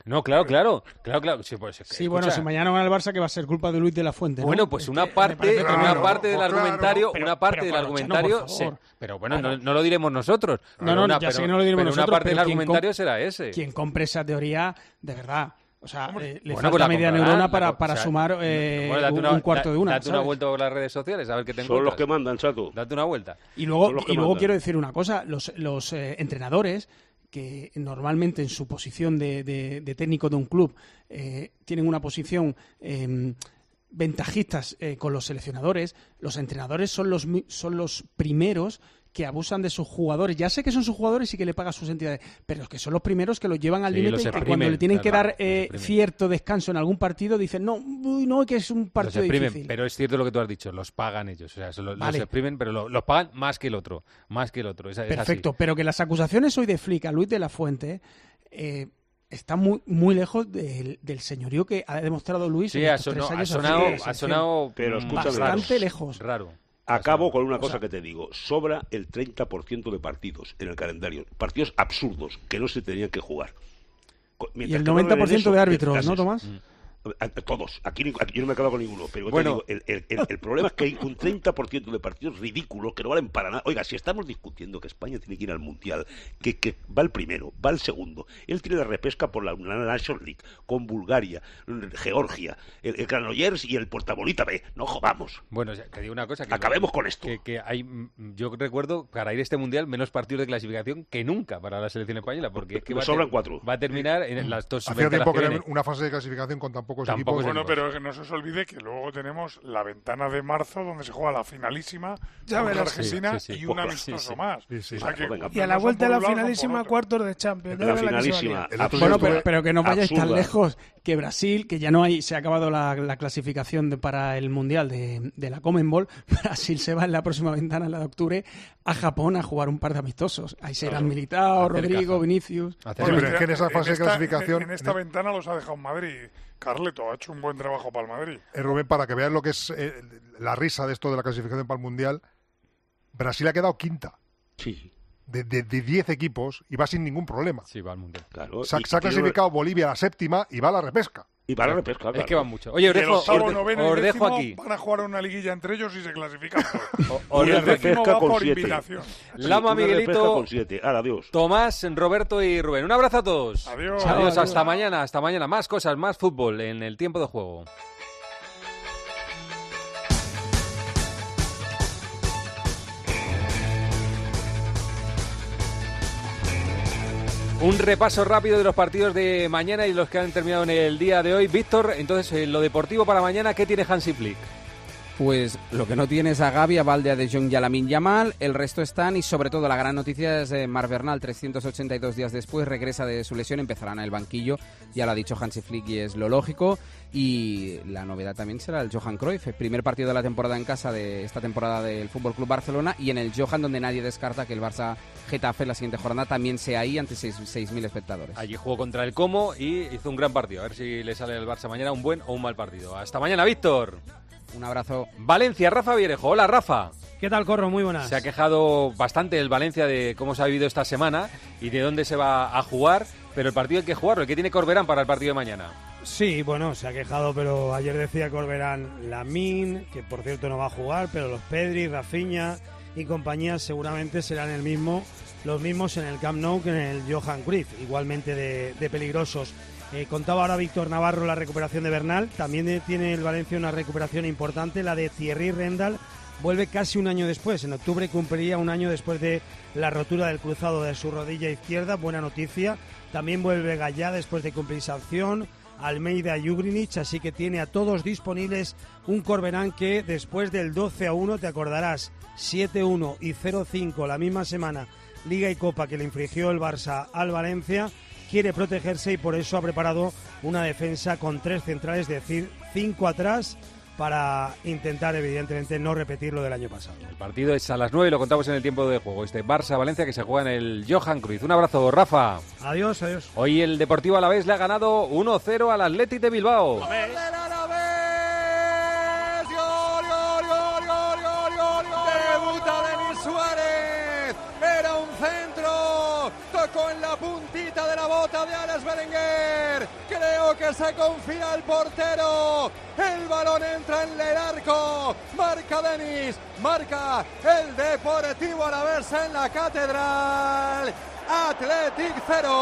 No, claro, claro, claro, claro. Sí, pues,
sí
escucha.
Bueno, si mañana gana el Barça, que va a ser culpa de Luis de la Fuente, ¿no?
Bueno, pues
es
una parte, una
claro,
parte del
claro,
argumentario,
pero,
una parte
pero,
del
pero,
argumentario,
Chano,
se, pero bueno, no, no lo diremos nosotros.
No, no,
una,
ya
pero,
sé que no lo diremos
pero
nosotros.
Una parte
pero
del argumentario
comp-
será ese.
Quien compre esa teoría, de verdad. O sea, eh, le
bueno,
falta
pues la
media
comprarán,
neurona para,
la,
para
o sea,
sumar eh,
bueno, date
un,
una,
un cuarto
da,
de una.
Date
¿sabes?
una vuelta por las redes sociales a ver qué te encuentras.
Son los que mandan, chato.
Date una vuelta.
Y luego, y luego
mandan.
quiero decir una cosa, los, los eh, entrenadores que normalmente en su posición de, de, de técnico de un club eh, tienen una posición eh, ventajistas eh, con los seleccionadores, los entrenadores son los, son los primeros que abusan de sus jugadores. Ya sé que son sus jugadores y que le pagan sus entidades, pero es que son los primeros que los llevan al
Sí,
límite
los
y que
exprimen,
cuando le tienen que
claro,
dar eh,
los exprimen.
cierto descanso en algún partido dicen, no, uy, no, que es un
Los
partido
exprimen,
difícil.
pero es cierto lo que tú has dicho, los pagan ellos. O sea, se lo-
Vale.
los exprimen, pero lo- los pagan más que el otro. Más que el otro. Es, es
Perfecto,
así.
pero que las acusaciones hoy de Flick a Luis de la Fuente eh, están muy, muy lejos del, del señorío que ha demostrado Luis
Sí,
en
ha,
estos
sonado,
tres
ha
años.
sonado,
al frente de la
ha
selección.
sonado
Pero
mm,
escúchame,
bastante
raro,
lejos.
Raro.
Acabo con una cosa
sea,
que te digo. Sobra el treinta por ciento de partidos en el calendario. Partidos absurdos que no se tenían que jugar. Co-
Y
mientras
el
que no
noventa por
ven
ciento
eso,
de árbitros,
clases.
¿no, Tomás?
A- a- Todos. Aquí, ni- aquí yo no me he quedado con ninguno. Pero
Bueno.
te digo, el, el- el- el problema es que hay un treinta por ciento de partidos ridículos que no valen para nada. Oiga, si estamos discutiendo que España tiene que ir al Mundial, que, que va el primero, va el segundo, él tiene la repesca por la, la National League, con Bulgaria, Georgia, el, el Granollers y el Portabolita B. No jodamos.
Bueno, o sea, te digo una cosa. Que
Acabemos con esto.
Que, que hay, mm, yo recuerdo, para ir a este Mundial, menos partidos de clasificación que nunca para la selección española, porque es que
Me
va, a
sobran
ter-
cuatro.
va a terminar en las dos
Hacía
ventanas
tiempo que
que
era
vienen.
una fase de clasificación con tan pocos
Tampoco
equipos.
Bueno, pero que no se os olvide que luego tenemos la ventana de marzo donde se juega la finalísima
Ya
contra
verás.
Argentina
Sí, sí, sí.
y un
Pues,
amistoso
sí, sí.
más.
Sí, sí.
O sea que
Venga,
Y a la
no son
vuelta de
por
la
un lado, son por
finalísima,
otro.
cuartos de Champions.
La
ya verás la que se va a
finalísima.
liar.
El otro
Bueno,
día
pero,
estuve-
pero que no vayáis tan
absurda.
lejos, que Brasil, que ya no hay, se ha acabado la, la clasificación de- para el Mundial de, de la Conmebol, Brasil se va en la próxima ventana, en la de octubre, a Japón a jugar un par de amistosos. Ahí serán
Claro.
Militao,
Hacer
Rodrigo,
caja.
Vinicius.
Hacer
Sí,
caja.
pero es que en esa fase de
esta-
clasificación-
En, en esta ventana los ha dejado Madrid. Carleto ha hecho un buen trabajo para el Madrid.
Eh, Rubén, para que veas lo que es eh, la risa de esto de la clasificación para el Mundial, Brasil ha quedado quinta
Sí,
de de- de diez equipos y va sin ningún problema.
Sí, va al Mundial.
claro.
Se ha,
Y-
se ha
y tiene-
clasificado Bolivia a la séptima y va a la repesca.
Y para la repesca,
Es
claro.
que van mucho. Oye, os
Y el
dejo,
octavo,
os de-
noveno
os
y
dejo
décimo
aquí.
van a jugar una liguilla entre ellos y se clasifican.
O- os
Y
dejo
el
aquí.
décimo
repesca
va
con
por
siete.
invitación.
Sí,
Lama,
una repesca
Miguelito,
con siete. Ahora, adiós.
Tomás, Roberto y Rubén. Un abrazo a todos.
Adiós.
Chao,
Adiós,
adiós.
hasta mañana, hasta mañana. Más cosas, más fútbol en el tiempo de juego. Un repaso rápido de los partidos de mañana y los que han terminado en el día de hoy. Víctor, entonces, en lo deportivo para mañana, ¿qué tiene Hansi Flick?
Pues lo que no tiene es a Gavi, a Valde, a De Jong y a Lamine Yamal. El resto están y sobre todo la gran noticia es de Marc Bernal, trescientos ochenta y dos días después, regresa de su lesión, empezará en el banquillo. Ya lo ha dicho Hansi Flick y es lo lógico. Y la novedad también será el Johan Cruyff, el primer partido de la temporada en casa de esta temporada del F C Barcelona y en el Johan donde nadie descarta que el Barça Getafe la siguiente jornada también sea ahí ante seis mil espectadores.
Allí jugó contra el Como y hizo un gran partido. A ver si le sale al Barça mañana un buen o un mal partido. Hasta mañana, Víctor.
Un abrazo.
Valencia, Rafa Vierejo. Hola, Rafa.
¿Qué tal, Corro? Muy buenas.
Se ha quejado bastante el Valencia de cómo se ha vivido esta semana y de dónde se va a jugar, pero el partido hay que jugarlo. ¿El que tiene Corberán para el partido de mañana?
Sí, bueno, se ha quejado, pero ayer decía Corberán Lamine, que por cierto no va a jugar, pero los Pedri, Rafinha y compañía seguramente serán el mismo, los mismos en el Camp Nou que en el Johan Cruyff, igualmente de, de peligrosos. Eh, contaba ahora Víctor Navarro la recuperación de Bernal, también eh, tiene el Valencia una recuperación importante, la de Thierry Rendal, vuelve casi un año después, en octubre cumpliría un año después de la rotura del cruzado de su rodilla izquierda, buena noticia. También vuelve Gallá después de cumplir sanción, Almeida y Ugrinic, así que tiene a todos disponibles un Corberán que después del doce a uno, te acordarás, siete uno y cero cinco la misma semana, Liga y Copa que le infligió el Barça al Valencia, quiere protegerse y por eso ha preparado una defensa con tres centrales, es decir, cinco atrás, para intentar evidentemente no repetir lo del año pasado.
El partido es a las nueve, lo contamos en el tiempo de juego. Este Barça-Valencia que se juega en el Johan Cruyff. Un abrazo, Rafa.
Adiós, adiós.
Hoy el Deportivo Alavés le ha ganado uno cero al Athletic de Bilbao.
Debuta Denis Suárez, era un centro, tocó en la puntita de la bota de Alex Berenguer, que se confía el portero. El balón entra en el arco. Marca Denis. Marca el Deportivo Alavés en la Catedral. Athletic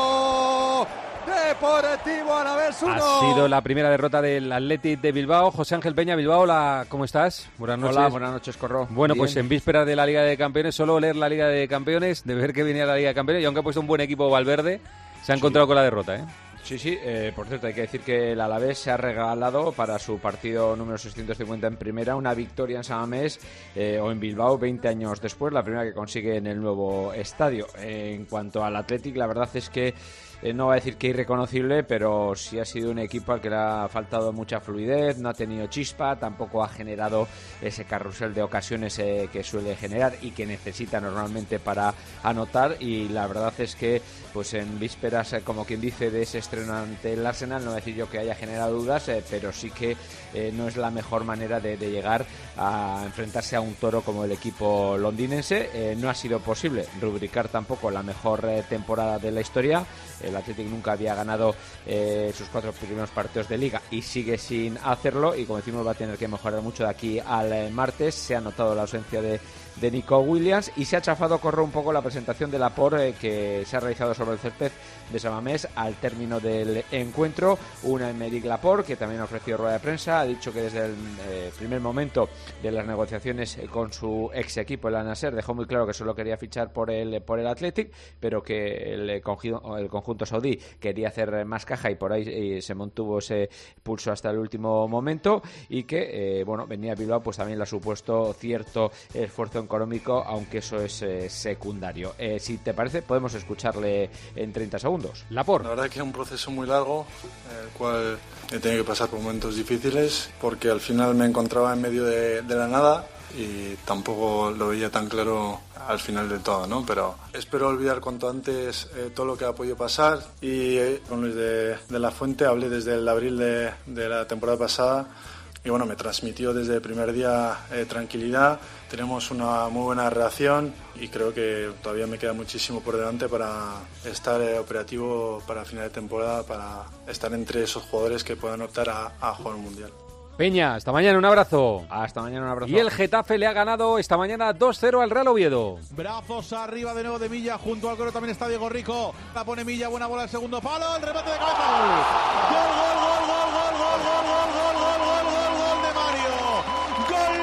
cero. Deportivo Alavés uno.
Ha sido la primera derrota del Athletic de Bilbao. José Ángel Peña, Bilbao, hola, ¿cómo estás? Buenas noches.
Hola, buenas noches, Corro.
Bueno,
Bien.
Pues en vísperas de la Liga de Campeones, solo leer la Liga de Campeones, de ver que venía la Liga de Campeones, y aunque ha puesto un buen equipo Valverde, se ha encontrado sí. con la derrota, ¿eh?
Sí, sí, eh, por cierto, hay que decir que el Alavés se ha regalado para su partido número seiscientos cincuenta en primera una victoria en San Mamés eh, o en Bilbao veinte años después, la primera que consigue en el nuevo estadio. Eh, en cuanto al Athletic, la verdad es que Eh, no va a decir que irreconocible, pero sí ha sido un equipo al que le ha faltado mucha fluidez, no ha tenido chispa, tampoco ha generado ese carrusel de ocasiones eh, que suele generar y que necesita normalmente para anotar, y la verdad es que pues en vísperas, eh, como quien dice, de ese estreno ante el Arsenal, no voy a decir yo que haya generado dudas, eh, pero sí que eh, no es la mejor manera de, de llegar a enfrentarse a un toro como el equipo londinense. Eh, no ha sido posible rubricar tampoco la mejor eh, temporada de la historia. El Athletic nunca había ganado eh, sus cuatro primeros partidos de Liga y sigue sin hacerlo, y como decimos va a tener que mejorar mucho de aquí al eh, martes. Se ha notado la ausencia de, de Nico Williams y se ha chafado a correr un poco la presentación de Laporte eh, que se ha realizado sobre el césped de San Mamés al término del encuentro. Una Aymeric Laporte, que también ha ofrecido rueda de prensa, ha dicho que desde el eh, primer momento de las negociaciones eh, con su ex equipo, el Al-Nassr, dejó muy claro que solo quería fichar por el, por el Athletic, pero que el, el conjunto saudí quería hacer más caja y por ahí eh, se mantuvo ese pulso hasta el último momento, y que eh, bueno, venía a Bilbao pues también le ha supuesto cierto esfuerzo económico, aunque eso es eh, secundario. Eh, si te parece, podemos escucharle en treinta segundos. Laporte.
La verdad que es un proceso muy largo, el cual he tenido que pasar por momentos difíciles, porque al final me encontraba en medio de, de la nada y tampoco lo veía tan claro al final de todo, ¿no? Pero espero olvidar cuanto antes eh, todo lo que ha podido pasar, y eh, con Luis de, de la Fuente hablé desde el abril de, de la temporada pasada, y bueno, me transmitió desde el primer día eh, tranquilidad. Tenemos una muy buena relación y creo que todavía me queda muchísimo por delante para estar eh, operativo para final de temporada, para estar entre esos jugadores que puedan optar a, a jugar un mundial.
Peña, hasta mañana, un abrazo.
Hasta mañana, un abrazo.
Y el Getafe le ha ganado esta mañana dos cero al Real Oviedo.
Brazos arriba de nuevo de Milla, junto al coro también está Diego Rico. La pone Milla, buena bola al segundo palo, el remate de cabeza. Gol, gol, gol, gol, gol, gol, gol, gol, gol, gol, gol, gol, gol de Mario. Gol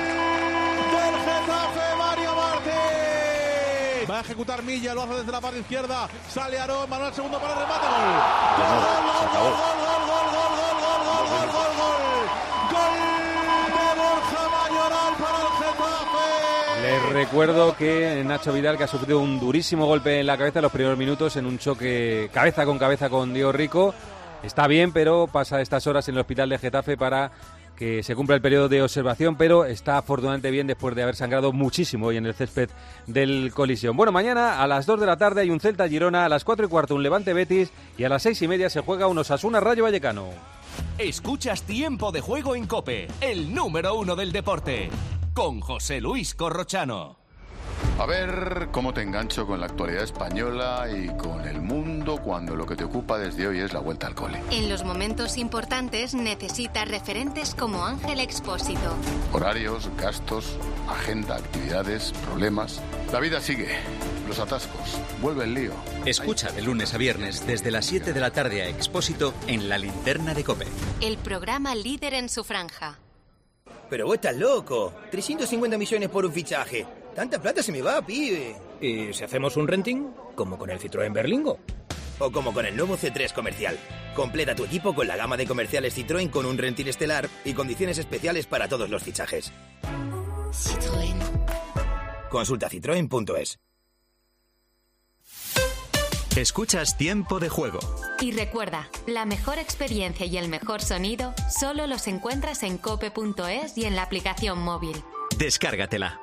del Getafe, Mario Martín. Va a ejecutar Milla, lo hace desde la parte izquierda. Sale Aarón, Manuel segundo para el remate. Gol. Gol, gol, gol, gol, gol, gol, gol, gol, gol, gol, gol, gol, gol.
Les recuerdo que Nacho Vidal, que ha sufrido un durísimo golpe en la cabeza en los primeros minutos en un choque cabeza con cabeza con Diego Rico, está bien, pero pasa estas horas en el hospital de Getafe para que se cumpla el periodo de observación, pero está afortunadamente bien después de haber sangrado muchísimo hoy en el césped del Colisión. Bueno, mañana a las dos de la tarde hay un Celta-Girona, a las cuatro y cuarto un Levante-Betis y a las seis y media se juega un Osasuna-Rayo Vallecano.
Escuchas Tiempo de Juego en COPE, el número uno del deporte, con José Luis Corrochano.
A ver cómo te engancho con la actualidad española y con el mundo cuando lo que te ocupa desde hoy es la vuelta al cole.
En los momentos importantes necesitas referentes como Ángel Expósito.
Horarios, gastos, agenda, actividades, problemas. La vida sigue. Los atascos. Vuelve el lío.
Escucha de lunes a viernes desde las siete de la tarde a Expósito en La Linterna de COPE.
El programa líder en su franja.
Pero vos estás loco. trescientos cincuenta millones por un fichaje. Tanta plata se me va, pibe.
¿Y si hacemos un renting? ¿Como con el Citroën Berlingo?
O como con el nuevo C tres Comercial. Completa tu equipo con la gama de comerciales Citroën con un renting estelar y condiciones especiales para todos los fichajes.
Citroën.
Consulta citroen punto es.
Escuchas Tiempo de Juego.
Y recuerda, la mejor experiencia y el mejor sonido solo los encuentras en cope punto es y en la aplicación móvil.
Descárgatela.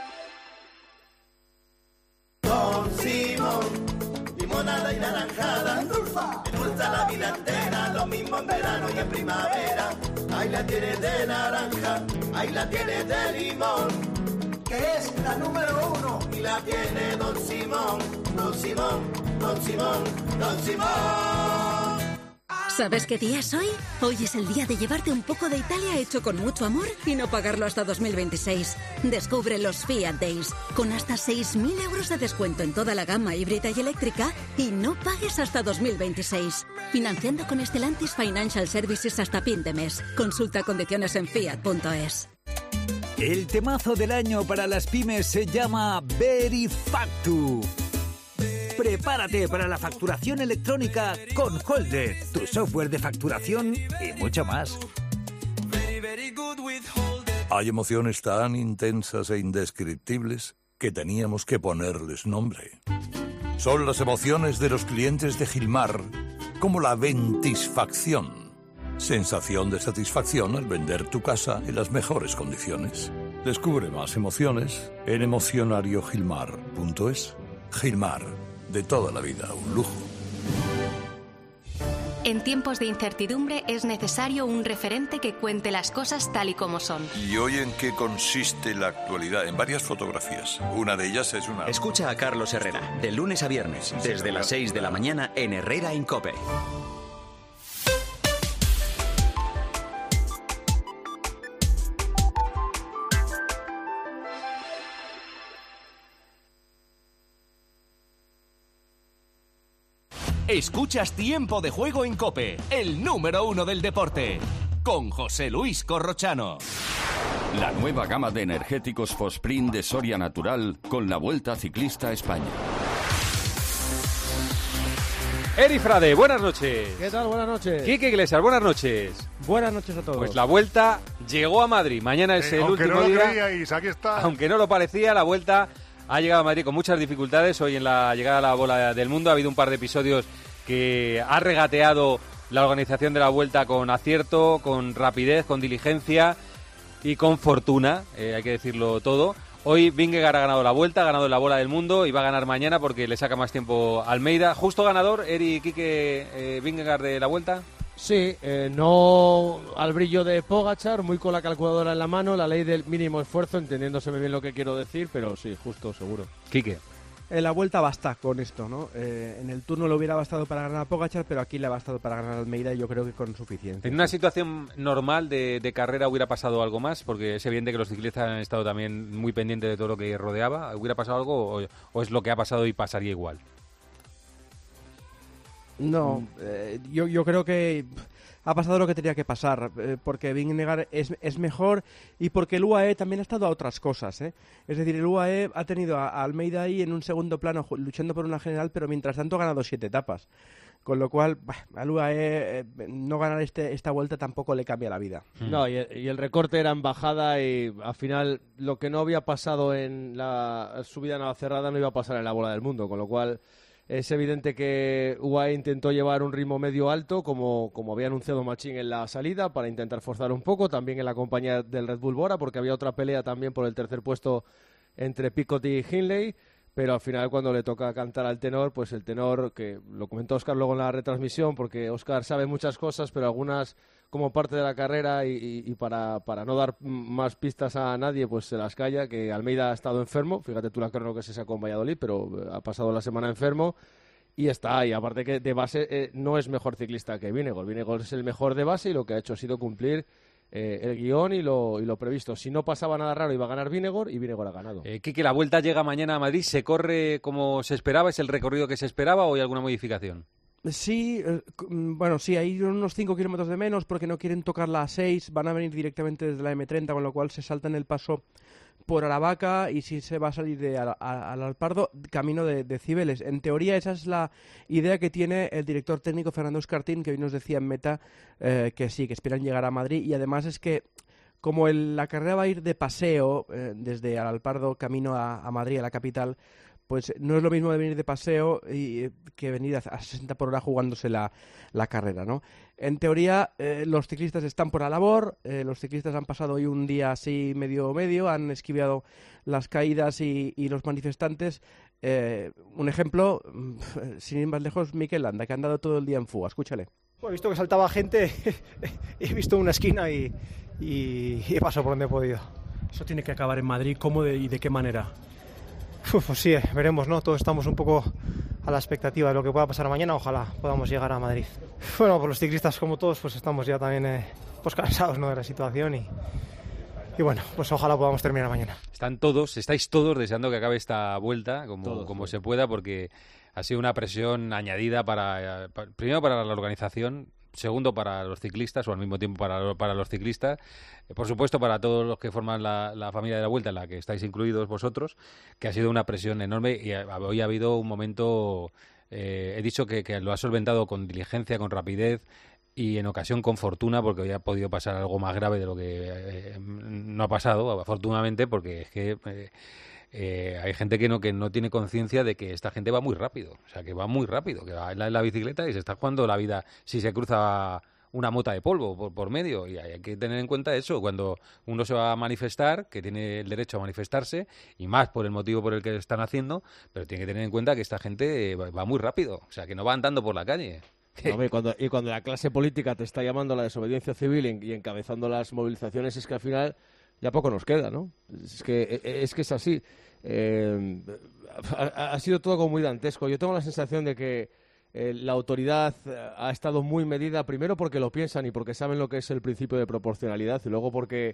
Don Simón, limonada y naranjada, endulza la vida entera, lo mismo en verano y en primavera. Ahí la tienes de naranja, ahí la tienes de limón, que es la número uno y la tiene Don Simón, Don Simón, Don Simón, Don Simón.
¿Sabes qué día es hoy? Hoy es el día de llevarte un poco de Italia hecho con mucho amor y no pagarlo hasta dos mil veintiséis. Descubre los Fiat Days, con hasta seis mil euros de descuento en toda la gama híbrida y eléctrica y no pagues hasta dos mil veintiséis. Financiando con Stellantis Financial Services hasta fin de mes. Consulta condiciones en fiat punto es.
El temazo del año para las pymes se llama Verifactu. Prepárate para la facturación electrónica con Holder, tu software de facturación y mucho más.
Hay emociones tan intensas e indescriptibles que teníamos que ponerles nombre. Son las emociones de los clientes de Gilmar, como la ventisfacción. Sensación de satisfacción al vender tu casa en las mejores condiciones. Descubre más emociones en emocionario gilmar punto es. Gilmar, de toda la vida, un lujo.
En tiempos de incertidumbre es necesario un referente que cuente las cosas tal y como son.
¿Y hoy en qué consiste la actualidad? En varias fotografías. Una de ellas es una...
Escucha a Carlos Herrera, de lunes a viernes, desde las seis de la mañana en Herrera en COPE.
Escuchas Tiempo de Juego en COPE, el número uno del deporte, con José Luis Corrochano.
La nueva gama de energéticos Fosprint de Soria Natural con la Vuelta Ciclista a España.
Eri Frade, buenas noches.
¿Qué tal? Buenas noches.
Quique Iglesias, buenas noches.
Buenas noches a todos.
Pues la Vuelta llegó a Madrid. Mañana es
Eh,
el
aunque
último
no lo
día.
creíais, aquí está.
Aunque no lo parecía, la Vuelta ha llegado a Madrid con muchas dificultades. Hoy en la llegada a la bola del mundo ha habido un par de episodios que ha regateado la organización de la Vuelta con acierto, con rapidez, con diligencia y con fortuna, eh, hay que decirlo todo. Hoy Vingegaard ha ganado la Vuelta, ha ganado la bola del mundo y va a ganar mañana porque le saca más tiempo a Almeida. ¿Justo ganador, Eri Quique eh, Vingegaard de la Vuelta?
Sí, eh, no al brillo de Pogačar, muy con la calculadora en la mano, la ley del mínimo esfuerzo, entendiéndoseme bien lo que quiero decir, pero sí, justo, seguro.
Quique.
En la Vuelta basta con esto, ¿no? Eh, en el Tour le hubiera bastado para ganar a Pogačar, pero aquí le ha bastado para ganar a Almeida y yo creo que con suficiencia.
En una situación normal de, de carrera hubiera pasado algo más, porque es evidente que los ciclistas han estado también muy pendientes de todo lo que rodeaba. ¿Hubiera pasado algo o, o es lo que ha pasado y pasaría igual?
No, eh, yo, yo creo que ha pasado lo que tenía que pasar, eh, porque Vingegaard es, es mejor y porque el U A E también ha estado a otras cosas, ¿eh? Es decir, el U A E ha tenido a, a Almeida ahí en un segundo plano luchando por una general, pero mientras tanto ha ganado siete etapas. Con lo cual, bah, al U A E eh, no ganar este, esta vuelta tampoco le cambia la vida.
No, y el, y el recorte era en bajada y al final lo que no había pasado en la subida a Navacerrada no iba a pasar en la bola del mundo, con lo cual es evidente que U A E intentó llevar un ritmo medio alto, como, como había anunciado Machín en la salida, para intentar forzar un poco, también en la compañía del Red Bull Bora, porque había otra pelea también por el tercer puesto entre Picot y Hindley, pero al final cuando le toca cantar al tenor, pues el tenor, que lo comentó Óscar luego en la retransmisión, porque Óscar sabe muchas cosas, pero algunas como parte de la carrera y, y, y para, para no dar más pistas a nadie, pues se las calla, que Almeida ha estado enfermo, fíjate tú la crono que se sacó en Valladolid, pero ha pasado la semana enfermo y está ahí, aparte que de base eh, no es mejor ciclista que Vingegaard, Vingegaard es el mejor de base y lo que ha hecho ha sido cumplir Eh, el guión y lo, y lo previsto. Si no pasaba nada raro iba a ganar Vingegaard y Vingegaard ha ganado.
Eh, Quique, la Vuelta llega mañana a Madrid, ¿se corre como se esperaba? ¿Es el recorrido que se esperaba o hay alguna modificación?
Sí, eh, bueno, sí, hay unos cinco kilómetros de menos porque no quieren tocar la A seis, van a venir directamente desde la eme treinta, con lo cual se saltan el paso por Aravaca y si se va a salir de al, al Alpardo, camino de, de Cibeles. En teoría esa es la idea que tiene el director técnico Fernando Escartín, que hoy nos decía en Meta eh, que sí, que esperan llegar a Madrid, y además es que como el, la carrera va a ir de paseo eh, desde al Alpardo camino a, a Madrid, a la capital, pues no es lo mismo de venir de paseo y, que venir a, a sesenta por hora jugándose la, la carrera, ¿no? En teoría, eh, los ciclistas están por la labor, eh, los ciclistas han pasado hoy un día así medio-medio, han esquivado las caídas y, y los manifestantes. Eh, un ejemplo, sin ir más lejos, Mikel Landa, que ha andado todo el día en fuga. Escúchale.
Bueno, he visto que saltaba gente, he visto una esquina y, y, y he pasado por donde he podido.
Eso tiene que acabar en Madrid, ¿cómo de, y de qué manera?
Uf, pues sí, veremos, ¿no? Todos estamos un poco a la expectativa de lo que pueda pasar mañana. Ojalá podamos llegar a Madrid. Bueno, pues los ciclistas como todos pues estamos ya también eh, pues cansados, ¿no?, de la situación y, y bueno, pues ojalá podamos terminar mañana.
Están todos, estáis todos deseando que acabe esta vuelta como,
Todos,
como
sí.
se pueda, porque ha sido una presión añadida para, para primero para la organización, segundo para los ciclistas o al mismo tiempo para, para los ciclistas, eh, por supuesto para todos los que forman la, la familia de la Vuelta en la que estáis incluidos vosotros, que ha sido una presión enorme y ha- hoy ha habido un momento, eh, he dicho que, que lo ha solventado con diligencia, con rapidez y en ocasión con fortuna, porque hoy ha podido pasar algo más grave de lo que eh, no ha pasado, afortunadamente, porque es que eh, eh, hay gente que no que no tiene conciencia de que esta gente va muy rápido, o sea, que va muy rápido, que va en la, en la bicicleta y se está jugando la vida si se cruza una mota de polvo por, por medio, y hay que tener en cuenta eso cuando uno se va a manifestar, que tiene el derecho a manifestarse, y más por el motivo por el que lo están haciendo, pero tiene que tener en cuenta que esta gente eh, va, va muy rápido, o sea, que no va andando por la calle.
No, hombre, y, cuando, y cuando la clase política te está llamando a la desobediencia civil y, y encabezando las movilizaciones, es que al final ya poco nos queda, ¿no? Es que es, que es así. Eh, ha, ha sido todo como muy dantesco. Yo tengo la sensación de que eh, la autoridad ha estado muy medida, primero porque lo piensan y porque saben lo que es el principio de proporcionalidad, y luego porque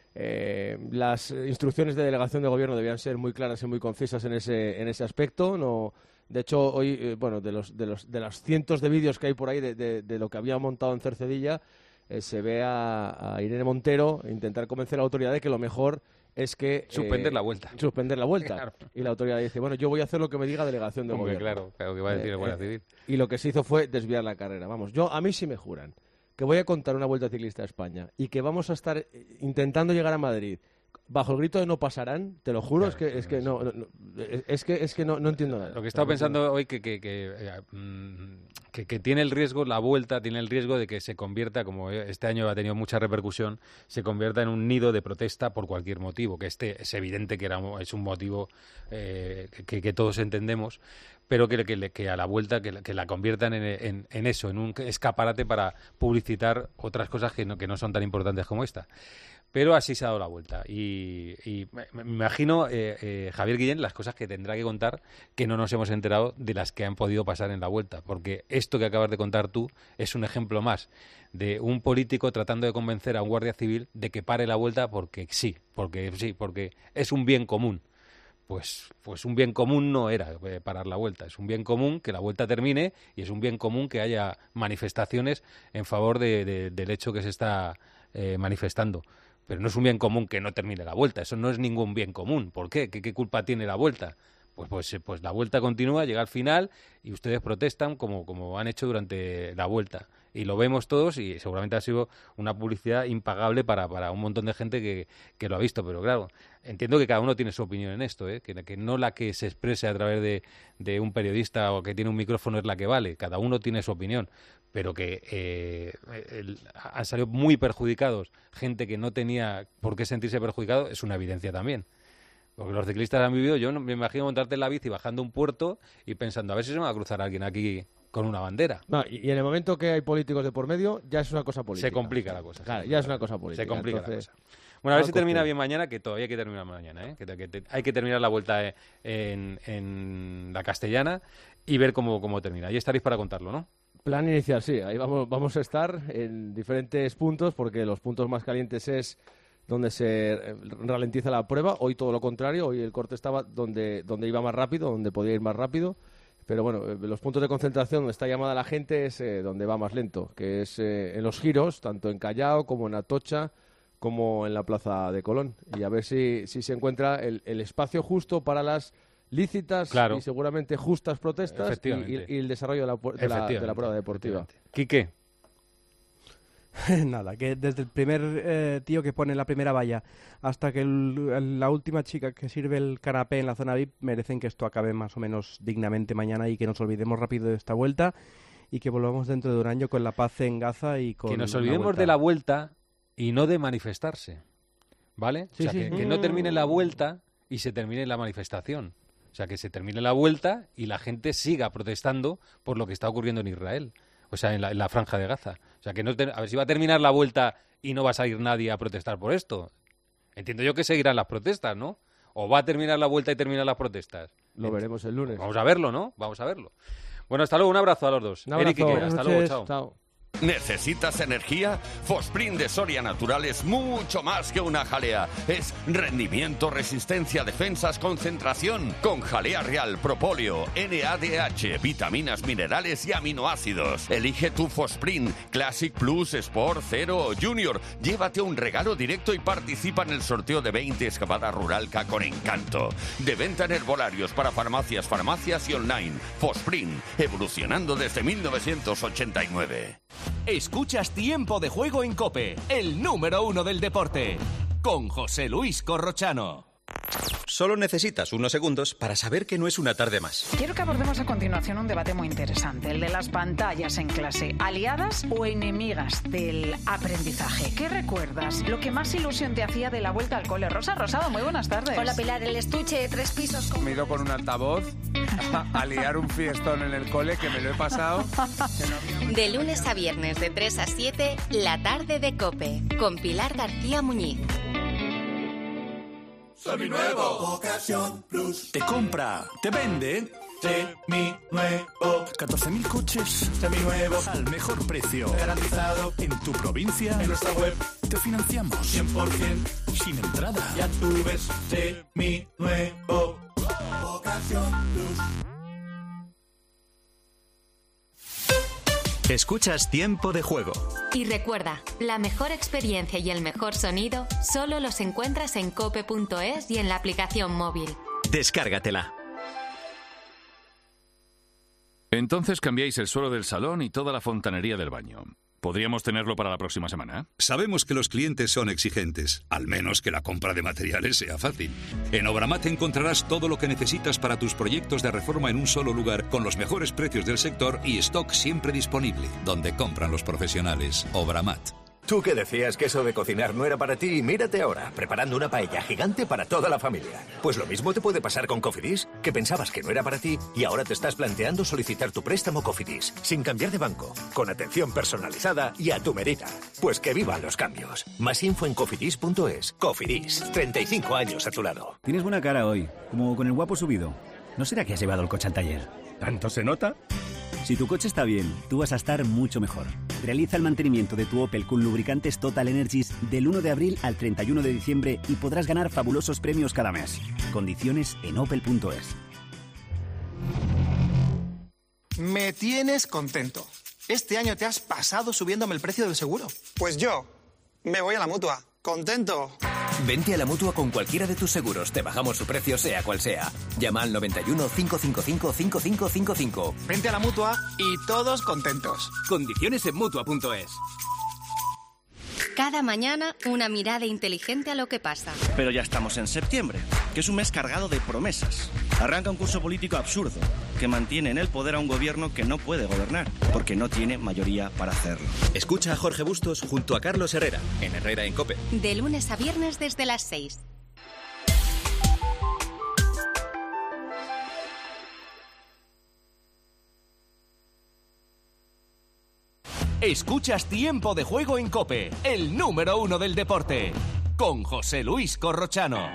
eh, las instrucciones de delegación de gobierno debían ser muy claras y muy concisas en ese, en ese aspecto. No, de hecho, hoy, eh, bueno, de los, de los de las cientos de vídeos que hay por ahí de, de, de lo que había montado en Cercedilla, eh, se ve a, a Irene Montero intentar convencer a la autoridad de que lo mejor es que...
Suspender
eh,
la vuelta.
Suspender la vuelta.
Claro.
Y la autoridad dice, bueno, yo voy a hacer lo que me diga delegación de
Hombre,
gobierno.
claro, claro que va a decir el Guardia Civil.
Y lo que se hizo fue desviar la carrera. Vamos, yo a mí sí me juran que voy a contar una Vuelta Ciclista a España y que vamos a estar eh, intentando llegar a Madrid bajo el grito de no pasarán, te lo juro,
Claro,
es que es que no, no, no, es que es que no, no entiendo nada.
Lo que he estado pensando hoy que que, que, eh, mm, que que tiene el riesgo, la vuelta tiene el riesgo de que se convierta, como este año ha tenido mucha repercusión, se convierta en un nido de protesta por cualquier motivo, que este es evidente que era un- es un motivo eh, que, que todos entendemos, pero que, que, que a la vuelta que, la- que la conviertan en, en, en eso, en un escaparate para publicitar otras cosas que no, que no son tan importantes como esta. Pero así se ha dado la vuelta. Y, y me, me imagino, eh, eh, Javier Guillén, las cosas que tendrá que contar que no nos hemos enterado de las que han podido pasar en la vuelta. Porque esto que acabas de contar tú es un ejemplo más de un político tratando de convencer a un guardia civil de que pare la vuelta porque sí, porque sí, porque es un bien común. Pues, pues un bien común no era eh, parar la vuelta. Es un bien común que la vuelta termine y es un bien común que haya manifestaciones en favor de, de- del hecho que se está eh, manifestando. Pero no es un bien común que no termine la vuelta. Eso no es ningún bien común. ¿Por qué? ¿Qué, qué culpa tiene la vuelta? Pues, pues, eh, pues la vuelta continúa, llega al final y ustedes protestan como, como han hecho durante la vuelta. Y lo vemos todos y seguramente ha sido una publicidad impagable para, para un montón de gente que, que lo ha visto. Pero claro, entiendo que cada uno tiene su opinión en esto, ¿eh? que, que no la que se exprese a través de, de un periodista o que tiene un micrófono es la que vale. Cada uno tiene su opinión. Pero que eh, el- han salido muy perjudicados gente que no tenía por qué sentirse perjudicado es una evidencia también. Porque los ciclistas han vivido, yo no- me imagino montarte en la bici bajando un puerto y pensando a ver si se me va a cruzar alguien aquí con una bandera.
No, y, y en el momento que hay políticos de por medio, ya es una cosa política.
Se complica la cosa.
Claro,
se
ya es
complica
una cosa
la-
política.
Se complica
entonces,
la cosa. Bueno, a ver si
algo
termina
que-
bien mañana, que todavía hay que terminar mañana, ¿eh? que, que te- hay que terminar la vuelta eh, en, en la Castellana y ver cómo, cómo termina. Y estaréis para contarlo, ¿no?
Plan inicial, sí. Ahí vamos, vamos a estar en diferentes puntos, porque los puntos más calientes es donde se eh, ralentiza la prueba. Hoy todo lo contrario, hoy el corte estaba donde, donde iba más rápido, donde podía ir más rápido. Pero bueno, eh, los puntos de concentración donde está llamada la gente es eh, donde va más lento, que es eh, en los giros, tanto en Callao como en Atocha, como en la Plaza de Colón. Y a ver si, si se encuentra el, el espacio justo para las lícitas
Claro.
y seguramente justas protestas y,
Efectivamente.
y- y el desarrollo de la, pu- de la, de la
Efectivamente,
prueba deportiva.
Quique.
Nada, que desde el primer eh, tío que pone la primera valla hasta que el- el- la última chica que sirve el canapé en la zona V I P merecen que esto acabe más o menos dignamente mañana y que nos olvidemos rápido de esta vuelta y que volvamos dentro de un año con la paz en Gaza y con
Que nos
una
olvidemos
vuelta.
de la vuelta y no de manifestarse, ¿vale?
Sí,
o sea,
sí.
que, que no termine la
Mm.
vuelta y se termine la manifestación. O sea, que se termine la vuelta y la gente siga protestando por lo que está ocurriendo en Israel. O sea, en la, en la franja de Gaza. O sea, que no te- a ver si va a terminar la vuelta y no va a salir nadie a protestar por esto. Entiendo yo que seguirán las protestas, ¿no? ¿O va a terminar la vuelta y terminar las protestas?
Lo veremos el lunes.
Vamos a verlo, ¿no? Vamos a verlo. Bueno, hasta luego, un abrazo a los dos.
Un abrazo.
Eric y Kike, hasta luego, chao.
chao.
¿Necesitas energía? Fosprint de Soria Natural es mucho más que una jalea. Es rendimiento, resistencia, defensas, concentración. Con jalea real, propóleo, N A D H, vitaminas, minerales y aminoácidos. Elige tu Fosprint, Classic Plus, Sport, Zero o Junior. Llévate un regalo directo y participa en el sorteo de veinte escapadas Ruralca con encanto. De venta en herbolarios para farmacias, farmacias y online. Fosprint, evolucionando desde mil novecientos ochenta y nueve.
Escuchas Tiempo de Juego en COPE, el número uno del deporte, con José Luis Corrochano.
Solo necesitas unos segundos para saber que no es una tarde más.
Quiero que abordemos a continuación un debate muy interesante, el de las pantallas en clase, aliadas o enemigas del aprendizaje. ¿Qué recuerdas? Lo que más ilusión te hacía de la vuelta al cole. Rosa Rosado, muy buenas tardes.
Hola Pilar, el estuche de tres pisos. Con...
Me he ido con un altavoz a liar un fiestón en el cole que me lo he pasado.
De lunes a viernes de tres a siete, la tarde de COPE, con Pilar García Muñiz.
Seminuevo. Ocasión Plus.
Te compra, te vende.
Seminuevo.
catorce mil coches.
Seminuevos.
Al mejor precio.
Garantizado.
En tu provincia.
En nuestra web.
Te financiamos.
cien por ciento.
Sin entrada.
Ya tú ves. Seminuevo. Ocasión Plus.
Escuchas Tiempo de Juego.
Y recuerda, la mejor experiencia y el mejor sonido solo los encuentras en cope punto es y en la aplicación móvil.
Descárgatela.
Entonces cambiáis el suelo del salón y toda la fontanería del baño. ¿Podríamos tenerlo para la próxima semana?
Sabemos que los clientes son exigentes, al menos que la compra de materiales sea fácil. En Obramat encontrarás todo lo que necesitas para tus proyectos de reforma en un solo lugar, con los mejores precios del sector y stock siempre disponible, donde compran los profesionales. Obramat.
Tú que decías que eso de cocinar no era para ti, mírate ahora, preparando una paella gigante para toda la familia. Pues lo mismo te puede pasar con Cofidis, que pensabas que no era para ti y ahora te estás planteando solicitar tu préstamo Cofidis, sin cambiar de banco, con atención personalizada y a tu medida. Pues que vivan los cambios. Más info en cofidis punto es. Cofidis, treinta y cinco años a tu lado.
Tienes buena cara hoy, como con el guapo subido. ¿No será que has llevado el coche al taller? ¿Tanto se nota? Si tu coche está bien, tú vas a estar mucho mejor. Realiza el mantenimiento de tu Opel con lubricantes Total Energies del uno de abril al treinta y uno de diciembre y podrás ganar fabulosos premios cada mes. Condiciones en opel punto es.
Me tienes contento. Este año te has pasado subiéndome el precio del seguro. Pues yo me voy a la Mutua. ¡Contento!
Vente a la Mutua con cualquiera de tus seguros. Te bajamos su precio sea cual sea. Llama al noventa y uno, cinco cinco cinco, cinco cinco cinco cinco.
Vente a la Mutua y todos contentos.
Condiciones en mutua punto es.
Cada mañana, una mirada inteligente a lo que pasa.
Pero ya estamos en septiembre, que es un mes cargado de promesas. Arranca un curso político absurdo, que mantiene en el poder a un gobierno que no puede gobernar, porque no tiene mayoría para hacerlo.
Escucha a Jorge Bustos junto a Carlos Herrera, en Herrera en COPE.
De lunes a viernes desde las seis.
Escuchas Tiempo de Juego en COPE, el número uno del deporte, con José Luis Corrochano.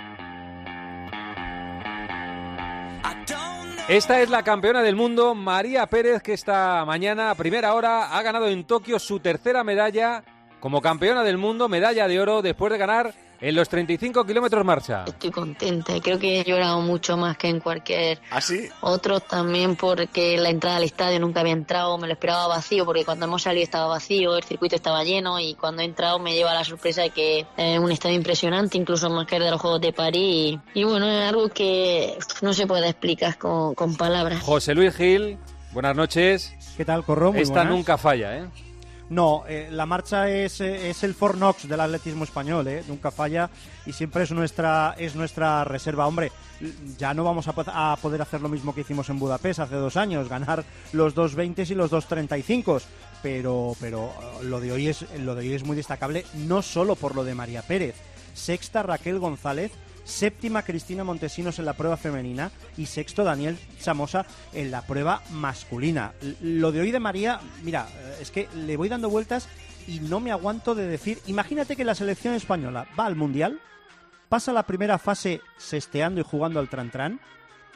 Esta es la campeona del mundo, María Pérez, que esta mañana, a primera hora, ha ganado en Tokio su tercera medalla como campeona del mundo, medalla de oro, después de ganar en los treinta y cinco kilómetros marcha.
Estoy contenta, creo que he llorado mucho más que en cualquier
¿Ah, sí?
otro, también porque la entrada al estadio nunca había entrado, me lo esperaba vacío, porque cuando hemos salido estaba vacío, el circuito estaba lleno, y cuando he entrado me lleva la sorpresa de que es un estadio impresionante, incluso más que el de los Juegos de París, y, y bueno, es algo que no se puede explicar con, con palabras.
José Luis Gil, buenas noches.
¿Qué tal, Corro? Muy
Esta
buenas.
nunca falla, ¿eh?
No, eh, la marcha es, es el Fort Knox del atletismo español, ¿eh? Nunca falla y siempre es nuestra es nuestra reserva. Hombre, ya no vamos a, a poder hacer lo mismo que hicimos en Budapest hace dos años, ganar los dos veinte y los dos treinta y cinco, pero pero lo de hoy es lo de hoy es muy destacable, no solo por lo de María Pérez. Sexta Raquel González, séptima Cristina Montesinos en la prueba femenina y sexto Daniel Chamosa en la prueba masculina. Lo de hoy de María, mira, es que le voy dando vueltas y no me aguanto de decir, imagínate que la selección española va al Mundial, pasa la primera fase sesteando y jugando al tran-tran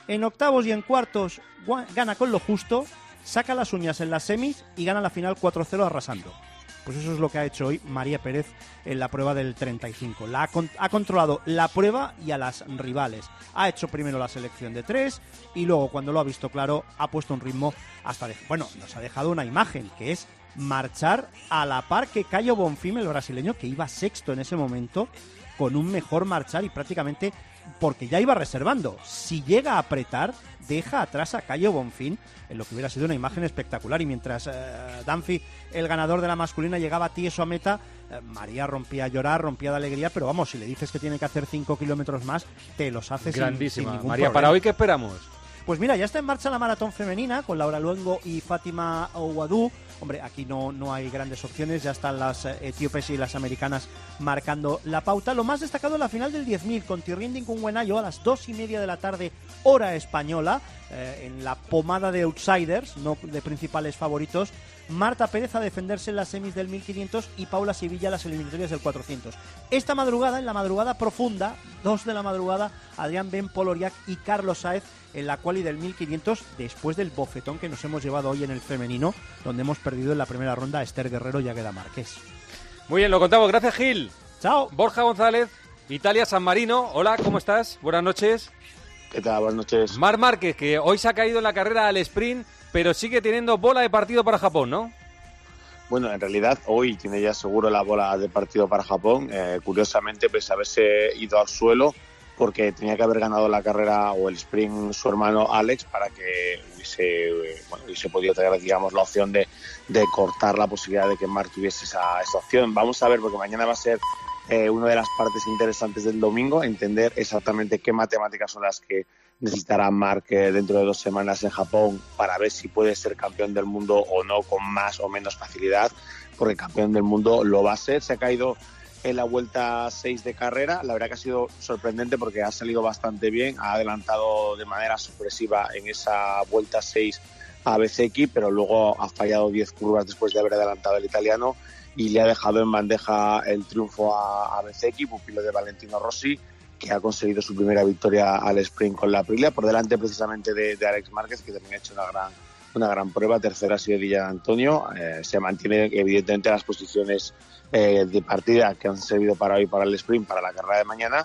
En octavos y en cuartos gana con lo justo, saca las uñas en las semis y gana la final cuatro cero arrasando. Pues eso es lo que ha hecho hoy María Pérez en la prueba del treinta y cinco. La ha, con- ha controlado la prueba y a las rivales. Ha hecho primero la selección de tres y luego, cuando lo ha visto claro, ha puesto un ritmo hasta... De- bueno, nos ha dejado una imagen, que es marchar a la par que Caio Bonfim, el brasileño, que iba sexto en ese momento, con un mejor marchar y prácticamente... porque ya iba reservando. Si llega a apretar, deja atrás a Caio Bonfim, en lo que hubiera sido una imagen espectacular. Y mientras eh, Dunphy, el ganador de la masculina, llegaba tieso a meta, eh, María rompía a llorar, rompía de alegría, pero vamos, si le dices que tiene que hacer cinco kilómetros más, te los hace sin,
Grandísima.
sin ningún
María,
problema.
¿para hoy qué esperamos?
Pues mira, ya está en marcha la maratón femenina con Laura Luengo y Fátima Ouadou. Hombre, aquí no, no hay grandes opciones, ya están las eh, etíopes y las americanas marcando la pauta. Lo más destacado en la final del diez mil, con Tirrinding con Buenayo a las dos y media de la tarde, hora española, eh, en la pomada de outsiders, no de principales favoritos. Marta Pérez a defenderse en las semis del mil quinientos y Paula Sevilla las eliminatorias del cuatrocientos. Esta madrugada, en la madrugada profunda, dos de la madrugada, Adrián Ben Poloriak y Carlos Sáez en la quali del mil quinientos, después del bofetón que nos hemos llevado hoy en el femenino, donde hemos perdido en la primera ronda a Esther Guerrero y Águeda Márquez.
Muy bien, lo contamos. Gracias, Gil.
Chao.
Borja González, Italia, San Marino. Hola, ¿cómo estás? Buenas noches.
¿Qué tal? Buenas noches.
Marc Márquez, que hoy se ha caído en la carrera al sprint, pero sigue teniendo bola de partido para Japón, ¿no?
Bueno, en realidad hoy tiene ya seguro la bola de partido para Japón. Eh, curiosamente, pues haberse ido al suelo porque tenía que haber ganado la carrera o el sprint su hermano Alex para que hubiese, eh, bueno, hubiese podido tener, digamos, la opción de, de cortar la posibilidad de que Marc tuviese esa, esa opción. Vamos a ver, porque mañana va a ser eh, una de las partes interesantes del domingo, entender exactamente qué matemáticas son las que necesitará Marc eh, dentro de dos semanas en Japón para ver si puede ser campeón del mundo o no con más o menos facilidad, porque campeón del mundo lo va a ser. Se ha caído en la vuelta seis de carrera, la verdad que ha sido sorprendente porque ha salido bastante bien, ha adelantado de manera sorpresiva en esa vuelta seis a Bezzecchi, pero luego ha fallado diez curvas después de haber adelantado el italiano y le ha dejado en bandeja el triunfo a, a Bezzecchi, pupilo de Valentino Rossi, que ha conseguido su primera victoria al sprint con la Aprilia, por delante precisamente de, de Alex Márquez, que también ha hecho una gran una gran prueba. Tercera ha sido Di Gianantonio. Eh, se mantiene evidentemente las posiciones eh, de partida que han servido para hoy, para el sprint, para la carrera de mañana.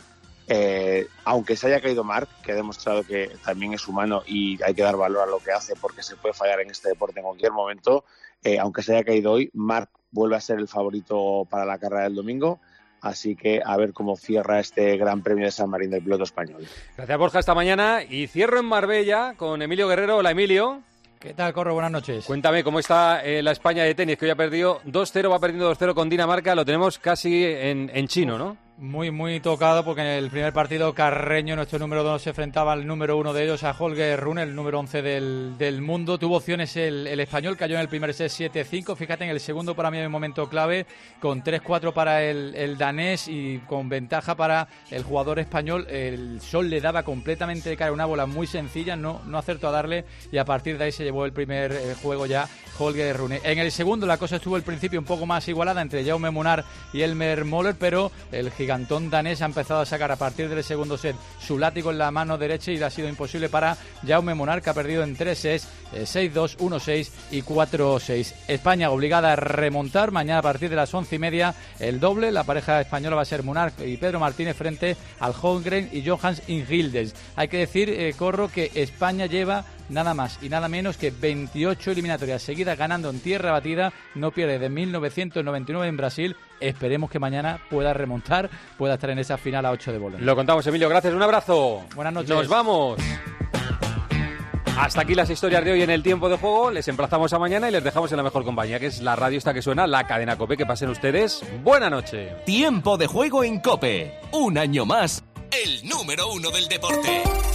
Eh, aunque se haya caído Marc, que ha demostrado que también es humano y hay que dar valor a lo que hace porque se puede fallar en este deporte en cualquier momento, eh, aunque se haya caído hoy, Marc vuelve a ser el favorito para la carrera del domingo. Así que a ver cómo cierra este Gran Premio de San Marino del piloto español.
Gracias, Borja, esta mañana. Y cierro en Marbella con Emilio Guerrero. Hola, Emilio.
¿Qué tal, Corro? Buenas noches.
Cuéntame, ¿cómo está eh, la España de tenis? Que hoy ha perdido dos cero, va perdiendo dos cero con Dinamarca. Lo tenemos casi en, en chino, ¿no?
Muy, muy tocado porque en el primer partido Carreño, nuestro número dos, se enfrentaba al número uno de ellos, a Holger Rune, el número once del, del mundo. Tuvo opciones el, el español, cayó en el primer set siete cinco. Fíjate, en el segundo para mí hay un momento clave, con tres cuatro para el, el danés y con ventaja para el jugador español. El sol le daba completamente de cara, una bola muy sencilla, no, no acertó a darle y a partir de ahí se llevó el primer eh, juego ya Holger Rune. En el segundo la cosa estuvo al principio un poco más igualada entre Jaume Munar y Elmer Moller, pero el gigantón danés ha empezado a sacar a partir del segundo set su látigo en la mano derecha y le ha sido imposible para Jaume Munar, que ha perdido en tres sets, eh, seis dos, uno seis y cuatro seis. España obligada a remontar mañana a partir de las once y media el doble. La pareja española va a ser Munar y Pedro Martínez frente al Holmgren y Johans Ingildes. Hay que decir, eh, Corro, que España lleva nada más y nada menos que veintiocho eliminatorias seguidas ganando en tierra batida, no pierde de mil novecientos noventa y nueve en Brasil. Esperemos que mañana pueda remontar, pueda estar en esa final a ocho de Bolonia.
Lo contamos, Emilio, gracias, un abrazo.
Buenas noches.
Nos vamos. Hasta aquí las historias de hoy en el Tiempo de Juego. Les emplazamos a mañana y les dejamos en la mejor compañía, que es la radio esta que suena, la cadena COPE. Que pasen ustedes buena noche.
Tiempo de Juego en COPE. Un año más, el número uno del deporte.